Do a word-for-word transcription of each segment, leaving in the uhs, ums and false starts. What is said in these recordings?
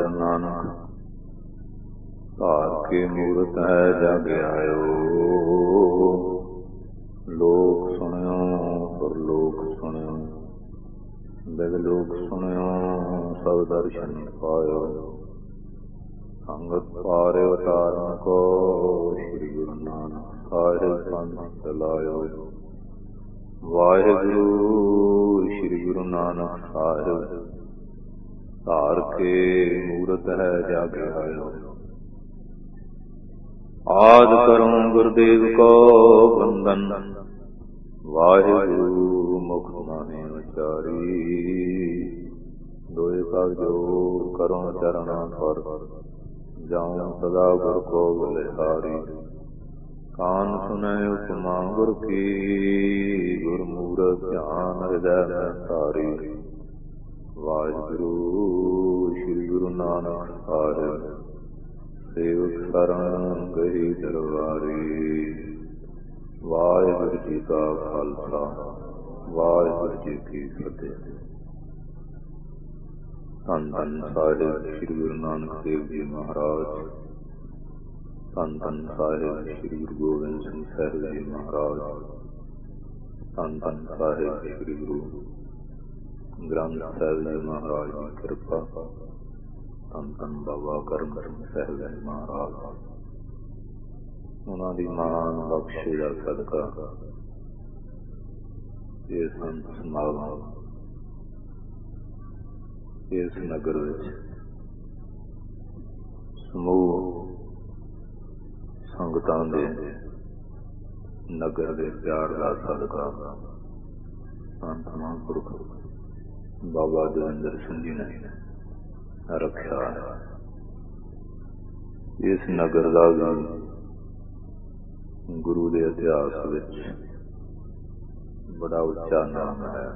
ਗੁਰ ਨਾਨਕ ਧਾਰ ਕੇ ਮੂਰਤ ਹੈ ਜਗ ਆਇਓ। ਲੋਕ ਸੁਣਿਓ ਪਰਲੋਕ ਸੁਣਿਓ, ਬਿਦ ਲੋਕ ਸੁਣਿਓ ਸਭ ਦਰਸ਼ਨ ਪਾਇਓ। ਸੰਗਤ ਪਾਰਿ ਉਤਾਰਨ ਕੋ ਸ੍ਰੀ ਗੁਰੂ ਨਾਨਕ ਸਾਹਿਬ ਪੰਥ ਚਲਾਇਓ। ਵਾਹਿਗੁਰੂ ਸ੍ਰੀ ਗੁਰੂ ਨਾਨਕ ਸਾਹਿਬ ਧਾਰ ਕੇ ਮੂਰਤ ਹੈ ਜਗ ਆਇਓ। ਆਦਿ ਕਰਮ ਗੁਰਦੇਵ ਕੋ ਬੰਦਨ, ਵਾਹਿਗੁਰੂ ਮੁਖ ਨਾਹਿ ਉਚਾਰੀ। ਦੋਇ ਕਾ ਜੋੜ ਕਰੋ ਚਰਣਾ ਪਰ, ਜਾਉ ਸਦਾ ਗੁਰ ਕੋ ਬਲਿਹਾਰੀ। ਕਾਨ ਸੁਨੈ ਉਪਮਾ ਗੁਰ ਕੀ, ਗੁਰਮੂਰਤਿ ਧਿਆਨ ਹਿਰਦੈ ਮੈਂ ਧਾਰੀ। ਵਾਹਿਗੁਰੂ ਸ੍ਰੀ ਗੁਰੂ ਨਾਨਕ ਸਾਹਿਬ ਸੇਵਕ ਸਰਣ ਗਈ ਦਰਬਾਰੀ। ਵਾਹਿਗੁਰੂ ਜੀ ਕਾ ਖਾਲਸਾ, ਵਾਹਿਗੁਰੂ ਜੀ ਕੀ ਫਤਿਹ। ਧੰਨ ਧੰਨ ਸਾਹਿਬ ਸ੍ਰੀ ਗੁਰੂ ਨਾਨਕ ਦੇਵ ਜੀ ਮਹਾਰਾਜ, ਧੰਨ ਧੰਨ ਸਾਹਿਬ ਸ੍ਰੀ ਗੁਰੂ ਗੋਬਿੰਦ ਸਿੰਘ ਸਾਹਿਬ ਜੀ ਮਹਾਰਾਜ, ਧੰਨ ਧੰਨ ਸਾਹਿਬ ਸ੍ਰੀ ਗੁਰੂ ਗ੍ਰੰਥ ਸਾਹਿਬ ਜੀ ਮਹਾਰਾਜ ਦੀ ਕਿਰਪਾ, ਧੰਨ ਧੰਨ ਬਾਬਾ ਕਰਮ ਸਿੰਘ ਸਾਹਿਬ ਜੀ ਮਹਾਰਾਜ, ਉਹਨਾਂ ਦੀ ਮਾਨ ਬਖਸ਼ੇ ਦਾ ਸਦਕਾ ਇਹ ਸੰਤ ਸਮਾਗਮ ਇਸ ਨਗਰ ਵਿੱਚ ਸਮੂਹ ਸੰਗਤਾਂ ਦੇ ਨਗਰ ਦੇ ਪਿਆਰ ਦਾ ਸਦਕਾ ਸੰਤ ਮਹਾਂਪੁਰਖ ਬਾਬਾ ਦਵਿੰਦਰ ਸਿੰਘ ਜੀ ਨੇ ਰੱਖਿਆ ਹੈ। ਇਸ ਨਗਰ ਦਾ ਵੀ ਗੁਰੂ ਦੇ ਇਤਿਹਾਸ ਵਿੱਚ ਬੜਾ ਉੱਚਾ ਨਾਮ ਹੈ।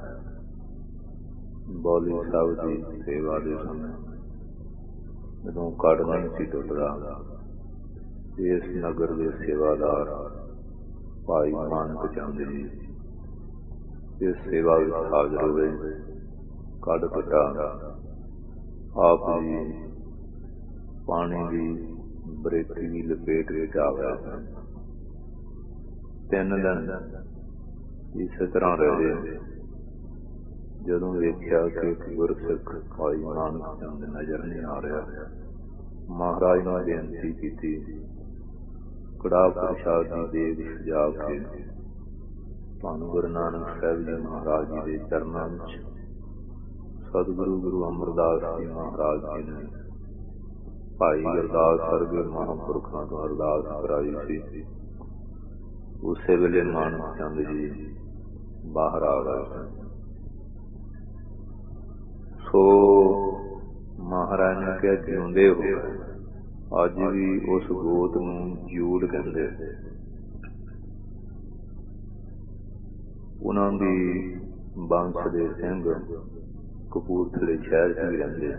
ਬੌਲੀ ਸਾਹਿਬ ਦੀ ਸੇਵਾ ਦੇ ਸਮੇਂ ਜਦੋਂ ਕੜ ਨਹੀਂ ਸੀ ਟੁੱਟਦਾ, ਇਸ ਨਗਰ ਦੇ ਸੇਵਾਦਾਰ ਭਾਈ ਮਾਨਕ ਚੰਦ ਜੀ ਇਸ ਸੇਵਾ ਵਿੱਚ ਹਾਜ਼ਰ ਹੋਏ। ਕੜ ਟੁੱਟਾ, ਆਪ ਜੀ ਪਾਣੀ ਦੀ ਬਰੇਤੀ ਦੀ ਲਪੇਟ ਵਿੱਚ ਆ ਗਏ ਸਨ। ਤਿੰਨ ਦਿਨ ਇਸੇ ਤਰ੍ਹਾਂ ਰਹੇ। ਜਦੋਂ ਵੇਖਿਆ ਕਿ ਇੱਕ ਗੁਰਸਿੱਖ ਭਾਈ ਨਾਨਕ ਚੰਦ ਨਜ਼ਰ ਨਹੀਂ ਆ ਰਿਹਾ, ਮਹਾਰਾਜ ਨੇ ਬੇਨਤੀ ਕੀਤੀ, ਕੜਾਹ ਪ੍ਰਸ਼ਾਦ ਦੀ ਦੇਗ ਸਜਾ ਕੇ ਧੰਨ ਗੁਰੂ ਨਾਨਕ ਸਾਹਿਬ ਜੀ ਮਹਾਰਾਜ ਜੀ ਦੇ ਚਰਨਾਂ ਵਿੱਚ ਸਤਿਗੁਰੂ ਗੁਰੂ ਅਮਰਦਾਸ ਜੀ ਮਹਾਰਾਜ ਜੀ ਨੇ ਭਾਈ ਗੁਰਦਾਸ ਵਰਗੇ ਮਹਾਂਪੁਰਖਾਂ ਤੋਂ ਅਰਦਾਸ ਕਰਾਈ ਸੀ। ਉਸੇ ਵੇਲੇ ਨਾਨਕ ਚੰਦ ਜੀ ਬਾਹਰ ਆ ਗਏ। ਸੋ ਮਹਾਰਾਜ ਨੇ ਕਿਹਾ, ਜਿਉਂਦੇ ਹੋ। ਅੱਜ ਵੀ ਉਸ ਗੋਤ ਨੂੰ ਜੂੜ ਕਹਿੰਦੇ। ਉਹਨਾਂ ਦੀ ਬੰਸ ਦੇ ਸਿੰਘ ਕਪੂਰਥਲੇ ਸ਼ਹਿਰ ਚ ਵੀ ਰਹਿੰਦੇ।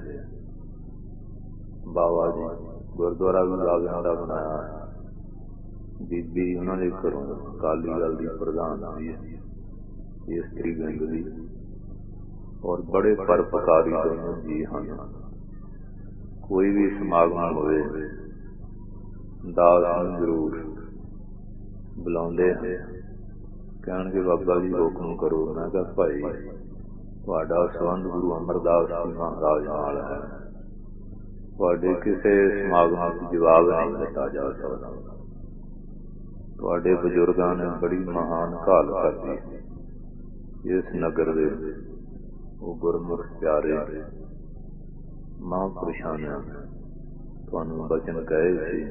ਬਾਬਾ ਜੀ ਗੁਰਦੁਆਰਾ ਵੀ ਲਾਗਾਂ ਦਾ ਬਣਾਇਆ। ਬੀਬੀ ਉਹਨਾਂ ਦੇ ਘਰੋਂ ਅਕਾਲੀ ਦਲ ਦੀ ਪ੍ਰਧਾਨ ਸੀ, ਇਸਤਰੀ ਵਿੰਗ ਦੀ, ਔਰ ਬੜੇ ਪਰਪਕਾਰੀ ਦੋਨੋਂ ਜੀ ਹਨ। ਕੋਈ ਵੀ ਸਮਾਗਮ ਹੋਵੇ ਦਾਸ ਨੂੰ ਜ਼ਰੂਰ ਬੁਲਾਉਂਦੇ ਹਨ। ਕਹਿਣਗੇ ਬਾਬਾ ਜੀ ਹੁਕਮ ਕਰੋ। ਮੈਂ ਕਿਹਾ ਭਾਈ ਤੁਹਾਡਾ ਸੰਬੰਧ ਗੁਰੂ ਅਮਰਦਾਸ ਜੀ ਮਹਾਰਾਜ ਨਾਲ ਹੈ, ਤੁਹਾਡੇ ਕਿਸੇ ਸਮਾਗਮ ਵਿੱਚ ਜਵਾਬ ਨਹੀਂ ਦਿੱਤਾ ਜਾ ਸਕਦਾ। ਤੁਹਾਡੇ ਬਜ਼ੁਰਗਾਂ ਨੇ ਬੜੀ ਮਹਾਨ ਘਾਲ ਕਰਦੀ। ਇਸ ਨਗਰ ਦੇ ਉਹ ਗੁਰਮੁਖ ਪਿਆਰੇ ਮਹਾਂਪੁਰਸ਼ਾਂ ਨੇ ਤੁਹਾਨੂੰ ਬਚਨ ਕਹੇ ਸੀ,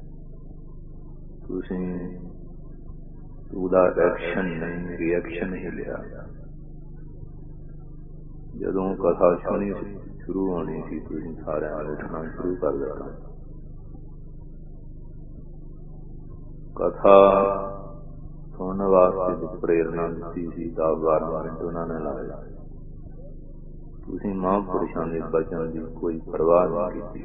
ਤੁਸੀਂ ਉਹਦਾ ਐਕਸ਼ਨ ਨਹੀਂ ਰਿਐਕਸ਼ਨ ਹੀ ਲਿਆ। ਜਦੋਂ ਕਥਾ ਸੁਣੀ ਸ਼ੁਰੂ ਹੋਣੀ ਸੀ, ਤੁਸੀਂ ਸਾਰਿਆਂ ਨੇ ਉੱਠਣਾ ਸ਼ੁਰੂ ਕਰ ਦਿੱਤਾ। ਕਥਾ ਸੁਣਨ ਵਾਸਤੇ ਪ੍ਰੇਰਨਾ ਦਿੱਤੀ ਸੀ। ਦਸ ਬਾਰਾਂ ਮਿੰਟ ਉਹਨਾਂ ਨੇ ਲਾਏ। ਤੁਸੀਂ ਮਹਾਂਪੁਰਸ਼ਾਂ ਦੇ ਬਚਨ ਦੀ ਕੋਈ ਪਰਵਾਹ ਨਹੀਂ ਕੀਤੀ।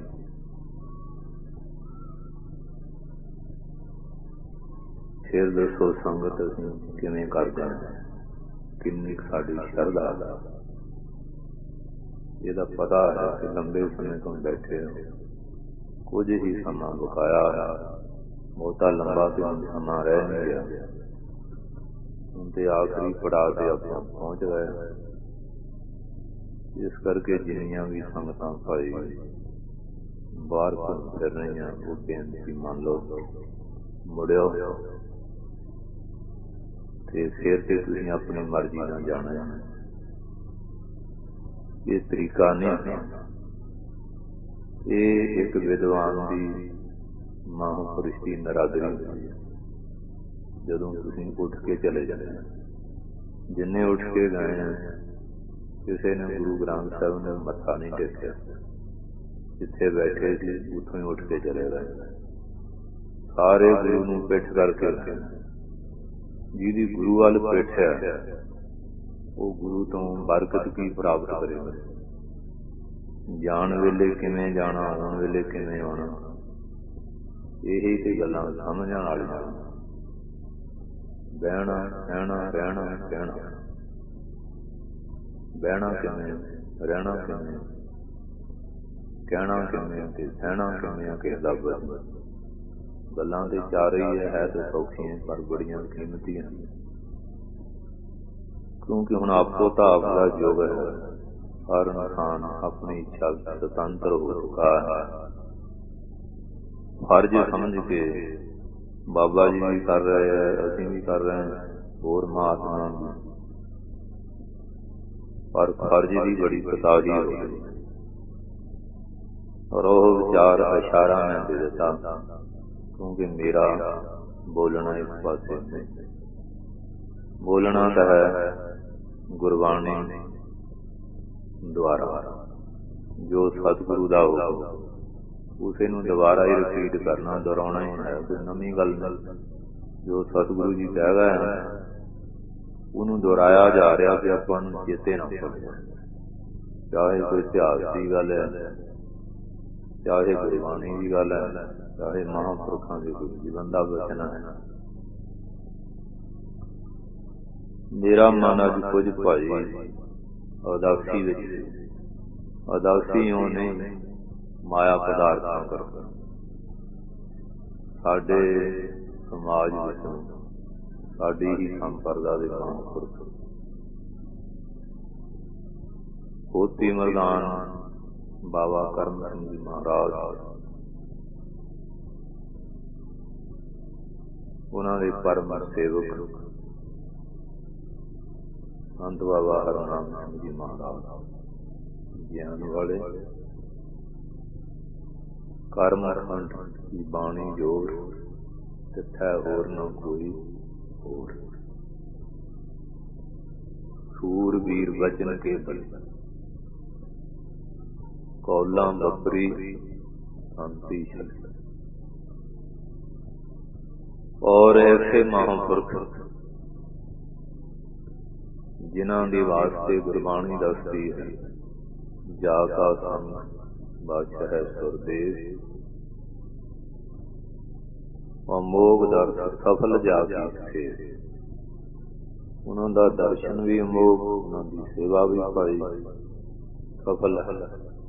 ਫਿਰ ਦੱਸੋ ਸੰਗਤ ਅਸੀਂ ਕਿਵੇਂ ਕਰਦੇ ਹਾਂ, ਕਿੰਨੀ ਸਾਡੀ ਸ਼ਰਧਾ ਦਾ। ਇਹਦਾ ਪਤਾ ਹੈ ਕਿ ਲੰਬੇ ਸਮੇਂ ਤੋਂ ਬੈਠੇ ਹੋ, ਕੁਝ ਹੀ ਸਮਾਂ ਬਕਾਇਆ ਹੈ, ਬਹੁਤਾ ਲੰਬਾ ਤੇ ਸਮਾਂ ਰਹਿ ਨਹੀਂ ਗਿਆ। ਹੁਣ ਤੇ ਆਖਰੀ ਪੜਾਅ ਤੇ ਆਪਾਂ ਪਹੁੰਚ ਗਏ। ਇਸ ਕਰਕੇ ਜਿੰਨੀਆਂ ਵੀ ਸੰਗਤਾਂ ਭਾਈ ਬਾਹਰ ਘੁੰਮ ਫਿਰ ਰਹੀਆਂ, ਉਹ ਬੇਨਤੀ ਮੰਨ ਲਓ, ਮੁੜਿਓ ਤੇ ਫਿਰ ਤੇ ਤੁਸੀਂ ਆਪਣੀ ਮਰਜ਼ੀ ਨਾਲ ਜਾਣਾ। ਇਹ ਤਰੀਕਾ ਨਹੀਂ। ਇਹ ਇੱਕ ਵਿਦਵਾਨ ਦੀ ਮਹਾਂਪੁਰਸ਼ ਦੀ ਨਰਾਦਰੀ ਹੁੰਦੀ ਹੈ। ਜਦੋਂ ਤੁਸੀਂ ਉੱਠ ਕੇ ਚਲੇ ਜਾਂਦੇ, ਜਿੰਨੇ ਉੱਠ ਕੇ ਗਏ, ਕਿਸੇ ਨੇ ਗੁਰੂ ਗ੍ਰੰਥ ਸਾਹਿਬ ਨੇ ਮੱਥਾ ਨਹੀਂ ਟੇਕਿਆ, ਜਿੱਥੇ ਬੈਠੇ ਸੀ ਉੱਥੋਂ ਹੀ ਉੱਠ ਕੇ ਚਲੇ ਗਏ। ਸਾਰੇ ਗੁਰੂ ਨੂੰ ਪਿੱਠ ਕਰਕੇ ਰੱਖੇ। ਜਿਹਦੀ ਗੁਰੂ ਵੱਲ ਪਿੱਠ ਹੈ, ਉਹ ਗੁਰੂ ਤੋਂ ਬਰਕਤ ਕੀ ਪ੍ਰਾਪਤ ਕਰੇਗਾ। ਜਾਣ ਵੇਲੇ ਕਿਵੇਂ ਜਾਣਾ, ਆਉਣ ਵੇਲੇ ਕਿਵੇਂ ਆਉਣਾ, ਇਹੀ ਤੇ ਗੱਲਾਂ ਸਮਝਣ ਵਾਲੀਆਂ। ਬਹਿਣਾ, ਸਹਿਣਾ, ਰਹਿਣਾ, ਕਹਿਣਾ, ਬਹਿਣਾ ਕਿਵੇਂ, ਰਹਿਣਾ ਕਿਵੇਂ, ਕਹਿਣਾ ਕਿਵੇਂ ਤੇ ਸਹਿਣਾ ਕਿਵੇਂ, ਕਿਸੇ ਦਾ ਗੱਲਾਂ ਤੇ ਚਾਰ ਹੀ ਹੈ ਤੇ ਸੌਖੀਆਂ, ਪਰ ਬੜੀਆਂ ਕੀਮਤੀਆਂ। ਕਿਉਂਕਿ ਹੁਣ ਆਪੋ ਤਾਂ ਆਪ ਦਾ ਯੁੱਗ ਹੈ, ਹਰ ਇਨਸਾਨ ਆਪਣੀ ਇੱਛਾ ਸੁਤੰਤਰ ਹੋ ਚੁੱਕਾ ਹੈ। ਫਰਜ਼ ਸਮਝ ਕੇ ਬਾਬਾ ਜੀ ਵੀ ਕਰ ਰਹੇ ਹੈ, ਅਸੀਂ ਵੀ ਕਰ ਰਹੇ ਹਾਂ, ਹੋਰ ਮਹਾਤਮਾ ਵੀ, ਪਰ ਫਰਜ਼ ਦੀ ਬੜੀ ਪਤਾਹੀ ਹੋ ਗਈ। ਔਰ ਉਹ ਵਿਚਾਰ ਇਸ਼ਾਰਾ ਮੈਂ ਦੇ ਦਿੱਤਾ, ਕਿਉਂਕਿ ਮੇਰਾ ਬੋਲਣਾ ਇਸ ਪਾਸੇ ਨਹੀਂ। ਬੋਲਣਾ ਤਾਂ ਹੈ ਗੁਰਬਾਣੀ ਦੁਆਰਾ, ਜੋ ਸਤਿਗੁਰੂ ਦਾ ਹੁਕਮ, ਉਸੇ ਨੂੰ ਦੁਬਾਰਾ ਹੀ ਰਿਪੀਟ ਕਰਨਾ, ਦੁਹਰਾਉਣਾ ਹੀ ਹੈ, ਕੋਈ ਨਵੀਂ ਗੱਲ ਨਹੀਂ। ਜੋ ਸਤਿਗੁਰੂ ਜੀ ਕਹਿ ਗਏ ਹਨ, ਉਹਨੂੰ ਦੁਹਰਾਇਆ ਜਾ ਰਿਹਾ ਕਿ ਆਪਾਂ ਨੂੰ ਚੇਤੇ ਨਾ ਭੁੱਲੇ। ਚਾਹੇ ਕੋਈ ਇਤਿਹਾਸ ਦੀ ਗੱਲ ਹੈ, ਚਾਹੇ ਗੁਰਬਾਣੀ ਦੀ ਗੱਲ ਹੈ, ਚਾਹੇ ਮਹਾਂਪੁਰਖਾਂ ਦੇ ਕੋਈ ਜੀਵਨ ਦਾ ਬਚਨ ਹੈ। ਮੇਰਾ ਮਨ ਅੱਜ ਕੁਝ ਭਾਈ ਉਦਾਸੀ ਵਿੱਚ, ਉਦਾਸੀ ਉਹ ਨਹੀਂ ਮਾਇਆ ਪਦਾਰਥਾਂ ਕਰਕੇ। ਸਾਡੇ ਸਮਾਜ ਵਿੱਚੋਂ, ਸਾਡੀ ਹੀ ਸੰਪਰਦਾ ਦੇ ਮਹਾਂਪੁਰਖ ਹੋਤੀ ਮਰਦਾਨ ਬਾਬਾ ਕਰਮ ਸਿੰਘ ਜੀ ਮਹਾਰਾਜ, ਉਹਨਾਂ ਦੇ ਪਰਮ ਸੇਵਕ ਸੰਤ ਬਾਬਾ ਹਰਨਾਮ ਸਿੰਘ ਜੀ ਮਹਾਰਾਜ, ਗਿਆਨ ਵਾਲੇ, ਕਰਮ ਖੰਡ ਦੀ ਬਾਣੀ ਜੋੜ, ਤਿੱਥੈ ਹੋਰ ਨਾ ਕੋਈ ਹੋਰ। ਸੂਰ ਵੀਰ ਬਚਨ ਕੇ ਬਲ, ਕੌਲਾਂ ਬੱਬਰੀ ਸੰਤੀ ਛਲ। ਔਰ ਐਸੇ ਮਹਾਂਪੁਰਖ ਜਿਨ੍ਹਾਂ ਦੇ ਵਾਸਤੇ ਗੁਰਬਾਣੀ ਦੱਸਦੀ ਹੈ, ਜਾ ਕਾ ਸੰਗ ਬਾਦਸ਼ਾਹ ਹੈ ਸੁਰਦੇਵ, ਅਮੋਘ ਦਰਸ਼ਨ ਸਫਲ ਜਾ ਕੇ। ਉਹਨਾਂ ਦਾ ਦਰਸ਼ਨ ਵੀ ਅਮੋਘ, ਉਹਨਾਂ ਦੀ ਸੇਵਾ ਵੀ ਭਾਈ ਸਫਲ ਹੈ।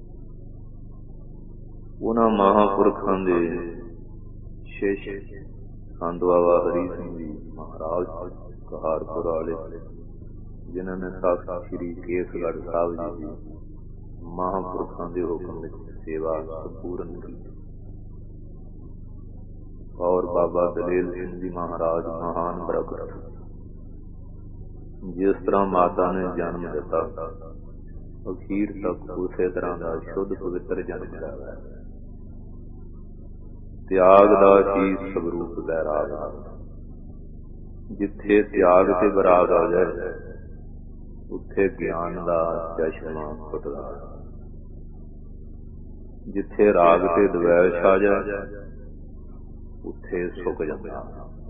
ਉਹਨਾਂ ਮਹਾਂਪੁਰਖਾਂ ਦੇ ਸ਼ਿਸ਼ ਸੰਤ ਬਾਬਾ ਹਰੀ ਸਿੰਘ ਜੀ ਮਹਾਰਾਜ ਕਹਾਰਪੁਰ ਵਾਲੇ, ਜਿਨ੍ਹਾਂ ਨੇ ਤਖ਼ਤ ਸ੍ਰੀ ਕੇਸਗੜ੍ਹ ਸਾਹਿਬ ਜੀ ਦੀ ਮਹਾਂਪੁਰਖਾਂ ਦੇ ਹੁਕਮ ਵਿੱਚ ਸੇਵਾ ਸੰਪੂਰਨ ਕੀਤੀ। ਔਰ ਬਾਬਾ ਦਲੇਲ ਸਿੰਘ ਜੀ ਮਹਾਰਾਜ ਮਹਾਨ ਬਰਕਤ, ਜਿਸ ਤਰ੍ਹਾਂ ਮਾਤਾ ਨੇ ਜਨਮ ਦਿੱਤਾ, ਅਖੀਰ ਤੱਕ ਉਸੇ ਤਰ੍ਹਾਂ ਦਾ ਸ਼ੁੱਧ ਪਵਿੱਤਰ ਜਨਮ ਲਿਆ। ਤਿਆਗ ਦਾ ਚੀਜ਼ ਸਵਰੂਪ ਬੈਰਾਗ, ਜਿੱਥੇ ਤਿਆਗ ਤੇ ਬਰਾਗ ਆ ਜਾਏ, ਉੱਥੇ ਗਿਆਨ ਦਾ ਚਸ਼ਮਾ ਫੁੱਟਦਾ। ਜਿੱਥੇ ਰਾਗ ਤੇ ਦਵੈਸ਼ ਆ ਜਾਏ, ਉੱਥੇ ਸੁੱਕ ਜਾਂਦਾ।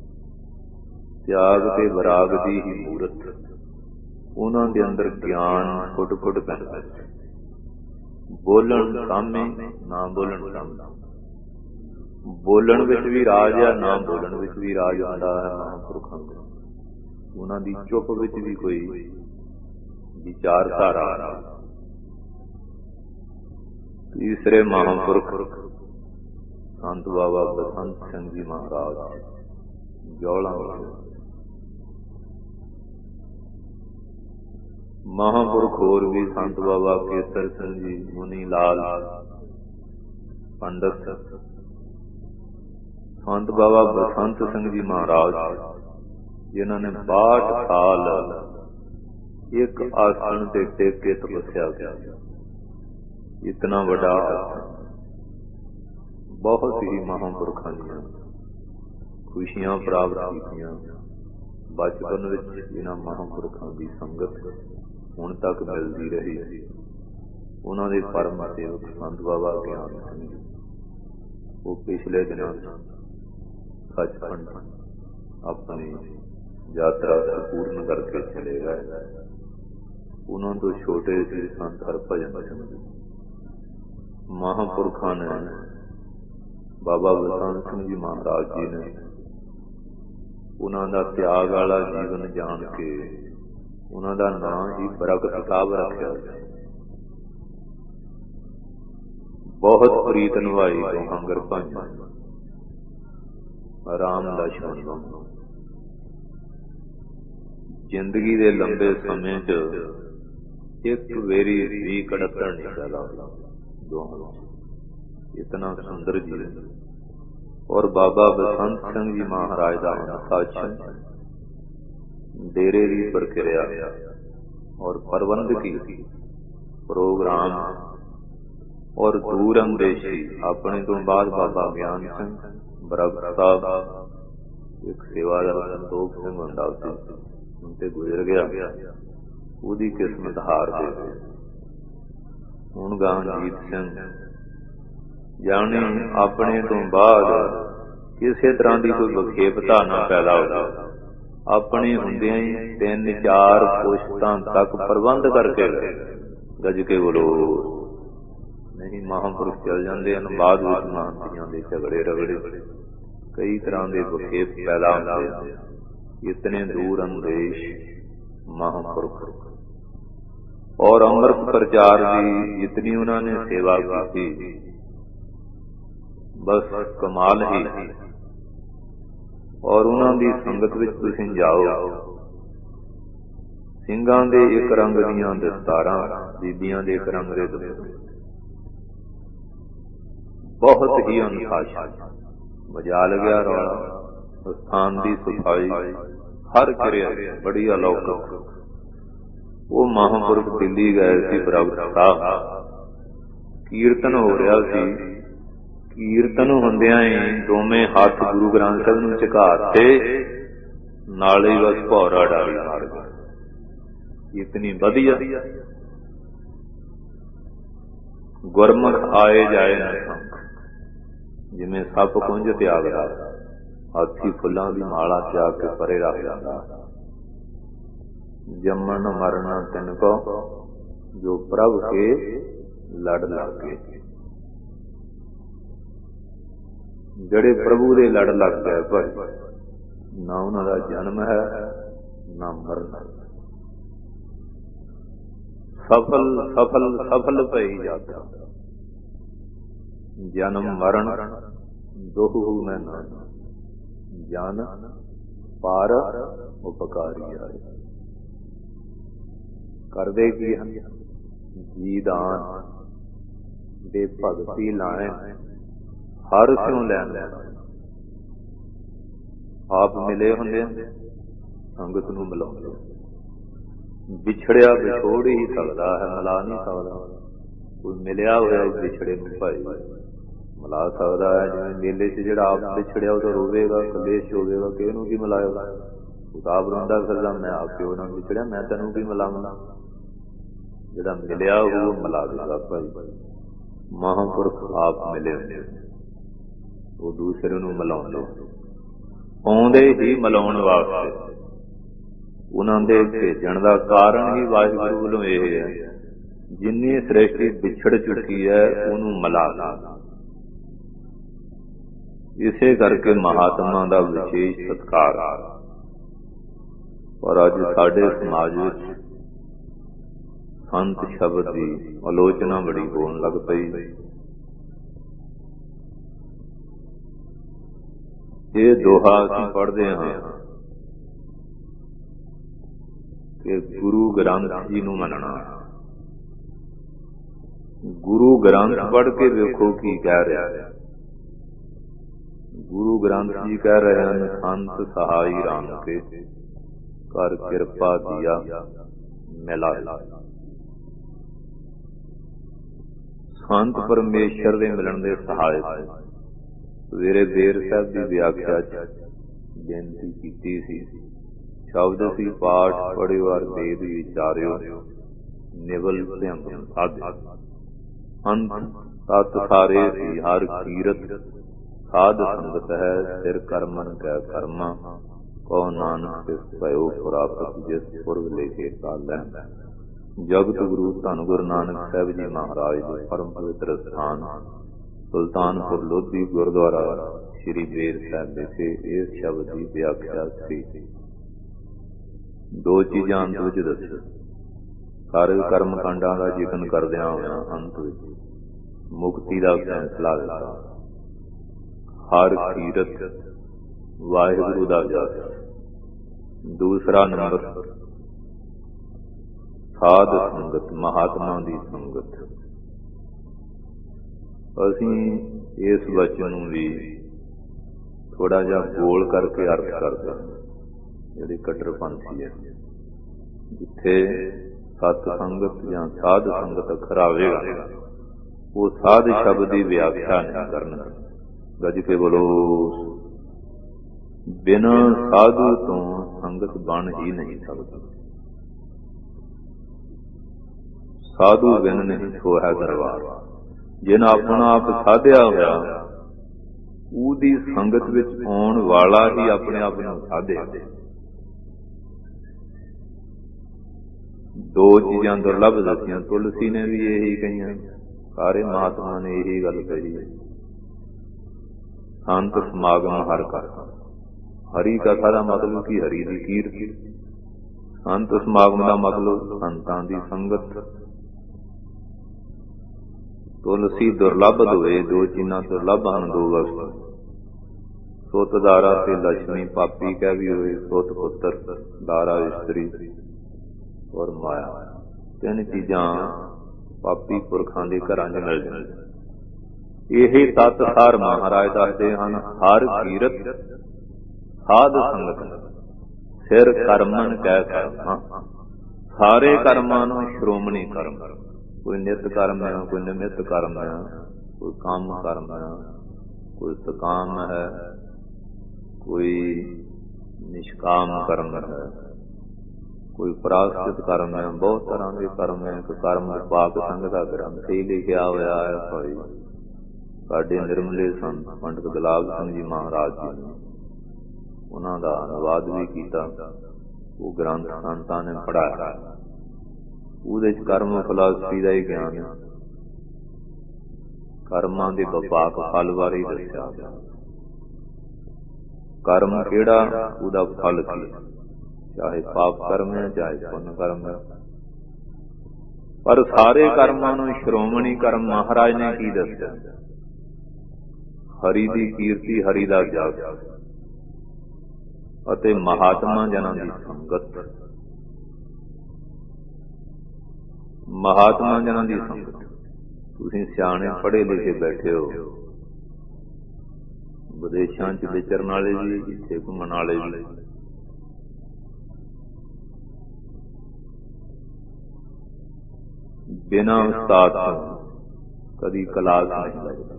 ਤਿਆਗ ਤੇ ਬਰਾਗ ਦੀ ਹੀ ਮੂਰਤ, ਉਹਨਾਂ ਦੇ ਅੰਦਰ ਗਿਆਨ ਫੁੱਟ ਫੁੱਟ ਪੈਂਦਾ। ਬੋਲਣ ਸਾਹਮਣੇ, ਨਾ ਬੋਲਣ ਸਾਹਮਣੇ। ਬੋਲਣ ਵਿੱਚ ਵੀ ਰਾਜ ਆ, ਨਾ ਬੋਲਣ ਵਿੱਚ ਵੀ ਰਾਜ ਆਉਂਦਾ ਹੈ ਮਹਾਂਪੁਰਖਾਂ ਦਾ। ਉਹਨਾਂ ਦੀ ਚੁੱਪ ਵਿੱਚ ਵੀ ਕੋਈ ਵਿਚਾਰਧਾਰਾ, ਤੀਸਰੇ ਮਹਾਂਪੁਰਖ ਸੰਤ ਬਾਬਾ ਬਸੰਤ ਸਿੰਘ ਜੀ ਮਹਾਰਾਜ ਜੌਲਾਂ ਵਿੱਚ। ਮਹਾਂਪੁਰਖ ਹੋਰ ਵੀ ਸੰਤ ਬਾਬਾ ਕੇਸਰ ਸਿੰਘ ਜੀ, ਮੁਨੀ ਲਾਲ ਪੰਡਤ, ਸੰਤ ਬਾਬਾ ਬਸੰਤ ਸਿੰਘ ਜੀ ਮਹਾਰਾਜ, ਜਿਨ੍ਹਾਂ ਨੇ ਬਾਹਠ ਸਾਲ ਇੱਕ ਆਸਣ ਤੇ ਟੇਕ ਕੇ ਤਪੱਸਿਆ ਕੀਤੀ। ਇਤਨਾ ਵੱਡਾ ਬਹੁਤ ਹੀ ਮਹਾਂਪੁਰਖਾਂ ਦੀਆਂ ਖੁਸ਼ੀਆਂ ਪ੍ਰਾਪਤ ਕੀਤੀਆਂ। ਬਚਪਨ ਵਿੱਚ ਇਹਨਾਂ ਮਹਾਂਪੁਰਖਾਂ ਦੀ ਸੰਗਤ ਹੁਣ ਤੱਕ ਮਿਲਦੀ ਰਹੀ। ਉਹਨਾਂ ਦੇ ਪਰਮ ਸੇਵਕ ਸੰਤ ਬਾਬਾ ਗਿਆਨ ਸਿੰਘ ਜੀ, ਉਹ ਪਿਛਲੇ ਦਿਨਾਂ ਸੱਚਖੰਡ ਆਪਣੀ ਯਾਤਰਾ ਸੰਪੂਰਨ ਕਰਕੇ ਚਲੇ ਗਏ। ਉਹਨਾਂ ਤੋਂ ਛੋਟੇ ਸੀ ਸੰਤ ਹਰਭਜਨ ਸਿੰਘ ਜੀ। ਮਹਾਂਪੁਰਖਾਂ ਨੇ ਬਾਬਾ ਬਸੰਤ ਸਿੰਘ ਜੀ ਮਹਾਰਾਜ ਜੀ ਨੇ ਉਹਨਾਂ ਦਾ ਤਿਆਗ ਵਾਲਾ ਜੀਵਨ ਜਾਣ ਕੇ ਉਹਨਾਂ ਦਾ ਨਾਂ ਹੀ ਬਰਕਤ ਸਾਹਿਬ ਰੱਖਿਆ। ਬਹੁਤ ਪ੍ਰੀਤ ਨਿਭਾਈ ਦੋਹਾਂ ਗੁਰਬਾਈਆਂ, ਆਰਾਮ ਲਛਮਣ ਨੂੰ। ਜ਼ਿੰਦਗੀ ਦੇ ਲੰਬੇ ਸਮੇਂ ਚ ਇੱਕ ਵੇਰੀ ਵੀ ਕੜਤਣ ਨਹੀਂ ਪੈਦਾ ਹੋਇਆ ਦੋਹਾਂ। ਇਤਨਾ ਸੁੰਦਰ ਜੀਵਨ। ਔਰ ਬਾਬਾ ਬਸੰਤ ਸਿੰਘ ਜੀ ਮਹਾਰਾਜ ਦਾ ਅਨੁਸ਼ਾਸਨ, ਡੇਰੇ ਦੀ ਪ੍ਰਕਿਰਿਆ ਔਰ ਪ੍ਰਬੰਧਕੀ ਪ੍ਰੋਗਰਾਮ ਔਰ ਦੂਰ ਅੰਦੇਸ਼ੀ। ਆਪਣੇ ਤੋਂ ਬਾਅਦ ਬਾਬਾ ਗਿਆਨ ਸਿੰਘ ਬਰਗਟ ਸਾਹਿਬ, ਇੱਕ ਸੇਵਾਦਾਰ ਸੰਤੋਖ ਸਿੰਘ ਹੁੰਦਾ ਸੀ, ਤੇ ਗੁਜ਼ਰ ਗਿਆ। ਉਹਦੀ ਕਿਸਮਤ ਹਾਰ ਦੇ। ਹੁਣ ਗਾਂਜੀਤ ਸਿੰਘ ਜਾਣੀ ਆਪਣੇ ਤੋਂ ਬਾਅਦ ਕਿਸੇ ਤਰ੍ਹਾਂ ਦੀ ਕੋਈ ਵਿਖੇਪਤਾ ਨਾ ਪੈਦਾ ਹੋਵੇ। ਆਪਣੇ ਹੁੰਦਿਆਂ ਹੀ ਤਿੰਨ ਚਾਰ ਪੁਸ਼ਤਾਂ ਤੱਕ ਪ੍ਰਬੰਧ ਕਰਕੇ ਗੱਜ ਕੇ ਬੋਲੋ ਨਹੀਂ। ਮਹਾਂਪੁਰਖ ਚੱਲ ਜਾਂਦੇ ਹਨ, ਬਾਅਦ ਵਿੱਚ ਮਹਾਂਪੁਰਖਾਂ ਦੇ ਝਗੜੇ ਰਗੜੇ, ਕਈ ਤਰ੍ਹਾਂ ਦੇ ਵਿਖੇਪ ਪੈਦਾ ਹੁੰਦੇ। ਇਤਨੇ ਦੂਰ ਅੰਦੇਸ਼ ਮਹਾਂਪੁਰਖ ਔਰ ਅੰਮ੍ਰਿਤ ਪ੍ਰਚਾਰ ਦੀ ਜਿਤਨੀ ਉਹਨਾਂ ਨੇ ਸੇਵਾ ਕੀਤੀ, ਬਸ ਕਮਾਲ ਹੀ। ਔਰ ਉਹਨਾਂ ਦੀ ਸੰਗਤ ਵਿੱਚ ਤੁਸੀਂ ਜਾਓ, ਸਿੰਘਾਂ ਦੇ ਇੱਕ ਰੰਗ ਦੀਆਂ ਦਸਤਾਰਾਂ, ਬੀਬੀਆਂ ਦੇ ਇੱਕ ਰੰਗ ਦੇ ਦੁਪੱਟੇ, ਬਹੁਤ ਹੀ ਅਨੁਸ਼ਾਸਨ। ਮਜਾ ਲੱਗਿਆ ਰੌਲਾ। ਸਥਾਨ ਦੀ ਸਫਾਈ, ਹਰ ਕਿਰਿਆ ਬੜੀ ਅਲੌਕਿਕ। ਉਹ ਮਹਾਂਪੁਰਖ ਦਿੱਲੀ ਗਏ ਸੀ ਬਰਗਟ ਸਾਹਿਬ, ਕੀਰਤਨ ਹੋ ਰਿਹਾ ਸੀ। ਕੀਰਤਨ ਹੁੰਦਿਆਂ ਹੀ ਦੋਵੇਂ ਹੱਥ ਗੁਰੂ ਗ੍ਰੰਥ ਸਾਹਿਬ ਨੂੰ ਝੁਕਾਤੇ, ਨਾਲੇ ਹੀ ਬਸ ਭੌਰਾ ਡਾਲੀ ਮਾਰ ਗਏ। ਇਤਨੀ ਵਧੀਆ ਗੁਰਮੁਖ ਆਏ ਜਾਏ ਨਾ ਸੰਖ, ਜਿਵੇਂ ਸੱਪ ਕੁੰਜ ਤਿਆਗਦਾ, ਹਾਥੀ ਫੁੱਲਾਂ ਦੀ ਮਾਲਾ ਤਿਆਗ ਕੇ ਪਰੇ ਰੱਖ ਜਾਂਦਾ। ਜੰਮਣ ਮਰਨਾ ਤਿਨ ਕੋ ਜੋ ਪ੍ਰਭ ਕੇ ਲੜ ਲਾਗੇ। ਜਿਹੜੇ ਪ੍ਰਭੂ ਦੇ ਲੜ ਲੱਗ ਗਏ ਭਾਈ, ਨਾ ਉਹਨਾਂ ਦਾ ਜਨਮ ਹੈ ਨਾ ਮਰਨ। ਸਫਲ ਸਫਲ ਸਫਲ ਪਈ ਜਾਂਦਾ। ਜਨਮ ਮਰਨ ਦੋਹੂ ਮੈਂ ਨਾ ਜਨ ਪਾਰ ਉਪਕਾਰੀ ਆਏ। ਕਰਦੇ ਕੀ ਹਨ? ਜੀ ਦਾਨ ਦੇ ਭਗਤੀ ਲਾਏ, ਹਰ ਸਿਉ ਲੈਣ ਲੈਣਾ। ਆਪ ਮਿਲੇ ਹੁੰਦੇ, ਸੰਗਤ ਨੂੰ ਮਿਲਾਉਂਦੇ। ਵਿਛੜਿਆ ਵਿਛੋੜ ਹੀ ਸਕਦਾ ਹੈ, ਮਿਲਾ ਨਹੀਂ ਸਕਦਾ। ਕੋਈ ਮਿਲਿਆ ਹੋਇਆ ਵਿਛੜੇ ਨੂੰ ਭਾਈ ਮਿਲਾ ਸਕਦਾ ਹੈ। ਜਿਵੇਂ ਮੇਲੇ 'ਚ ਜਿਹੜਾ ਆਪ ਵਿਛੜਿਆ ਉਹ ਤਾਂ ਰੋਵੇਗਾ, ਕਲੇਸ਼ ਹੋਵੇਗਾ, ਕਿ ਇਹਨੂੰ ਕੀ ਮਿਲਾਏਗਾ। ਆਪ ਰੋਂਦਾ ਫਿਰਦਾ, ਮੈਂ ਆਪ ਪਿਓ ਨਾਲ ਵਿਛੜਿਆ, ਮੈਂ ਤੈਨੂੰ ਕੀ ਮਿਲਾਵਾਂ। ਜਿਹੜਾ ਮਿਲਿਆ ਉਹ ਮਿਲਾ ਦੇਗਾ ਭਾਈ। ਮਹਾਂਪੁਰਖ ਆਪ ਮਿਲੇ ਹੁੰਦੇ, ਉਹ ਦੂਸਰੇ ਨੂੰ ਮਿਲਾਉਂਦੇ, ਆਉਂਦੇ ਹੀ ਮਿਲਾਉਣ ਵਾਸਤੇ। ਉਹਨਾਂ ਦੇ ਭੇਜਣ ਦਾ ਕਾਰਨ ਹੀ ਵਾਹਿਗੁਰੂ ਵੱਲੋਂ ਇਹ ਹੈ, ਜਿੰਨੀ ਸ੍ਰਿਸ਼ਟੀ ਵਿਛੜ ਚੁੱਕੀ ਹੈ ਉਹਨੂੰ ਮਿਲਾ ਲਾ। ਇਸੇ ਕਰਕੇ ਮਹਾਤਮਾ ਦਾ ਵਿਸ਼ੇਸ਼ ਸਤਿਕਾਰ। ਔਰ ਅੱਜ ਸਾਡੇ ਸਮਾਜ ਵਿੱਚ ਅੰਤ ਸ਼ਬਦ ਦੀ ਆਲੋਚਨਾ ਬੜੀ ਹੋਣ ਲੱਗ ਪਈ। ਇਹ ਦੋਹਾ ਅਸੀਂ ਪੜ੍ਹਦੇ ਹਾਂ ਕਿ ਗੁਰੂ ਗ੍ਰੰਥ ਜੀ ਨੂੰ ਮੰਨਣਾ। ਗੁਰੂ ਗ੍ਰੰਥ ਪੜ੍ਹ ਕੇ ਵੇਖੋ ਕੀ ਕਹਿ ਰਿਹਾ ਹੈ। ਗੁਰੂ ਗ੍ਰੰਥ ਜੀ ਕਹਿ ਰਹੇ ਹਨ, ਸੰਤ ਸਹਾਈ ਰਾਮ ਕੇ ਕਰ ਕਿਰਪਾ ਦੀਆ ਮਿਲਾ। ਸੰਤ ਪਰਮੇਸ਼ਰ ਦੇ ਮਿਲਣ ਦੇ ਸਹਾਇਕ। ਸਵੇਰੇ ਬੇਰ ਸਾਹਿਬ ਦੀ ਵਿਆਖਿਆ ਚ ਬੇਨਤੀ ਕੀਤੀ ਸੀ, ਸ਼ਬਦ ਸੀ ਪਾਠ ਪੜ੍ਹਿਓ ਔਰ ਵੇਦ ਵਿਚਾਰਿਓ, ਨਿਵਲ ਭਿਅੰਗ ਸਾਧ। ਅੰਤ ਤਤ ਸਾਰੇ ਸੀ ਹਰ ਕੀਰਤ, ਸਾਧ ਸੰਗਤ ਹੈ ਸਿਰ ਕਰਮਨ ਕੈ ਕਰਮਾ, ਕਉ ਨਾਨਕ ਤਿਸ ਭਇਓ ਪ੍ਰਾਪਤ ਜਿਸ ਪੁਰਬ ਲੇਖੇ ਕਾਲੈ। ਜਗਤ ਗੁਰੂ ਧੰਨ ਗੁਰੂ ਨਾਨਕ ਸਾਹਿਬ ਜੀ ਮਹਾਰਾਜ ਦੇ ਪਰਮ ਪਵਿੱਤਰ ਸਥਾਨ ਸੁਲਤਾਨਪੁਰ ਲੋਧੀ ਗੁਰਦੁਆਰਾ ਸ੍ਰੀ ਬੇਰ ਸਾਹਿਬ ਵਿਖੇ ਇਸ ਸ਼ਬਦ ਦੀ ਵਿਆਖਿਆ ਸੀ। ਦੋ ਚੀਜ਼ਾਂ ਅੰਤ ਵਿੱਚ ਦੱਸੋ। ਸਾਰੇ ਕਰਮ ਕਾਂਡਾਂ ਦਾ ਜ਼ਿਕਰ ਕਰਦਿਆਂ ਹੋਇਆ ਅੰਤ ਵਿੱਚ ਮੁਕਤੀ ਦਾ ਫੈਸਲਾ ਦਿੱਤਾ। ਹਰ ਕੀਰਤ ਵਾਹਿਗੁਰੂ ਦਾ ਜਸ। ਦੂਸਰਾ ਨੰਬਰ ਸਾਧ ਸੰਗਤ, ਮਹਾਤਮਾ ਦੀ ਸੰਗਤ। ਅਸੀਂ ਇਸ ਵਚਨ ਨੂੰ ਵੀ ਥੋੜਾ ਜਿਹਾ ਗੋਲ ਕਰਕੇ ਅਰਥ ਕਰਦੇ ਹਾਂ। ਜਿਹੜੀ ਕੱਟੜਪੰਥੀ ਹੈ, ਜਿੱਥੇ ਸਤ ਸੰਗਤ ਜਾਂ ਸਾਧ ਸੰਗਤ ਅੱਖਰ ਆਵੇਗਾ ਉਹ ਸਾਧ ਸ਼ਬਦ ਦੀ ਵਿਆਖਿਆ ਨਹੀਂ ਕਰਨਗੇ। ਗੱਜ ਕੇ ਬੋਲੋ, ਬਿਨਾਂ ਸਾਧੂ ਤੋਂ ਸੰਗਤ ਬਣ ਹੀ ਨਹੀਂ ਸਕਦੀ। ਸਾਧੂ ਬਿਨ ਨਹੀਂ ਸੋਇਆ ਦਰਬਾਰ। ਜਿਹਨਾਂ ਆਪਣਾ ਆਪ ਸਾਧਿਆ ਹੋਇਆ ਉਹਦੀ ਸੰਗਤ ਵਿੱਚ ਆਉਣ ਵਾਲਾ ਹੀ ਆਪਣੇ ਆਪ ਨੂੰ ਸਾਧਿਆ। ਦੋ ਚੀਜ਼ਾਂ ਦੁਰਲੱਭ ਦੱਸੀਆਂ। ਤੁਲਸੀ ਨੇ ਵੀ ਇਹੀ ਕਹੀਆਂ, ਸਾਰੇ ਮਹਾਤਮਾ ਨੇ ਇਹੀ ਗੱਲ ਕਹੀ। ਸੰਤ ਸਮਾਗਮ ਹਰ ਕਥਾ। ਹਰੀ ਕਥਾ ਦਾ ਮਤਲਬ ਕੀ? ਹਰੀ ਦੀ ਕੀਰਤੀ। ਸੰਤ ਸਮਾਗਮ ਦਾ ਮਤਲਬ ਸੰਤਾਂ ਦੀ ਸੰਗਤ। ਤੁਲਸੀ ਦੁਰਲੱਭ ਦੋਏ, ਦੋ ਚੀਜ਼ਾਂ ਦੁਰਲੱਭ ਹਨ, ਦੋ ਵਸਤੂ। ਸੁੱਤ ਦਾਰਾ ਤੇ ਲక్ష్ਮੀ, ਪਾਪੀ ਕਹਿ ਵੀ ਹੋਏ ਸੁੱਤ ਪੁੱਤਰ, ਦਾਰਾ ਇਸਤਰੀ ਔਰ ਮਾਇਆ। ਤਿੰਨ ਚੀਜ਼ਾਂ ਪਾਪੀ ਪੁਰਖਾਂ ਦੇ ਘਰਾਂ ਚ ਮਿਲ ਜਾਂਦੀਆਂ। ਇਹ ਤਤ ਸਾਰ ਮਹਾਰਾਜ ਦੱਸਦੇ ਹਨ। ਹਰ ਕੀਰਤ ਸਾਧ ਸੰਗਤ, ਸਿਰ ਕਰਮਨ ਕਹਿ ਕਰਮਾ। ਸਾਰੇ ਕਰਮਾਂ ਨੂੰ ਸ਼੍ਰੋਮਣੀ ਕਰਮ। ਕੋਈ ਨਿਤ ਕਰਮ ਹੈ, ਕੋਈ ਨਿਮਿਤ ਕਰਮ ਹੈ, ਕੋਈ ਕੰਮ ਕਰਮ ਹੈ, ਕੋਈ ਸਕਾਮ ਹੈ, ਕੋਈ ਨਿਸ਼ਕਾਮ ਕਰਮ ਹੈ, ਕੋਈ ਪ੍ਰਾਸ਼ਚਿਤ ਕਰਮ ਹੈ। ਬਹੁਤ ਤਰ੍ਹਾਂ ਦੇ ਕਰਮ ਹੈ। ਇੱਕ ਕਰਮ ਵਿਭਾਗ ਸੰਘ ਦਾ ਗ੍ਰੰਥ ਹੀ ਲਿਖਿਆ ਹੋਇਆ ਹੈ। ਭਾਈ ਸਾਡੇ ਨਿਰਮਲੇ ਸੰਤ ਪੰਡਿਤ ਗੁਲਾਬ ਸਿੰਘ ਜੀ ਮਹਾਰਾਜ ਜੀ ਨੇ ਉਹਨਾਂ ਦਾ ਅਨੁਵਾਦ ਵੀ ਕੀਤਾ। ਉਹ ਗ੍ਰੰਥ ਸੰਤਾਂ ਨੇ ਪੜ੍ਹਾਇਆ। ਉਹਦੇ ਚ ਕਰਮ ਫਿਲਾਸਫੀ ਦਾ ਹੀ ਗਿਆਨ ਹੈ। ਕਰਮਾਂ ਦੇ ਵਿਭਾਗ ਫਲ ਬਾਰੇ ਹੀ ਦੱਸਿਆ ਗਿਆ। ਕਰਮ ਕਿਹੜਾ, ਉਹਦਾ ਫਲ ਕੀ, ਚਾਹੇ ਪਾਪ ਕਰਮ ਹੈ ਚਾਹੇ ਪੁੰਨ ਕਰਮ ਹੈ। ਪਰ ਸਾਰੇ ਕਰਮਾਂ ਨੂੰ ਸ਼੍ਰੋਮਣੀ ਕਰਮ ਮਹਾਰਾਜ ਨੇ ਕੀ ਦੱਸਿਆ? ਹਰੀ ਦੀ ਕੀਰਤੀ, ਹਰੀ ਦਾ ਜਸ ਅਤੇ ਮਹਾਤਮਾ ਜਨਾਂ ਦੀ ਸੰਗਤ। ਮਹਾਤਮਾ ਜਨਾਂ ਦੀ ਸੰਗਤ। ਤੁਸੀਂ ਸਿਆਣੇ ਪੜ੍ਹੇ ਲਿਖੇ ਬੈਠੇ ਹੋ, ਵਿਦੇਸ਼ਾਂ ਚ ਵਿਚਰਨ ਵਾਲੇ ਵੀ, ਇੱਥੇ ਘੁੰਮਣ ਵਾਲੇ ਵੀ। ਬਿਨਾਂ ਉਸਤਾਦ ਤੋਂ ਕਦੀ ਕਲਾਸ ਨਹੀਂ ਲੱਗਦੀ।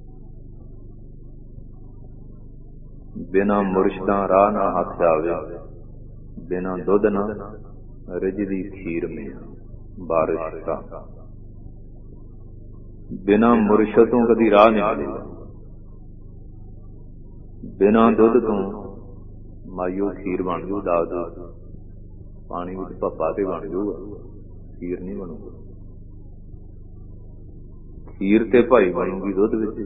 ਬਿਨਾਂ ਮੁਰਸ਼ਿਦਾਂ ਰਾਹ ਨਾ ਹੱਥ ਆਵੇ। ਬਿਨਾਂ ਦੁੱਧ ਨਾ ਰਿਝਦੀ ਖੀਰ ਮੇ ਬਾਰਿਸ਼ ਦਾ। ਬਿਨਾਂ ਮੁਰਸ਼ਦ ਤੋਂ ਕਦੀ ਰਾਹ ਨਹੀਂ ਮਿਲੇਗਾ। ਬਿਨਾਂ ਦੁੱਧ ਤੋਂ ਮਾਈਓ ਖੀਰ ਬਣ ਜੂ। ਦੱਸ ਦੋ, ਪਾਣੀ ਵਿੱਚ ਭੱਪਾ ਤੇ ਬਣ ਜੂਗਾ, ਖੀਰ ਨਹੀਂ ਬਣੂਗਾ। ਖੀਰ ਤੇ ਭਾਈ ਬਣੂਗੀ ਦੁੱਧ ਵਿੱਚ।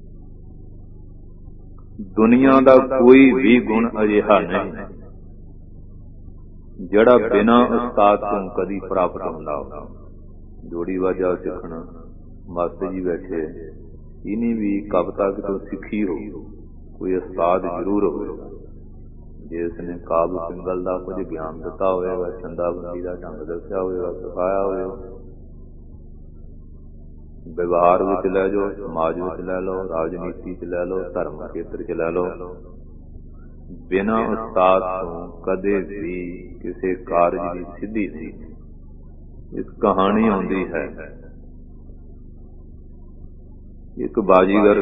ਦੁਨੀਆ ਦਾ ਕੋਈ ਵੀ ਗੁਣ ਅਜਿਹਾ ਨਹੀਂ ਜਿਹੜਾ ਬਿਨਾਂ ਉਸਤਾਦ ਤੋਂ ਕਦੀ ਪ੍ਰਾਪਤ ਹੁੰਦਾ ਹੋਵੇ। ਜੋੜੀ ਵਾਜਾ ਸਿੱਖਣ ਮਾਸਟਰ ਜੀ ਬੈਠੇ, ਇਹਨੀ ਵੀ ਕਵਿਤਾ ਕਿਤੋਂ ਸਿੱਖੀ ਹੋ, ਕੋਈ ਉਸਤਾਦ ਜ਼ਰੂਰ ਹੋਵੇਗਾ ਜਿਸ ਨੇ ਕਾਵਿ ਪਿੰਗਲ ਦਾ ਕੁਝ ਗਿਆਨ ਦਿੱਤਾ ਹੋਵੇਗਾ, ਛੰਦਾਬੰਦੀ ਦਾ ਢੰਗ ਦੱਸਿਆ ਹੋਵੇਗਾ, ਸਿਖਾਇਆ ਹੋਵੇਗਾ। ਵਿਵਹਾਰ ਵਿੱਚ ਲੈ ਜਾਓ, ਸਮਾਜ ਵਿੱਚ ਲੈ ਲਓ, ਰਾਜਨੀਤੀ ਚ ਲੈ ਲਓ, ਧਰਮ ਖੇਤਰ ਚ ਲੈ ਲਓ, ਬਿਨਾਂ ਉਸਤਾਦ ਤੋਂ ਕਦੇ ਵੀ ਕਿਸੇ ਕਾਰਜ ਦੀ ਸਿੱਧੀ ਨਹੀਂ। ਇੱਕ ਕਹਾਣੀ ਆਉਂਦੀ ਹੈ, ਇੱਕ ਬਾਜੀਗਰ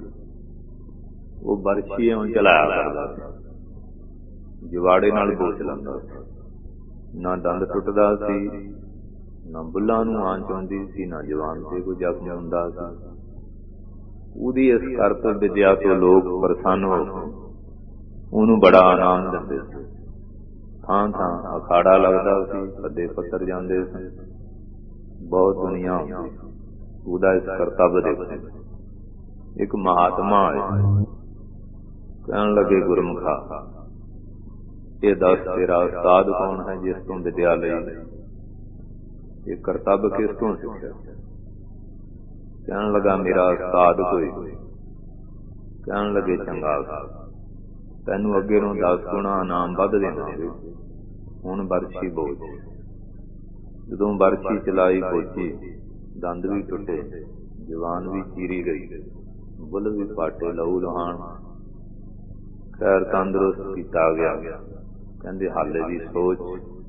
ਉਹ ਬਰਛੀ ਇਉਂ ਚਲਾਇਆ ਕਰਦਾ ਸੀ, ਜਵਾੜੇ ਨਾਲ ਬੋਚ ਲੈਂਦਾ ਸੀ। ਨਾ ਦੰਦ ਟੁੱਟਦਾ ਸੀ, ਨਾ ਬੁੱਲਾਂ ਨੂੰ ਆਂਚ ਆਉਂਦੀ ਸੀ, ਨਾ ਜਵਾਨ ਤੇ ਕੋਈ ਜ਼ਖਮ ਹੁੰਦਾ ਸੀ। ਉਹਦੀ ਇਸ ਕਰਤਵ ਵਿਦਿਆ ਤੋਂ ਲੋਕ ਪ੍ਰਸੰਨ ਹੋ ਉਹਨੂੰ ਬੜਾ ਆਨੰਦ ਦਿੰਦੇ ਸੀ। ਥਾਂ ਥਾਂ ਅਖਾੜਾ ਲੱਗਦਾ ਸੀ, ਸੱਦੇ ਪੱਤਰ ਜਾਂਦੇ ਸਨ, ਬਹੁਤ ਦੁਨੀਆ ਆਉਂਦੀ। ਉਹਦਾ ਇਸ ਕਰਤੱਵ ਦੇਖੋ। ਇੱਕ ਮਹਾਤਮਾ ਆਏ, ਕਹਿਣ ਲੱਗੇ, ਗੁਰਮੁਖਾ ਇਹ ਦੱਸ ਤੇਰਾ ਉਸਤਾਦ ਕੌਣ ਹੈ ਜਿਸ ਤੋਂ ਵਿਦਿਆ ਲਈ? ਇਹ ਕਰਤੱਵ ਕਿਸ ਤੋਂ ਸਿੱਖਿਆ? ਕਹਿਣ ਲੱਗਾ, ਮੇਰਾ ਉਸਤਾਦ ਕੋਈ। ਕਹਿਣ ਲੱਗੇ, ਚੰਗਾ, ਤੈਨੂੰ ਅੱਗੇ ਨੂੰ ਦਸ ਗੁਣਾ ਇਨਾਮ ਵੱਧ ਦੇਵਾਂਗੇ, ਹੁਣ ਬਰਛੀ ਬੋਝ। ਜਦੋਂ ਬਰਛੀ ਚਲਾਈ ਬੋਝੀ, ਦੰਦ ਵੀ ਟੁੱਟੇ, ਜਵਾਨ ਵੀ ਚੀਰੀ ਗਈ, ਬੁੱਲ ਵੀ ਪਾਟੇ, ਲਹੂ ਲੁਹਾਨ, ਖੈਰ ਤੰਦਰੁਸਤ ਕੀਤਾ ਗਿਆ। ਕਹਿੰਦੇ, ਹਾਲੇ ਵੀ ਸੋਚ,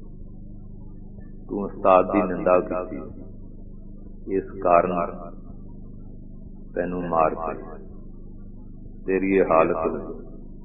ਤੂੰ ਉਸਤਾਦ ਦੀ ਨਿੰਦਾ ਕੀਤੀ, ਇਸ ਕਾਰਨ ਤੈਨੂੰ ਮਾਰ ਪਈ, ਤੇਰੀ ਇਹ ਹਾਲਤ ਹੋਈ।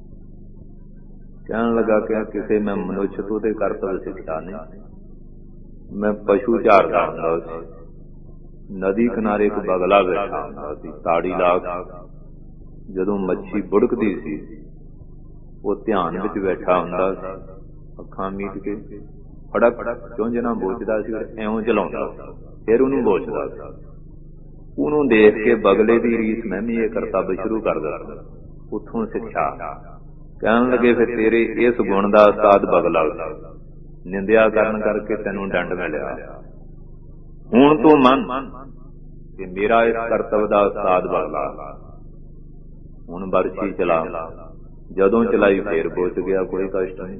ਕਹਿਣ ਲੱਗਾ ਕਿ ਕਿਸੇ ਮੈਂ ਮਨੁੱਖ ਤੋਂ ਤੇ ਕਰਤੱਵ ਸਿੱਖਿਆ ਨਹੀਂ। ਮੈਂ ਪਸ਼ੂ ਝਾਰਦਾ ਹੁੰਦਾ ਸੀ, ਨਦੀ ਕਿਨਾਰੇ ਇੱਕ ਬਗਲਾ ਬੈਠਾ ਹੁੰਦਾ ਸੀ, ਤਾੜੀ ਲਾ ਕੇ। ਜਦੋਂ ਮੱਛੀ ਬੁੜਕਦੀ ਸੀ, ਉਹ ਧਿਆਨ ਵਿੱਚ ਬੈਠਾ ਹੁੰਦਾ ਸੀ, ਅੱਖਾਂ ਮੀਟ ਕੇ ਫੜਕ ਚੁੰਝ ਨਾ ਬੋਚਦਾ ਸੀ, ਇਉਂ ਚਲਾਉਂਦਾ, ਫਿਰ ਉਹਨੂੰ ਬੋਚਦਾ ਸੀ। ਉਹਨੂੰ ਦੇਖ ਕੇ ਬਗਲੇ ਦੀ ਰੀਸ ਮੈਂ ਵੀ ਇਹ ਕਰਤੱਵ ਸ਼ੁਰੂ ਕਰ ਦਿੱਤਾ, ਉੱਥੋਂ ਸਿੱਖਿਆ। ਕਹਿਣ ਲੱਗੇ, ਫਿਰ ਤੇਰੇ ਇਸ ਗੁਣ ਦਾ ਉਸਤਾਦ ਬਗਲਾ, ਨਿੰਦਿਆ ਕਰਨ ਕਰਕੇ ਤੈਨੂੰ ਦੰਡ ਮਿਲਿਆ। ਹੁਣ ਤੂੰ ਮੰਨ ਕਿ ਮੇਰਾ ਇਸ ਕਰਤੱਵ ਦਾ ਉਸਤਾਦ ਬਗਲਾ। ਹੁਣ ਬਰਛੀ ਚਲਾ, ਜਦੋਂ ਚਲਾਈ ਫੇਰ ਬੋਚ ਗਿਆ, ਕੋਈ ਕਸ਼ਟ ਨਹੀਂ।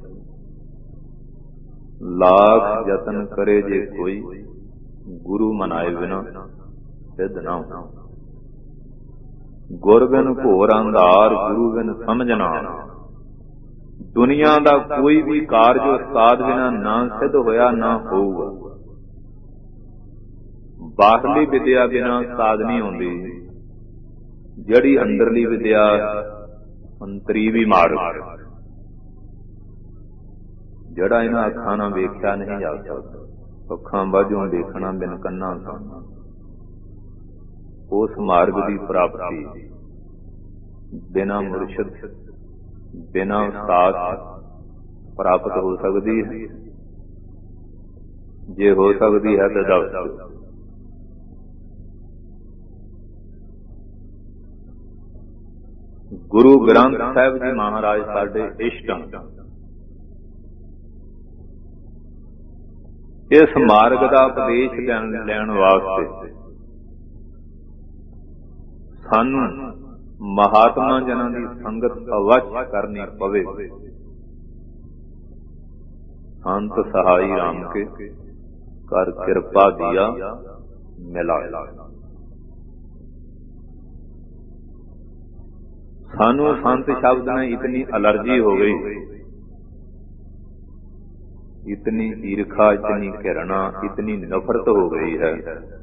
ਲਾਖ ਯਤਨ ਕਰੇ ਜੇ ਕੋਈ, ਗੁਰੂ ਮਨਾਏ ਬਿਨਾ ਸਿੱਧ ਨਾ ਹੋ। ਗੁਰ ਬਿਨ ਘੋਰ ਅੰਧਾਰ, ਗੁਰੂ ਬਿਨ ਸਮਝਣਾ। ਦੁਨੀਆ ਦਾ ਕੋਈ ਵੀ ਕਾਰਜ ਉਸਤਾਦ ਬਿਨਾ ਨਾ ਸਿੱਧ ਹੋਇਆ, ਨਾ ਹੋਊਗਾ। ਬਾਹਰਲੀ ਵਿਦਿਆ ਬਿਨਾ ਉਸਤਾਦ ਨਹੀਂ ਹੁੰਦੀ, ਜਿਹੜੀ ਅੰਦਰਲੀ ਵਿਦਿਆ ਅੰਤਰੀ ਵੀ ਮਾਰ। ਜਿਹੜਾ ਇਹਨਾਂ ਅੱਖਾਂ ਨਾਲ ਵੇਖਿਆ ਨਹੀਂ ਜਾ ਸਕਦਾ, ਅੱਖਾਂ ਬਾਝੋਂ ਦੇਖਣਾ ਬਿਨ ਕੰਨਾਂ ਸੁਣਨਾ, ਉਸ ਮਾਰਗ ਦੀ ਪ੍ਰਾਪਤੀ ਬਿਨਾ ਮੁਰਸ਼ਿਦ, ਬਿਨਾ ਉਸਤਾਦ ਪ੍ਰਾਪਤ ਹੋ ਸਕਦੀ ਹੈ? ਜੇ ਹੋ ਸਕਦੀ ਹੈ ਤਾਂ ਦੱਸ। ਗੁਰੂ ਗ੍ਰੰਥ ਸਾਹਿਬ ਜੀ ਮਹਾਰਾਜ ਸਾਡੇ ਇਸ਼ਟ ਹਨ। ਇਸ ਮਾਰਗ ਦਾ ਉਪਦੇਸ਼ ਲੈਣ ਵਾਸਤੇ ਸਾਨੂੰ ਮਹਾਤਮਾ ਜਨਾਂ ਦੀ ਸੰਗਤ ਅਵੱਸ਼ ਕਰਨੀ ਪਵੇ। ਸੰਤ ਸਹਾਈ ਰਾਮ ਕੇ ਕਰ ਕਿਰਪਾ ਦਿਆ ਮਿਲਾਇਆ। ਸਾਨੂੰ ਸੰਤ ਸ਼ਬਦ में इतनी एलर्जी हो गई, इतनी ईर्खा, इतनी घृणा, इतनी नफरत हो गई है।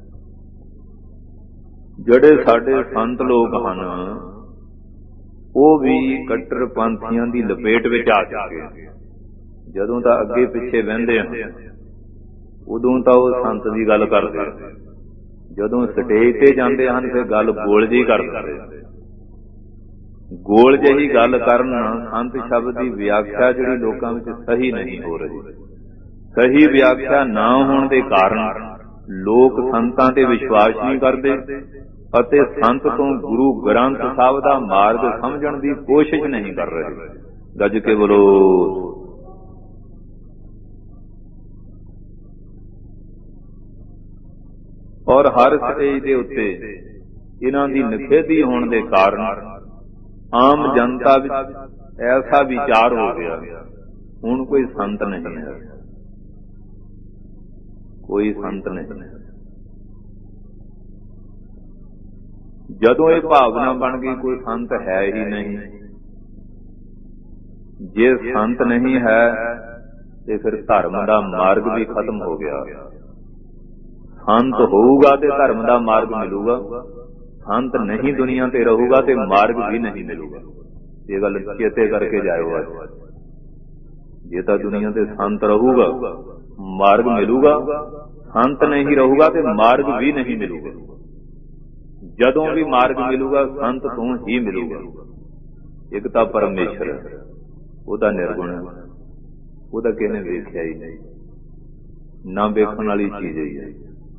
ਜਿਹੜੇ ਸਾਡੇ ਸੰਤ ਲੋਕ ਹਨ ਉਹ ਵੀ ਕੱਟੜ ਪੰਥੀਆਂ ਦੀ ਲਪੇਟ ਵਿੱਚ ਆ ਚੁੱਕੇ। ਜਦੋਂ ਤਾਂ ਅੱਗੇ ਪਿੱਛੇ ਵਹਿੰਦੇ ਹਨ ਉਦੋਂ ਤਾਂ ਉਹ ਸੰਤ ਦੀ ਗੱਲ ਕਰਦੇ, ਜਦੋਂ ਸਟੇਜ ਤੇ ਜਾਂਦੇ ਹਨ ਫਿਰ ਗੱਲ ਗੋਲ ਜਿਹੀ ਕਰ ਦਿੰਦੇ। ਗੋਲ ਜਿਹੀ ਗੱਲ ਕਰਨ ਸੰਤ ਸ਼ਬਦ ਦੀ ਵਿਆਖਿਆ ਜਿਹੜੀ ਲੋਕਾਂ ਵਿੱਚ ਸਹੀ ਨਹੀਂ ਹੋ ਰਹੀ। ਸਹੀ ਵਿਆਖਿਆ ਨਾ ਹੋਣ ਦੇ ਕਾਰਨ ਲੋਕ ਸੰਤਾਂ ਤੇ ਵਿਸ਼ਵਾਸ ਨਹੀਂ ਕਰਦੇ ਅਤੇ ਸੰਤ ਤੋਂ ਗੁਰੂ ਗ੍ਰੰਥ ਸਾਹਿਬ ਦਾ ਮਾਰਗ ਸਮਝਣ ਦੀ ਕੋਸ਼ਿਸ਼ ਨਹੀਂ ਕਰ ਰਹੇ। ਗੱਜ ਕੇ ਬੋਲੋ। ਔਰ ਹਰ ਸਟੇਜ ਦੇ ਉੱਤੇ ਇਹਨਾਂ ਦੀ ਨਿਖੇਧੀ ਹੋਣ ਦੇ ਕਾਰਨ ਆਮ ਜਨਤਾ ਵਿੱਚ ਐਸਾ ਵਿਚਾਰ ਹੋ ਗਿਆ, ਹੁਣ ਕੋਈ ਸੰਤ ਨਹੀਂ ਹੈ, ਕੋਈ ਸੰਤ ਨਹੀਂ। ਜਦੋਂ ਇਹ ਭਾਵਨਾ ਬਣ ਗਈ ਕੋਈ ਸੰਤ ਹੈ ਹੀ ਨਹੀਂ, ਜੇ ਸੰਤ ਨਹੀਂ ਹੈ ਤੇ ਫਿਰ ਧਰਮ ਦਾ ਮਾਰਗ ਵੀ ਖਤਮ ਹੋ ਗਿਆ। ਸੰਤ ਹੋਊਗਾ ਤੇ ਧਰਮ ਦਾ ਮਾਰਗ ਮਿਲੂਗਾ, ਸੰਤ ਨਹੀਂ ਦੁਨੀਆ ਤੇ ਰਹੂਗਾ ਤੇ ਮਾਰਗ ਵੀ ਨਹੀਂ ਮਿਲੂਗਾ। ਇਹ ਗੱਲ ਚੇਤੇ ਕਰਕੇ ਜਾਇਓ। ਅੱਜ ਜੇ ਤਾਂ ਦੁਨੀਆ ਤੇ ਸੰਤ ਰਹੂਗਾ ਮਾਰਗ ਮਿਲੂਗਾ, ਸੰਤ ਨਹੀਂ ਰਹੂਗਾ ਤੇ ਮਾਰਗ ਵੀ ਨਹੀਂ ਮਿਲੂਗਾ। ਜਦੋਂ ਵੀ ਮਾਰਗ ਮਿਲੂਗਾ ਸੰਤ ਤੋਂ ਹੀ ਮਿਲੂਗਾ। ਇੱਕ ਤਾਂ ਪਰਮੇਸ਼ਰ, ਉਹਦਾ ਨਿਰਗੁਣ, ਉਹਦਾ ਕਿਸੇ ਵੇਖਿਆ ਹੀ ਨਹੀਂ, ਨਾ ਵੇਖਣ ਵਾਲੀ ਚੀਜ਼ ਹੀ ਹੈ।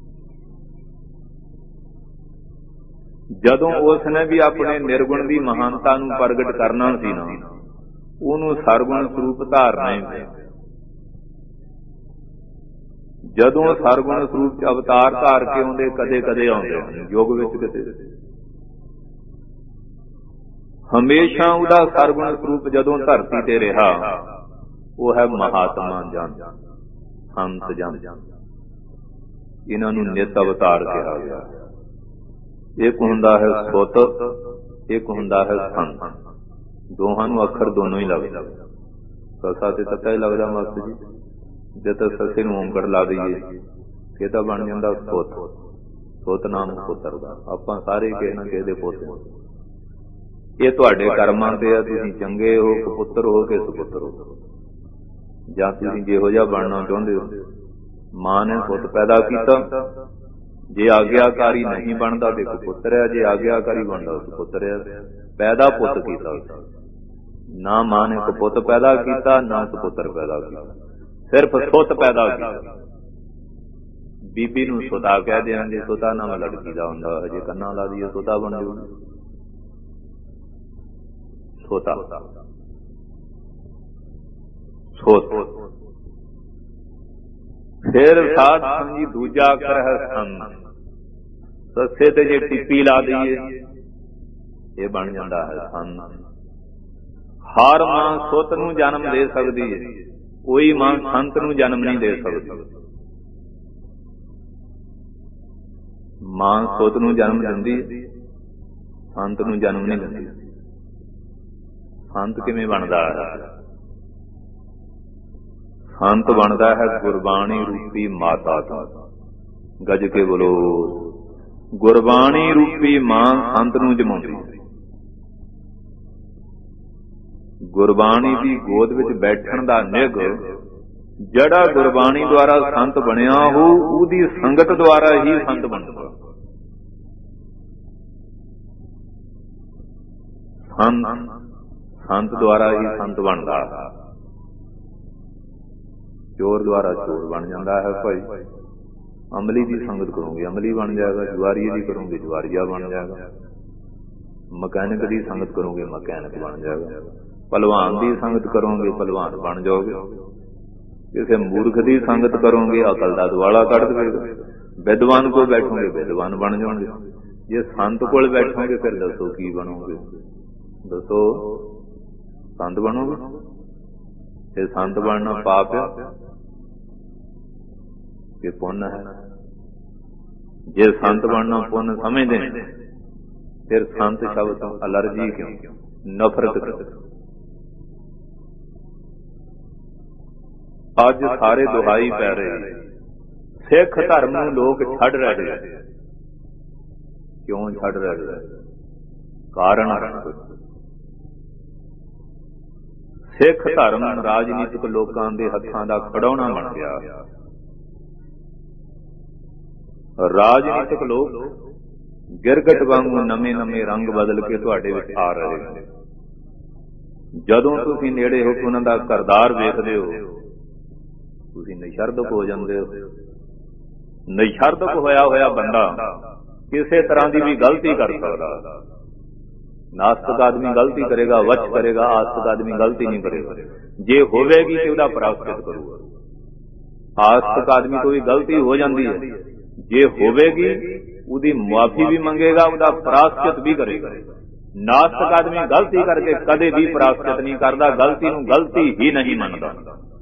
ਜਦੋਂ ਉਸ ਨੇ ਵੀ ਆਪਣੇ ਨਿਰਗੁਣ ਦੀ ਮਹਾਨਤਾ ਨੂੰ ਪ੍ਰਗਟ ਕਰਨਾ ਸੀ ਨਾ, ਉਹਨੂੰ ਸਰਗੁਣ ਸਰੂਪ ਧਾਰਨਾ ਹੀ ਪਿਆ। ਜਦੋਂ ਸਰਗੁਣ ਸਰੂਪ ਚ ਅਵਤਾਰ ਧਾਰ ਕੇ ਆਉਂਦੇ, ਕਦੇ ਕਦੇ ਆਉਂਦੇ ਹਨ ਯੁੱਗ ਵਿੱਚ, ਕਿਤੇ ਹਮੇਸ਼ਾ ਉਹਦਾ ਸਰਗੁਣ ਸਰੂਪ ਜਦੋਂ ਧਰਤੀ ਤੇ ਰਿਹਾ, ਉਹ ਹੈ ਮਹਾਤਮਾ ਜਨ, ਸੰਤ ਜਨ। ਇਹਨਾਂ ਨੂੰ ਨਿਤ ਅਵਤਾਰ ਕਿਹਾ ਗਿਆ। ਇੱਕ ਹੁੰਦਾ ਹੈ ਸੁੱਤ, ਇੱਕ ਹੁੰਦਾ ਹੈ ਸੰਤ। ਦੋਹਾਂ ਨੂੰ ਅੱਖਰ ਦੋਨੋਂ ਹੀ ਲੱਗਦਾ, ਸਸਾ ਤੇ ਤੱਤਾ ਹੀ ਲੱਗਦਾ ਮਾਸਟਰ ਜੀ। ਜੇ ਤਾਂ ਸਸੇ ਨੂੰ ਓਂਕੜ ਲਾ ਦਈਏ ਇਹ ਤਾਂ ਬਣ ਜਾਂਦਾ ਸੁੱਤ। ਸੁੱਤ ਨਾਮ ਪੁੱਤਰ ਦਾ। ਆਪਾਂ ਸਾਰੇ ਕਿਸੇ ਨਾ ਕਿਸੇ ਦੇ ਪੁੱਤ। ਇਹ ਤੁਹਾਡੇ ਕਰਮਾਂ ਤੇ ਆ, ਤੁਸੀਂ ਚੰਗੇ ਹੋ ਕਪੁੱਤਰ ਹੋ ਕੇ ਸੁਪੁੱਤਰ ਹੋ, ਜਾਂ ਤੁਸੀਂ ਜਿਹੋ ਜਿਹਾ ਬਣਨਾ ਚਾਹੁੰਦੇ ਹੋ। ਮਾਂ ਨੇ ਪੁੱਤ ਪੈਦਾ ਕੀਤਾ, ਜੇ ਆਗਿਆਕਾਰੀ ਨਹੀਂ ਬਣਦਾ ਤੇ ਕਪੁੱਤਰ ਹੈ, ਜੇ ਆਗਿਆਕਾਰੀ ਬਣਦਾ ਸੁਪੁੱਤਰ ਹੈ। ਪੈਦਾ ਪੁੱਤ ਕੀਤਾ, ਨਾ ਮਾਂ ਨੇ ਕਪੁੱਤ ਪੈਦਾ ਕੀਤਾ ਨਾ ਸੁਪੁੱਤਰ ਪੈਦਾ ਕੀਤਾ, ਸਿਰਫ ਸੁੱਤ ਪੈਦਾ ਕੀਤਾ। ਬੀਬੀ ਨੂੰ ਸੁਤਾ ਕਹਿ ਦਿਆਂਗੇ, ਸੁਤਾ ਨਾਮ ਲੜਕੀ ਦਾ ਹੁੰਦਾ, ਹਜੇ ਕੰਨਾਂ ਲਾ ਦਈਏ ਸੁਤਾ ਬਣ ਜੂ। ਸੋਤਾ ਸੋਤ। ਫਿਰ ਸਾਧ ਸਮਝੀ ਦੂਜਾ ਅੱਖਰ ਹੈ ਸੰਤ। ਸੱਸੇ ਤੇ ਜੇ ਟਿੱਪੀ ਲਾ ਦਈਏ ਇਹ ਬਣ ਜਾਂਦਾ ਹੈ ਸੰਤ। ਹਰ ਮਾਂ ਸੁੱਤ ਨੂੰ ਜਨਮ ਦੇ ਸਕਦੀ ਹੈ, ਕੋਈ ਮਾਂ ਸੰਤ ਨੂੰ ਜਨਮ ਨਹੀਂ ਦੇ ਸਕਦੀ। ਮਾਂ ਸੁੱਤ ਨੂੰ ਜਨਮ ਦਿੰਦੀ, ਸੰਤ ਨੂੰ ਜਨਮ ਨਹੀਂ ਦਿੰਦੀ। ਸੰਤ ਕਿਵੇਂ ਬਣਦਾ ਹੈ? ਸੰਤ ਬਣਦਾ ਹੈ ਗੁਰਬਾਣੀ ਰੂਪੀ ਮਾਤਾ ਤੋਂ। ਗੱਜ ਕੇ ਬੋਲੋ, ਗੁਰਬਾਣੀ ਰੂਪੀ ਮਾਂ ਸੰਤ ਨੂੰ ਜਮਾਉਂਦੀ। ਗੁਰਬਾਣੀ ਦੀ ਗੋਦ ਵਿੱਚ ਬੈਠਣ ਦਾ ਨਿੱਘ ਜਿਹੜਾ ਗੁਰਬਾਣੀ ਦੁਆਰਾ ਸੰਤ ਬਣਿਆ ਹੋ, ਉਹਦੀ ਸੰਗਤ ਦੁਆਰਾ ਹੀ ਸੰਤ ਬਣਦਾ। ਸੰਤ ਸੰਤ ਦੁਆਰਾ ਹੀ ਸੰਤ ਬਣਦਾ। ਚੋਰ ਦੁਆਰਾ ਚੋਰ ਬਣ ਜਾਂਦਾ ਹੈ ਭਾਈ। ਅਮਲੀ ਦੀ ਸੰਗਤ ਕਰੋਗੇ ਅਮਲੀ ਬਣ ਜਾਏਗਾ, ਜੁਆਰੀਏ ਦੀ ਕਰੋਗੇ ਜੁਆਰੀਆ ਬਣ ਜਾਏਗਾ, ਮਕੈਨਿਕ ਦੀ ਸੰਗਤ ਕਰੋਗੇ ਮਕੈਨਿਕ ਬਣ ਜਾਏਗਾ, ਭਲਵਾਨ ਦੀ ਸੰਗਤ ਕਰੋਗੇ ਭਲਵਾਨ ਬਣ ਜਾਓਗੇ, ਕਿਸੇ ਮੂਰਖ ਦੀ ਸੰਗਤ ਕਰੋਗੇ ਅਕਲ ਦਾ ਦੁਆਲਾ ਕੱਢ ਦੇਵੇਗਾ, ਵਿਦਵਾਨ ਕੋਲ ਬੈਠੋਗੇ ਵਿਦਵਾਨ ਬਣ ਜਾਓਗੇ, ਜੇ ਸੰਤ ਕੋਲ ਬੈਠੋਗੇ ਫਿਰ ਦੱਸੋ ਕੀ ਬਣੋਗੇ? ਦੱਸੋ, ਸੰਤ ਬਣੋਗੇ? ਤੇ ਸੰਤ ਬਣਨਾ ਪਾਪ ਹੈ ਕਿ ਪੁੰਨ ਹੈ? ਜੇ ਸੰਤ ਬਣਨਾ ਪੁੰਨ ਸਮਝਦੇ ਨੇ ਫਿਰ ਸੰਤ ਸ਼ਬਦ ਤੋਂ ਅਲਰਜੀ ਕਿਉਂ, ਨਫ਼ਰਤ ਕਿਉਂ? ਅੱਜ ਸਾਰੇ ਦੁਹਾਈ ਪੈ ਰਹੇ, ਸਿੱਖ ਧਰਮ ਨੂੰ ਲੋਕ ਛੱਡ ਰਹੇ। ਕਿਉਂ ਛੱਡ ਰਹੇ? ਕਾਰਨ ਸਿੱਖ ਧਰਮ ਰਾਜਨੀਤਿਕ ਲੋਕਾਂ ਦੇ ਹੱਥਾਂ ਦਾ ਖਿਡੌਣਾ ਬਣ ਗਿਆ। ਰਾਜਨੀਤਿਕ ਲੋਕ ਗਿਰਗਟ ਵਾਂਗੂ ਨਵੇਂ ਨਵੇਂ ਰੰਗ ਬਦਲ ਕੇ ਤੁਹਾਡੇ ਵਿੱਚ ਆ ਰਹੇ ਨੇ। ਜਦੋਂ ਤੁਸੀਂ ਨੇੜੇ ਹੋ ਕੇ ਉਹਨਾਂ ਦਾ ਕਰਤਾਰ ਵੇਖਦੇ ਹੋ, ਤੁਸੀਂ ਨਿਸ਼ਰਦਕ ਹੋ ਜਾਂਦੇ ਹੋ। ਨਿਸ਼ਰਦਕ ਹੋਇਆ ਹੋਇਆ ਬੰਦਾ ਕਿਸੇ ਤਰ੍ਹਾਂ ਦੀ ਵੀ ਗਲਤੀ ਕਰ ਸਕਦਾ। ਨਾਸਤਕ ਆਦਮੀ ਗਲਤੀ ਕਰੇਗਾ, ਵਚ ਕਰੇਗਾ, ਆਸਤਕ ਆਦਮੀ ਗਲਤੀ ਨਹੀਂ ਕਰੇਗਾ। ਜੇ ਹੋਵੇਗੀ ਤੇ ਉਹਦਾ ਪ੍ਰਾਸ਼ਚਿਤ ਕਰੂਗਾ। ਆਸਤਕ ਆਦਮੀ ਤੋਂ ਵੀ ਗਲਤੀ ਹੋ ਜਾਂਦੀ ਹੈ, जे होवेगी उदी मुआफी भी मंगेगा, उदा प्रायश्चित भी करेगा। नास्तिक आदमी गलती करके कदे भी प्रायश्चित नहीं करता, गलती नूं गलती ही नहीं मनता।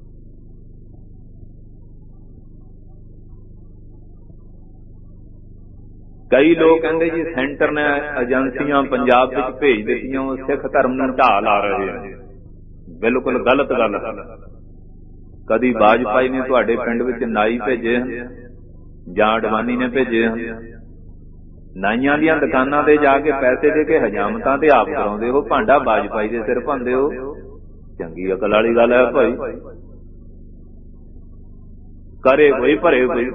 कई लोग कहते जी सेंटर ने एजेंसियां पंजाब विच भेज दित्तियां, सिख धर्म नूं ढा ला रहे हैं। बिल्कुल गलत गल है। कदी वाजपेयी ने तुहाडे पिंड विच नाई भेजे हैं जां अडवाणी ने भेजे हैं? नाइयां दीयां दुकानां ते जाके पैसे दे के हजामतां ते आप कराउंदे हो, भांडा वाजपेयी दे सिर भांदे हो। चंगी अकल वाली गल है भाई, करे कोई भरे कोई।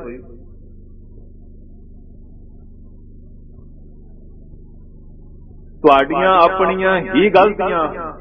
तुहाडियां अपनियां ही गलतियां,